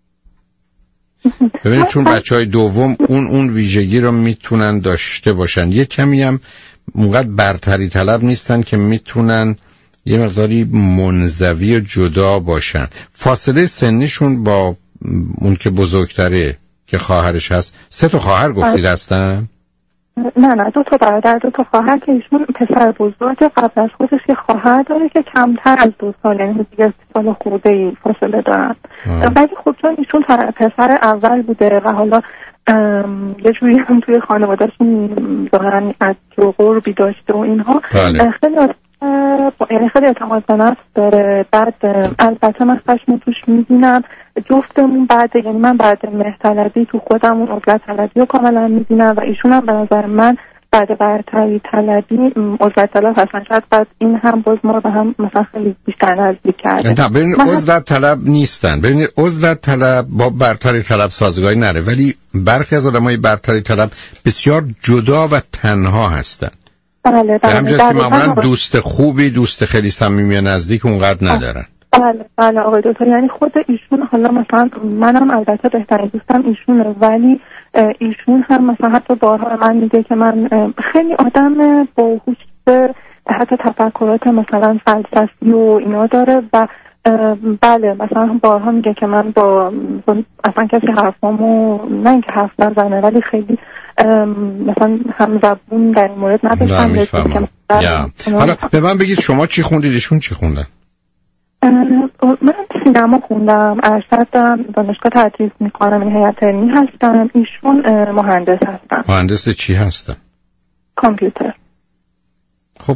ببینید چون بچهای دوم اون اون ویژگی رو میتونن داشته باشن، یه کمی هم اونقدر برتری طلب نیستن که میتونن یه مقداری منزوی و جدا باشن. فاصله سنیشون با اون که بزرگتره که خواهرش هست، سه تا خواهر گفتید هستن؟ نه نه دو تا برادر دو تا خواهر که ایشون پسر بزرگ قبل از خودش یه خواهر داره که کمتر از دو سال، یعنی دیگه سال خورده ای فاصله دارن. ولی خب چون ایشون پسر اول بوده و حالا یه جوری هم توی خانوادهشون ظاهرا از قربی داشته و اینها خیلی یعنی خیلی اعتماد به نفس داره. بعد البته من خشم توش میبینم جفتمون بعد، یعنی من بعد مهرطلبی تو خودمون عزلت طلبی رو کاملا میبینم و ایشون هم به نظر من بعد برتری طلبی عزلت طلب هستن. شاید بعد این هم باز ما به هم مثلا خیلی بیشتر نزدیک کرده. نه ببینید عزلت طلب نیستن. ببینید عزلت طلب با برتری طلب سازگاری نره، ولی برخی از آدمای برتری طلب بسیار جدا و تنها هستن. بله بله. همجاست که معمولا دوست خوبی، دوست خیلی صمیمی و نزدیک اونقدر ندارن. بله بله آقای دکتر، یعنی خود ایشون حالا مثلا منم البته بهترین دوستم ایشونه، ولی ایشون هم مثلا حتی بارها من میگه که من خیلی آدم باهوش، حتی تفکرات مثلا فلسفی و اینا داره و بله مثلا بارها میگه که من با اصلا کسی حرفامو نه اینکه حرف نزنه ولی خیلی مثلا هم زبون در این مورد نداشتم. حالا به من بگید شما چی خوندید، ایشون چی خوندن؟ من سینما خوندم، ارشد دارم، دانشگاه تدریس میکنم، این هیئت علمی هستم. ایشون مهندس هستن. مهندس چی هستن؟ کامپیوتر. خب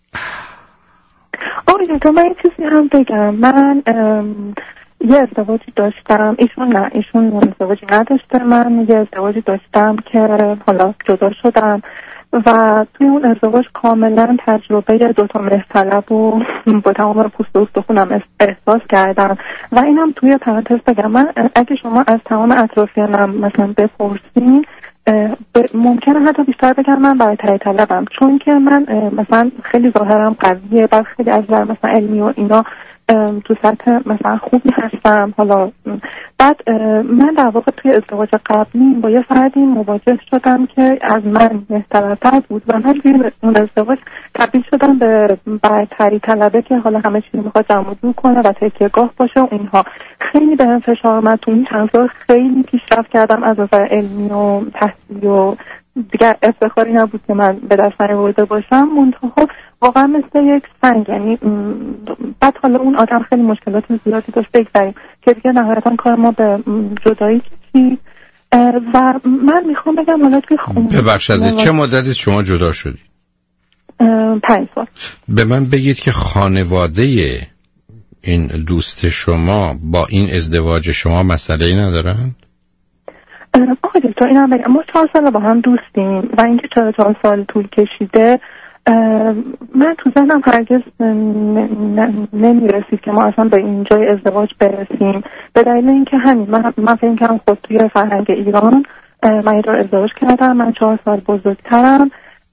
آقای تو من یه چیزی هم بگم، من یه ازدواجی داشتم، ایشون نه ایشون ازدواجی نداشته، من یه ازدواجی داشتم که حالا جدا شدم و توی اون ازدواج کاملا تجربه دوتا مهرطلب رو با تمام پوست و استخونم احساس کردم. و اینم توی پرانتز بگم، من اگه شما از تمام اطرافیانم مثلا بپرسین ممکنه حتی بیشتر بگم من برتری طلبم، چون که من مثلا خیلی ظاهرم قویه، بعد خیلی از مثلا علمی و اینا تو سطح مثلا خوبی هستم. حالا بعد من در واقع توی ازدواج قبلی با یه فردی مواجه شدم که از من مهرطلب‌تر بود و من توی اون ازدواج تبدیل شدم به برتری طلبه که حالا همه چیزی میخواد جمع جور کنه و تکیه‌گاه باشه و اینها. خیلی بهم فشار اومد، تو این چند سال خیلی پیشرفت کردم از نظر علمی و تحصیلی و دیگر افتخاری نبود که من به دست نیاورده باشم. منتها واقعا مثل یک سنگ، یعنی بعد حالا اون آدم خیلی مشکلات زیادی داشت بگذاریم که دیگه نهایتا کار ما به جدایی کشید و من میخوام بگم حالا توی خونه ببخش از چه مدتی شما جدا شدی؟ پنج سال. به من بگید که خانواده این دوست شما با این ازدواج شما مسئله‌ای ندارن؟ آقای دکتر اینم بگم، ما چهار سال با هم دوستیم و اینکه چهار چهار سال طول کشیده من تو ذهنم هرگز نمیرسید که ما اصلا به اینجای ازدواج برسیم، به دلیل اینکه همین من من فکر می‌کنم خود توی فرهنگ ایران من یه دور ازدواج کردم، من چهار سال بزرگترم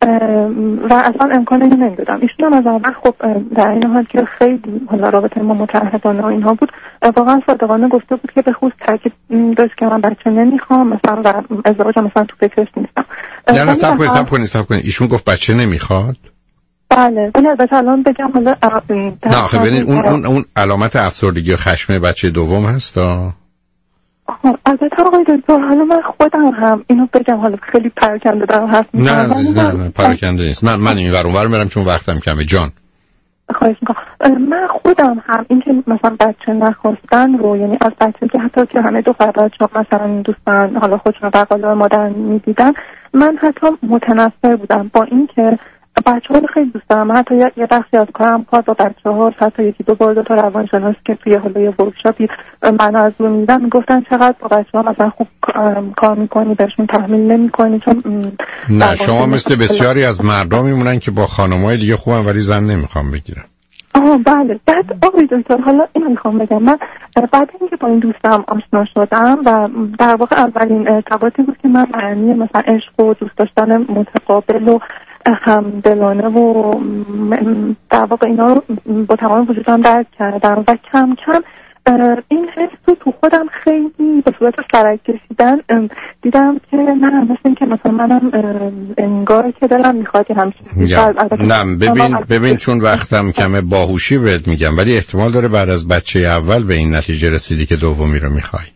و اصلا امکان اینو نمیدادم. ایشون هم از اول خب در این حال که خیلی حالا رابطه ما متعهدانه و اینها بود، واقعا صادقانه گفته بود که به خصوص تاکید داشت که من بچه نمیخوام مثلا و ازدواج مثلا تو فکرش نیستم. نه نه صبر کنید صبر کنید صبر کنید ایشون گفت بچه نمیخواد؟ بله. اون البته الان بگم حالا نه آخه ببینید اون اون اون علامت افسردگی و خشم بچه دوم هستا؟ البته آقای دکتر حالا من خودم هم اینو بگم، حالا خیلی پراکنده دارم حرف میزنم. نه نه نه پراکنده نیست. من من این ور اون ور میرم چون وقتم کمه جان. خواهش میکنم. من خودم هم این که مثلا بچه نخواستن رو، یعنی از بچه که حتی که همه دختر بچه‌ها مثلا دوستان حالا خودشون رو بقاله مادر میدیدن، من حتی متنفر بودم با این که بچه‌ها رو خیلی دوست دارم. حتی یه بخشی از کارم کار با بچه‌ها، حتی یکی دو بار دو تا روانشناس که توی حالا یه ورکشاپی من از اون میدم میگفتن چقدر با بچه‌ها مثلا خوب کار میکنی، بهشون تحمیل نمیکنی. چون نه شما مثل بسیاری از مردم میمونن که با خانم‌های دیگه خوبن ولی زن نمیخوام بگیرن. آها بله. بعد آقای دکتر حالا اینو میخوام بگم، من بعد اینکه با این دوستم آشنا شدم و در واقع اولین ارتباطی بود که من معنی مثلا عشق و دوست داشتن متقابل و همدلانه و در واقع اینا رو با تمام وجودم درک کردم و کم کم این حس رو تو خودم خیلی به صورت سرک کشیدن دیدم که نه مثل این که مثلا منم انگار که دلم میخواد همچین. نه ببین ببین چون وقتم کمه باهوشی بهت میگم، ولی احتمال داره بعد از بچه اول به این نتیجه رسیدی که دومی رو میخوای.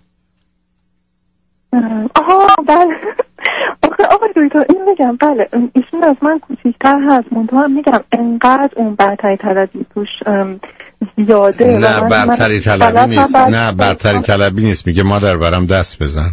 آها بله. آخه آقای دکتر این میگم بله ایشون از من کوچیک‌تر هست، منتها هم میگم انقدر اون برتری طلبی توش زیاده. نه برتری طلبی نیست. نه برتری طلبی نیست. میگه مادر برام دست بزن.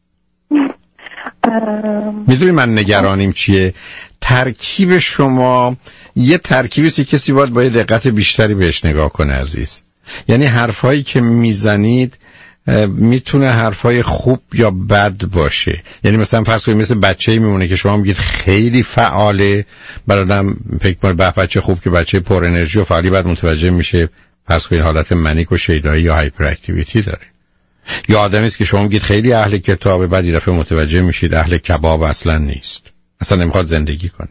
میدونی من نگرانیم چیه؟ ترکیب شما یه ترکیبی که کسی باید با یه دقت بیشتری بهش نگاه کنه عزیز. یعنی حرفایی که میزنید میتونه حرفای خوب یا بد باشه. یعنی مثلا فرض کنید مثل بچه‌ای میمونه که شما میگید خیلی فعاله، برادم فکر کنه به بچه خوب که بچه پر انرژی و فعالی، بعد متوجه میشه فرض کنید حالت منیک و شیدایی یا هایپر اکتیویتی داره. یا آدمی است که شما میگید خیلی اهل کتابه، بعد یه دفعه متوجه میشید اهل کباب اصلا نیست، اصلا نمیخواد زندگی کنه.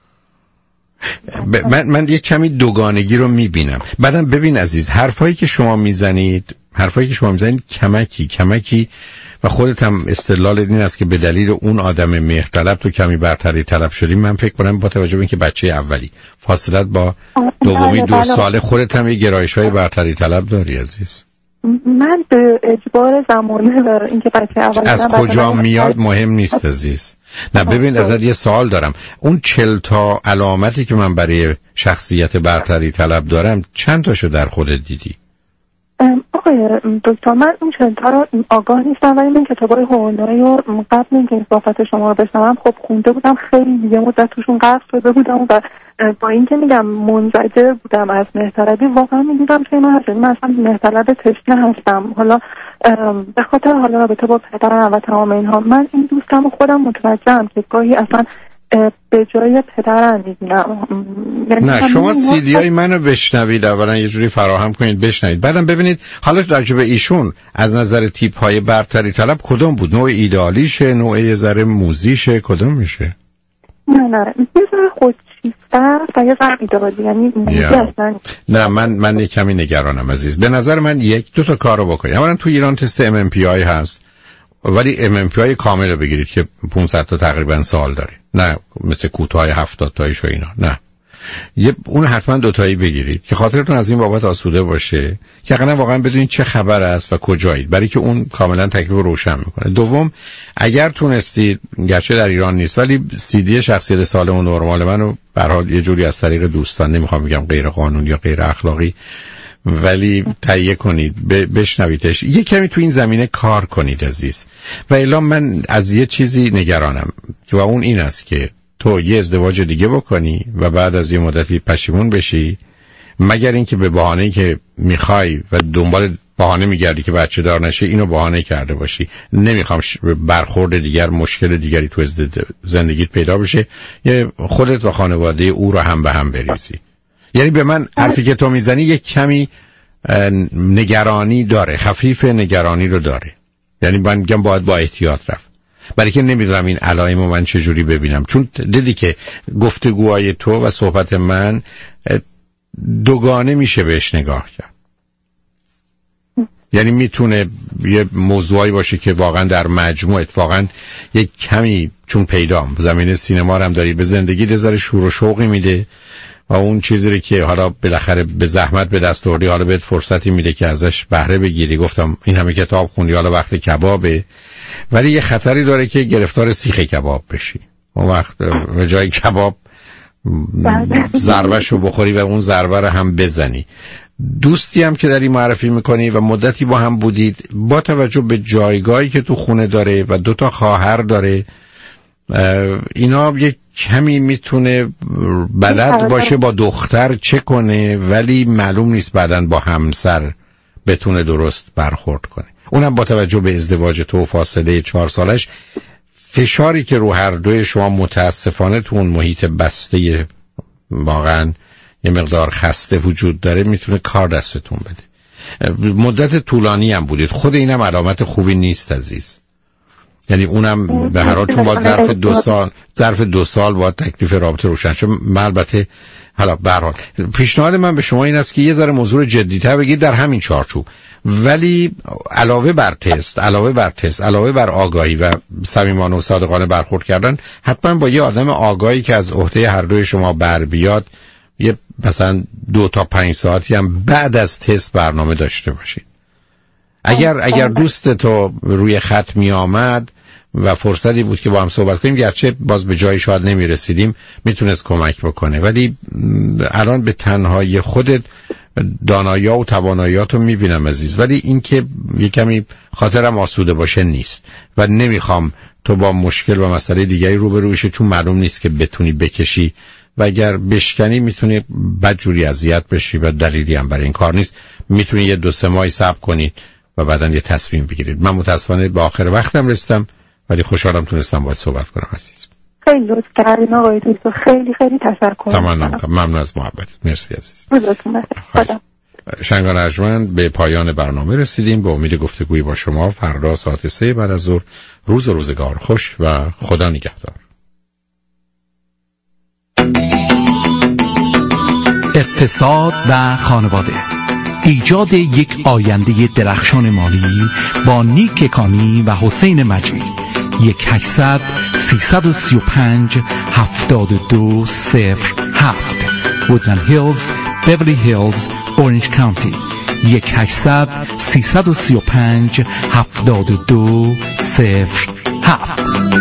ب... من من یه کمی دوگانگی رو میبینم. بعدم ببین عزیز، حرفایی که شما میزنید حرفایی که شما میزنید کمکی کمکی و خودت هم استدلال این است که به دلیل اون آدم مهرطلب تو کمی برتری طلب شدی. من فکر کنم با توجه به اینکه بچه اولی فاصلت با دومی دو ساله، خودت هم یه گرایش‌های برتری طلب داری عزیز. من به اجبار زمانه اینکه بچه اولی از کجا میاد مهم نیست عزیز. نه ببین ازت یه سوال دارم، اون چل تا علامتی که من برای شخصیت برتری طلب دارم چند تاشو در خودت دیدی؟ آقای دکتر من اون چل تا رو آگاه نیستم، ولی من کتابای هورمونایی رو قبل اینکه صحبت شما رو بشنوم خب خونده بودم، خیلی یه مدت توشون غرق شده بودم و با اینکه میگم منزجر بودم از مهرطلبی، واقعا میدیدم که من هستم من اصلا مهرطلب تشنه هستم. حالا به خاطر حالا رابطه با پدرم و تمام اینها من این دوستم رو خودم متوجهم که گاهی اصلا به جای پدرم میبینم. نه شما سیدی های منو بشنوید، اولا یه جوری فراهم کنید بشنوید، بعدم ببینید حالا راجع به ایشون از نظر تیپ های برتری طلب کدوم بود؟ نوع ایدالیشه، نوع یه ذره موزیشه، کدوم میشه؟ نه نه یه ذره خودشیفته و یه ذره ایدالی، یعنی موزی اصلا. نه من من یه کمی نگرانم عزیز. به نظر من یک دو تا کارو بکنید. اولا تو ایران تست ام ام پی آی هست، ولی ام ام پی آی کامل رو بگیرید که پانصد تا تقریبا سال داره، نه مثل کوتاه هفتاد تایش و اینا. نه یه اون حتما دو تایی بگیرید که خاطرتون از این بابت آسوده باشه که حقیقتا واقعا بدونید چه خبر است و کجایید، برای که اون کاملا تکلیف رو روشن میکنه. دوم اگر تونستید، گرچه در ایران نیست ولی سی دی شخصیت سالم و نرمال منو به هر حال یه جوری از طریق دوستان، نمیخوام بگم غیر قانونی یا غیر اخلاقی، ولی تهیه کنید بشنویدش، یه کمی تو این زمینه کار کنید عزیز. و الا من از یه چیزی نگرانم و اون این است که تو یه ازدواج دیگه بکنی و بعد از یه مدتی پشیمون بشی، مگر اینکه به بهانه‌ای که میخوای و دنبال بهانه میگردی که بچه دار نشه اینو بهانه کرده باشی. نمیخوام برخورد دیگر، مشکل دیگری تو زندگیت پیدا بشه، یه خودت و خانواده او رو هم به هم بریزی. یعنی به من حرفی که تو میزنی یک کمی نگرانی داره، خفیف نگرانی رو داره. یعنی من میگم باید با احتیاط رفت. برای که نمیدونم این علائم رو من چجوری ببینم، چون دیدی که گفتگوهای تو و صحبت من دوگانه میشه بهش نگاه کرد. یعنی میتونه یه موضوعی باشه که واقعا در مجموع اتفاقا یک کمی، چون پیدام زمینه سینما هم داری، به زندگی دزار شور و شوقی میده و اون چیزی که حالا بالاخره به زحمت به دست آوردی حالا بهت فرصتی میده که ازش بهره بگیری. گفتم این همه کتاب خوندی، حالا وقت کبابه، ولی یه خطری داره که گرفتار سیخ کباب بشی. اون وقت به جای کباب ضربه‌شو بخوری و اون ضربه رو هم بزنی. دوستی هم که داری معرفی میکنی و مدتی با هم بودید، با توجه به جایگاهی که تو خونه داره و دوتا خواهر داره، اینا یک کمی میتونه بلد باشه با دختر چه کنه، ولی معلوم نیست بعدن با همسر بتونه درست برخورد کنه. اونم با توجه به ازدواج تو و فاصله چهار سالش، فشاری که رو هر دوی شما متاسفانه تو اون محیط بسته واقعا یه مقدار خسته وجود داره، میتونه کار دستتون بده. مدت طولانی هم بودید، خود اینم علامت خوبی نیست عزیز. یعنی اونم به هر حال چون با ظرف دو سال ظرف دو سال با تکلیف رابطه روشن شد. من البته حالا به هر حال پیشنهاد من به شما این است که یه ذره موضوع جدی‌تر بگید در همین چارچوب، ولی علاوه بر تست علاوه بر تست علاوه بر آگاهی و صمیمانه و صادقانه برخورد کردن، حتما با یه آدم آگاهی که از عهده هر دوی شما بر بیاد، یه مثلا دو تا پنج ساعتی هم بعد از تست برنامه داشته باشید. اگر اگر دوست تو روی خط می آمد و فرصتی بود که با هم صحبت کنیم، گرچه باز به جایی شاید نمی رسیدیم، میتونست کمک بکنه، ولی الان به تنهایی خودت دانایا و تواناییاتو میبینم عزیز، ولی این که یه کمی خاطرم آسوده باشه نیست و نمیخوام تو با مشکل و مسئله دیگری روبرو بشی، چون معلوم نیست که بتونی بکشی و اگر بشکنی میتونی بدجوری اذیت بشی و دلیلی هم برای این کار نیست. میتونی یه دو سه ماهی صبر کنید و بعداً یه تصمیم بگیرید. من متاسفانه به آخر وقتم رسیدم، ولی خوشحالم تونستم باهات صحبت کنم عزیز. خیلی لطف کردین آقای دکتر، خیلی خیلی تشکر. تمام، ممنون از محبت. مرسی عزیز. خداتون خدا. شنگان ارجمند، به پایان برنامه رسیدیم. با امید گفتگوی با شما فردا ساعت سه بعد از ظهر. روز و روزگار خوش و خدا نگهدار. اقتصاد و خانواده، ایجاد یک آینده درخشان مالی با نیک کانی و حسین مجید. یک هشتصد سیصد و سی و پنج هفتاد و دو صفر هفت وودلند هیلز، بیولی هیلز، اورنج کانتی. یک هشتصد سیصد و سی و پنج هفتاد و دو صفر هفت.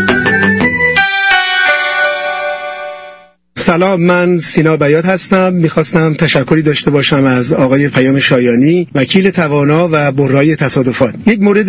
سلام، من سینا بیات هستم. میخواستم تشکری داشته باشم از آقای پیام شایانی، وکیل توانا و برای تصادفات. یک مورد